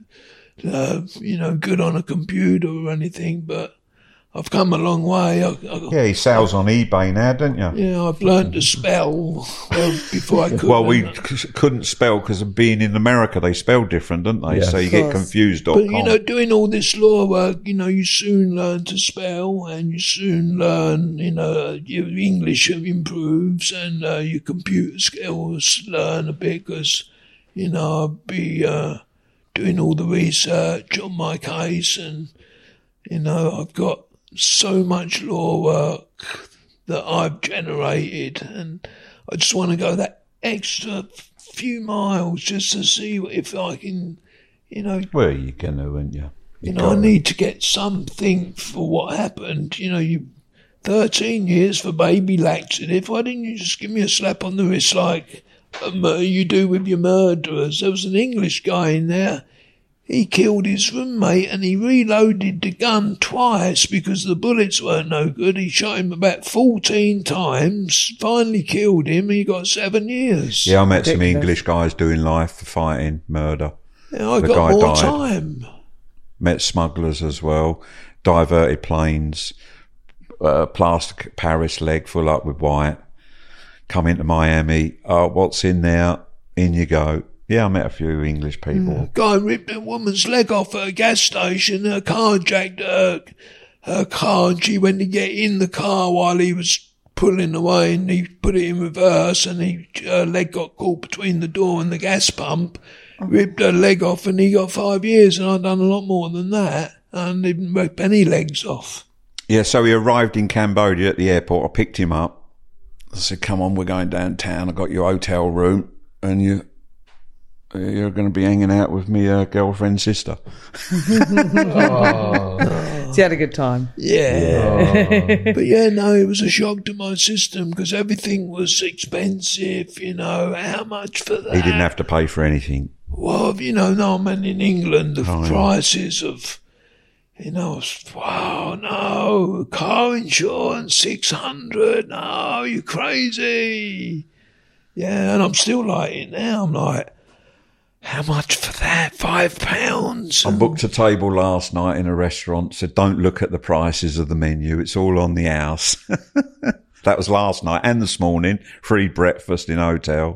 good on a computer or anything, but I've come a long way. Yeah, he sells on eBay now, don't you? Yeah, I've learned to spell before I could. Well, we couldn't spell because of being in America. They spell different, don't they? Yes. So you get confused. But, doing all this law work, you soon learn to spell and you soon learn, your English improves and your computer skills learn a bit because, I'll be doing all the research on my case and, I've got so much law work that I've generated and I just want to go that extra few miles just to see if I can, Well, you're going to, aren't you? I need to get something for what happened. 13 years for baby laxative. Why didn't you just give me a slap on the wrist like you do with your murderers? There was an English guy in there. He killed his roommate and he reloaded the gun twice because the bullets weren't no good. He shot him about 14 times, finally killed him, and he got 7 years. Yeah, I met some English guys doing life for fighting murder. Yeah, I got more time. Met smugglers as well, diverted planes, plaster Paris leg full up with white, come into Miami, what's in there? In you go. Yeah, I met a few English people. Guy ripped a woman's leg off at a gas station. Her car jacked her car and she went to get in the car while he was pulling away and he put it in reverse and her leg got caught between the door and the gas pump. Ripped her leg off and he got 5 years and I've done a lot more than that and didn't rip any legs off. Yeah, so he arrived in Cambodia at the airport. I picked him up. I said, come on, we're going downtown. I got your hotel room and you're going to be hanging out with me girlfriend's sister. So you had a good time. Yeah. But it was a shock to my system because everything was expensive, how much for that? He didn't have to pay for anything. Well, no, man, in England, the prices of, wow, no, car insurance, 600, no, you crazy. Yeah, and I'm still like it now. I'm like, how much for that? £5? I booked a table last night in a restaurant, said don't look at the prices of the menu, it's all on the house. That was last night and this morning, free breakfast in hotel.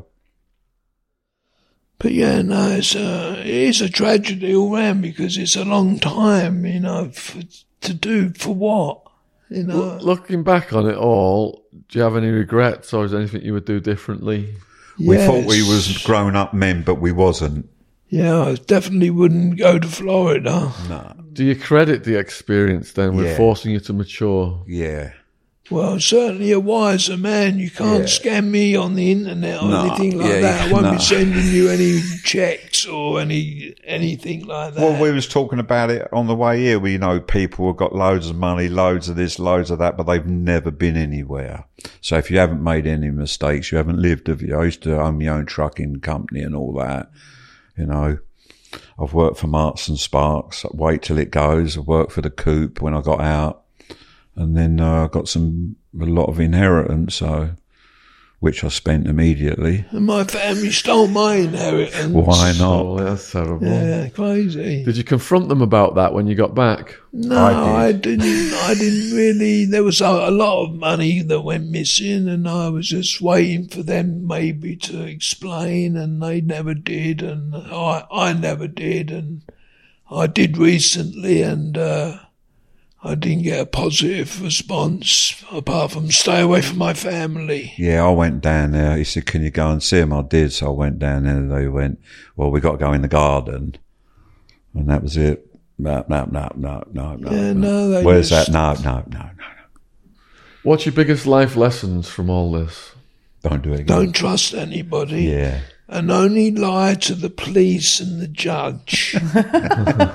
But it is a tragedy all round because it's a long time, to do for what? Looking back on it all, do you have any regrets or is there anything you would do differently? We thought we was grown-up men, but we wasn't. Yeah, I definitely wouldn't go to Florida. No. Do you credit the experience then with forcing you to mature? Yeah. Well, certainly a wiser man. You can't scam me on the internet or anything like that. I won't be sending you any checks or anything like that. Well, we was talking about it on the way here. People have got loads of money, loads of this, loads of that, but they've never been anywhere. So if you haven't made any mistakes, you haven't lived, have you? I used to own my own trucking company and all that. I've worked for Marks and Sparks. I wait till it goes. I worked for the Coop when I got out. And then I got a lot of inheritance, which I spent immediately. And my family stole my inheritance. Why not? Oh, that's terrible. Yeah, crazy. Did you confront them about that when you got back? No, I didn't really. There was a lot of money that went missing, and I was just waiting for them maybe to explain, and they never did, and I never did, and I did recently, and I didn't get a positive response apart from stay away from my family. Yeah, I went down there. He said, can you go and see him? I did. So I went down there and they went, well, we got to go in the garden. And that was it. No. Yeah, no. Where's that? No. What's your biggest life lessons from all this? Don't do it again. Don't trust anybody. Yeah. And only lie to the police and the judge.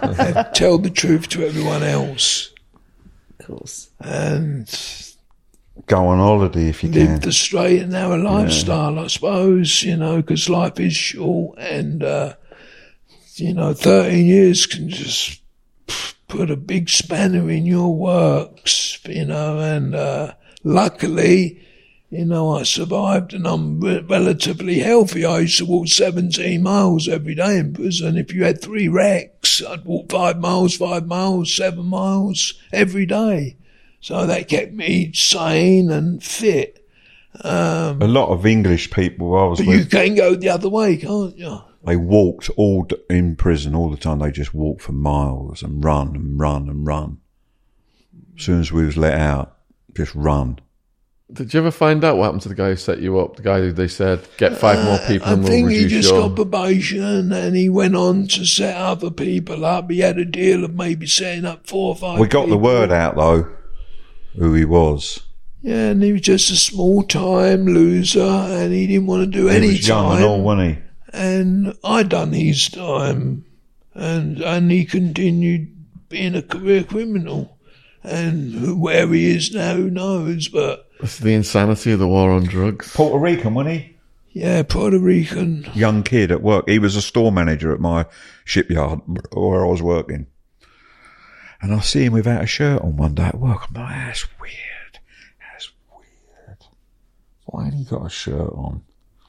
Tell the truth to everyone else. Of course. And go on holiday if you live can. the straight and narrow lifestyle, I suppose, because life is short and, 13 years can just put a big spanner in your works, and luckily, I survived and I'm relatively healthy. I used to walk 17 miles every day in prison. If you had 3 wrecks, I'd walk 5 miles, 7 miles every day. So that kept me sane and fit. A lot of English people I was but with, you can go the other way, can't you? they walked in prison all the time. They just walked for miles and run and run and run. As soon as we was let out, just run. Did you ever find out what happened to the guy who set you up? The guy who they said, get 5 more people and we'll reduce your... I think he just got probation and he went on to set other people up. He had a deal of maybe setting up 4 or 5 We got people. the word out, though, who he was. Yeah, and he was just a small-time loser and he didn't want to do any time. He was young and all, wasn't he? And I done his time and he continued being a career criminal. And where he is now, who knows, but... It's the insanity of the war on drugs. Puerto Rican, wasn't he? Yeah, Puerto Rican. Young kid at work. He was a store manager at my shipyard where I was working. And I see him without a shirt on one day at work. I'm like, that's weird. That's weird. Why ain't he got a shirt on?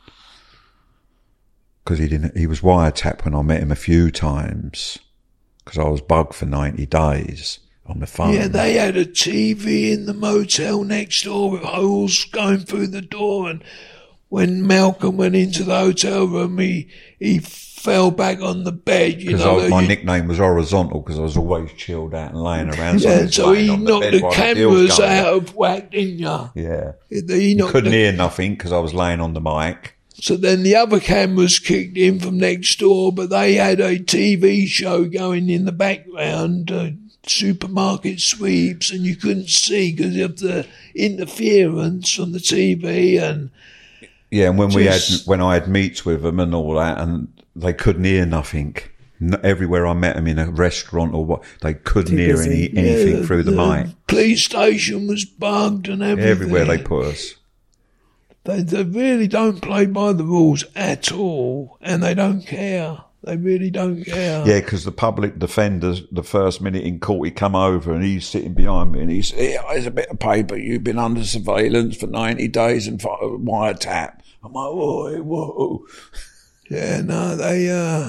Because he was wiretapped when I met him a few times. Because I was bugged for 90 days. On the phone. Yeah, they had a TV in the motel next door with holes going through the door, and when Malcolm went into the hotel room, he fell back on the bed. Because my nickname was Horizontal because I was always chilled out and laying around. Yeah, so he knocked the cameras out of whack, didn't you? Yeah. You couldn't hear nothing because I was laying on the mic. So then the other cameras kicked in from next door, but they had a TV show going in the background, supermarket sweeps, and you couldn't see because of the interference from the TV. And yeah, and when I had meets with them and all that, and they couldn't hear nothing. Everywhere I met them in a restaurant or what, they couldn't hear anything through the mic. Police station was bugged and everything. Everywhere they put us. They really don't play by the rules at all, and they don't care. They really don't care. Yeah, because the public defender, the first minute in court, he come over and he's sitting behind me and he said, here's a bit of paper. You've been under surveillance for 90 days and wiretap. I'm like, whoa. Yeah, no, they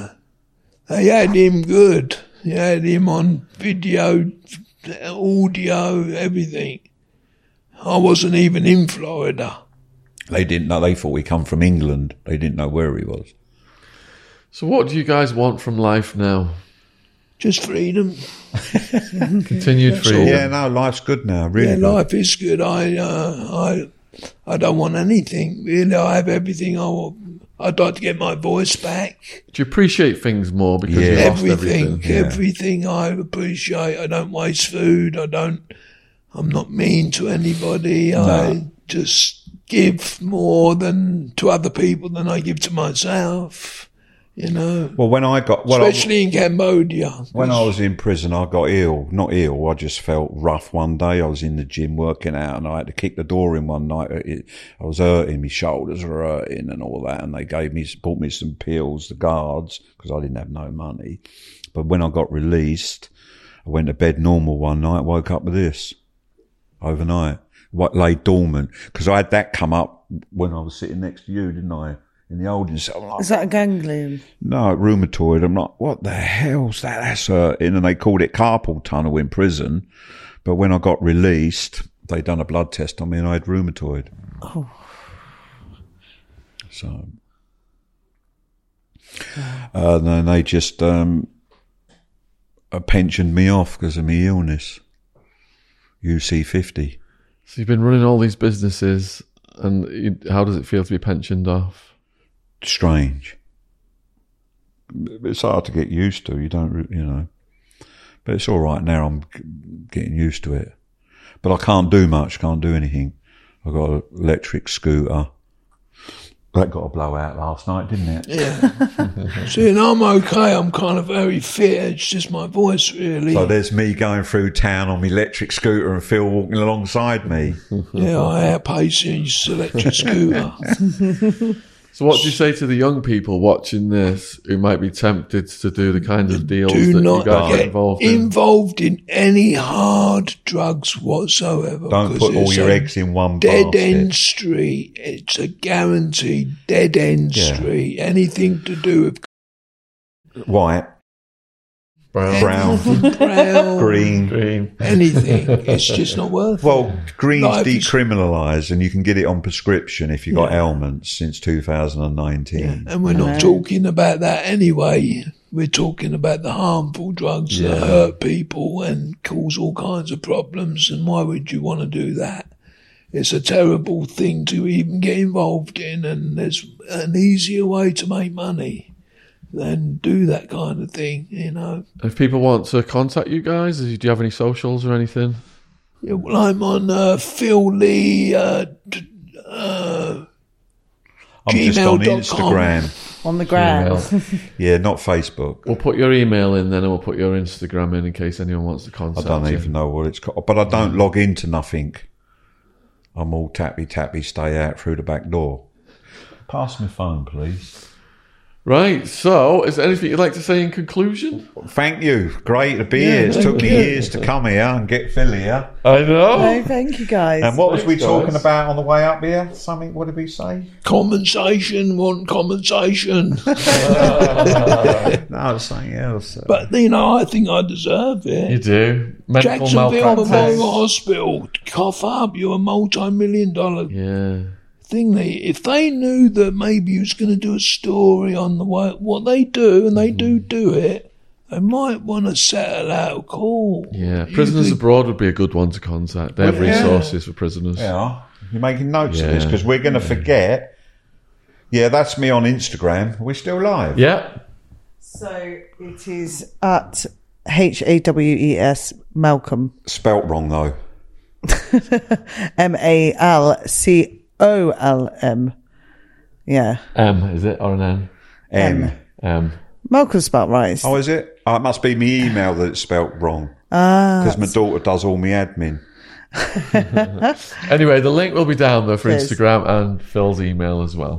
had him good. They had him on video, audio, everything. I wasn't even in Florida. They didn't know. They thought he come from England. They didn't know where he was. So what do you guys want from life now? Just freedom. Continued freedom. Yeah, no, life's good now, really. Yeah, life is good. I don't want anything, really. I have everything I want. I'd like to get my voice back. Do you appreciate things more because you lost everything? Everything I appreciate. I don't waste food. I'm not mean to anybody. No. I just give more to other people than I give to myself. Well, when I got... especially in Cambodia. When I was in prison, I got ill. Not ill, I just felt rough one day. I was in the gym working out and I had to kick the door in one night. I was hurting, my shoulders were hurting and all that. And they bought me some pills, the guards, because I didn't have no money. But when I got released, I went to bed normal one night, woke up with this overnight. Lay dormant. Because I had that come up when I was sitting next to you, didn't I? In the old like, is that a ganglion? No, rheumatoid. I'm like, what the hell's that? That's hurting. And they called it carpal tunnel in prison. But when I got released, they done a blood test on me and I had rheumatoid. Oh. So. And then they just pensioned me off because of my illness. UC50. So you've been running all these businesses and how does it feel to be pensioned off? Strange. It's hard to get used to. You don't, But it's all right now. I'm getting used to it. But I can't do much. Can't do anything. I've got an electric scooter. That got a blowout last night, didn't it? Yeah. See, and I'm okay. I'm kind of very fit. It's just my voice, really. So there's me going through town on my electric scooter and Phil walking alongside me. Yeah, I outpace his electric scooter. So what do you say to the young people watching this who might be tempted to do the kind of deals Do that not you guys get are involved in any hard drugs whatsoever. Don't put all your eggs in one dead basket. end street. It's a guaranteed dead end street. Anything to do with White. Brown. Green. Anything. It's just not worth it. Well, green's Life is- decriminalised and you can get it on prescription if you've got ailments since 2019. And we're not talking about that anyway. We're talking about the harmful drugs that hurt people and cause all kinds of problems. And why would you want to do that? It's a terrible thing to even get involved in, and there's an easier way to make money than do that kind of thing, you know. If people want to contact you guys, do you have any socials or anything? Yeah, well, I'm on Phil Lee I'm just on Instagram. On the gram. Yeah, not Facebook. We'll put your email in then, and we'll put your Instagram in case anyone wants to I contact don't you. even know what it's called. But I don't log into nothing. I'm all tappy, stay out through the back door. Pass me phone, please. Right, so is there anything you'd like to say in conclusion? Thank you. Great to be here. It took me years to come here and get Phil here. I know. No, thank you, guys. And what was we talking about on the way up here? Something, what did we say? compensation, want compensation. No, it's something else. But, you know, I think I deserve it. You do. Mental Jacksonville malpractice. Memorial Hospital, cough up, you're a multi-million-dollar thing. If they knew that maybe you was going to do a story on the way, what they do, and they do it, they might want to settle out of court. Yeah, prisoners abroad would be a good one to contact. They have resources for prisoners. Yeah, you're making notes of this because we're going to forget. Yeah, that's me on Instagram. Are we still live? Yeah. So it is at HAWES Malcolm. Spelt wrong though. MALCOLM. Yeah. M, is it? Or an N? M. Malcolm's spelled right. Oh, is it? Oh, it must be my email that it's spelt wrong. Because my daughter does all my admin. Anyway, the link will be down there for Cheers. Instagram and Phil's email as well.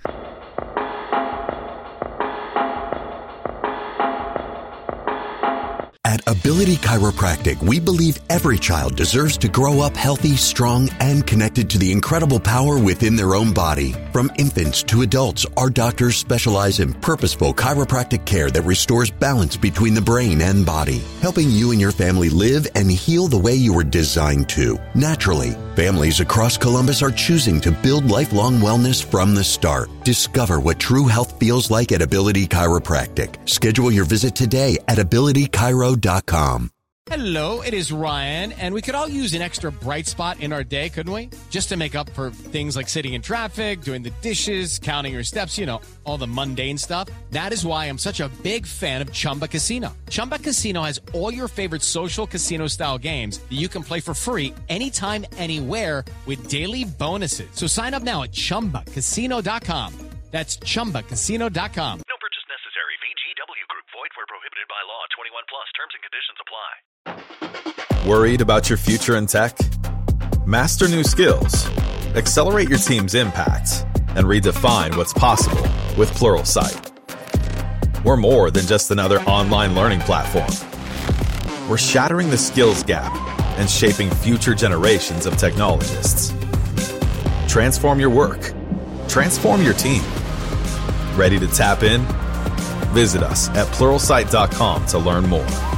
At Ability Chiropractic, we believe every child deserves to grow up healthy, strong, and connected to the incredible power within their own body. From infants to adults, our doctors specialize in purposeful chiropractic care that restores balance between the brain and body, helping you and your family live and heal the way you were designed to, naturally. Families across Columbus are choosing to build lifelong wellness from the start. Discover what true health feels like at Ability Chiropractic. Schedule your visit today at abilitychiro.com. Hello, it is Ryan, and we could all use an extra bright spot in our day, couldn't we? Just to make up for things like sitting in traffic, doing the dishes, counting your steps, you know, all the mundane stuff. That is why I'm such a big fan of Chumba Casino. Chumba Casino has all your favorite social casino-style games that you can play for free anytime, anywhere with daily bonuses. So sign up now at ChumbaCasino.com. That's ChumbaCasino.com. No purchase necessary. VGW Group. Void where prohibited by law. 21 plus. Terms and conditions apply. Worried about your future in tech? Master new skills, accelerate your team's impact, and redefine what's possible with Pluralsight. We're more than just another online learning platform. We're shattering the skills gap and shaping future generations of technologists. Transform your work. Transform your team. Ready to tap in? Visit us at pluralsight.com to learn more.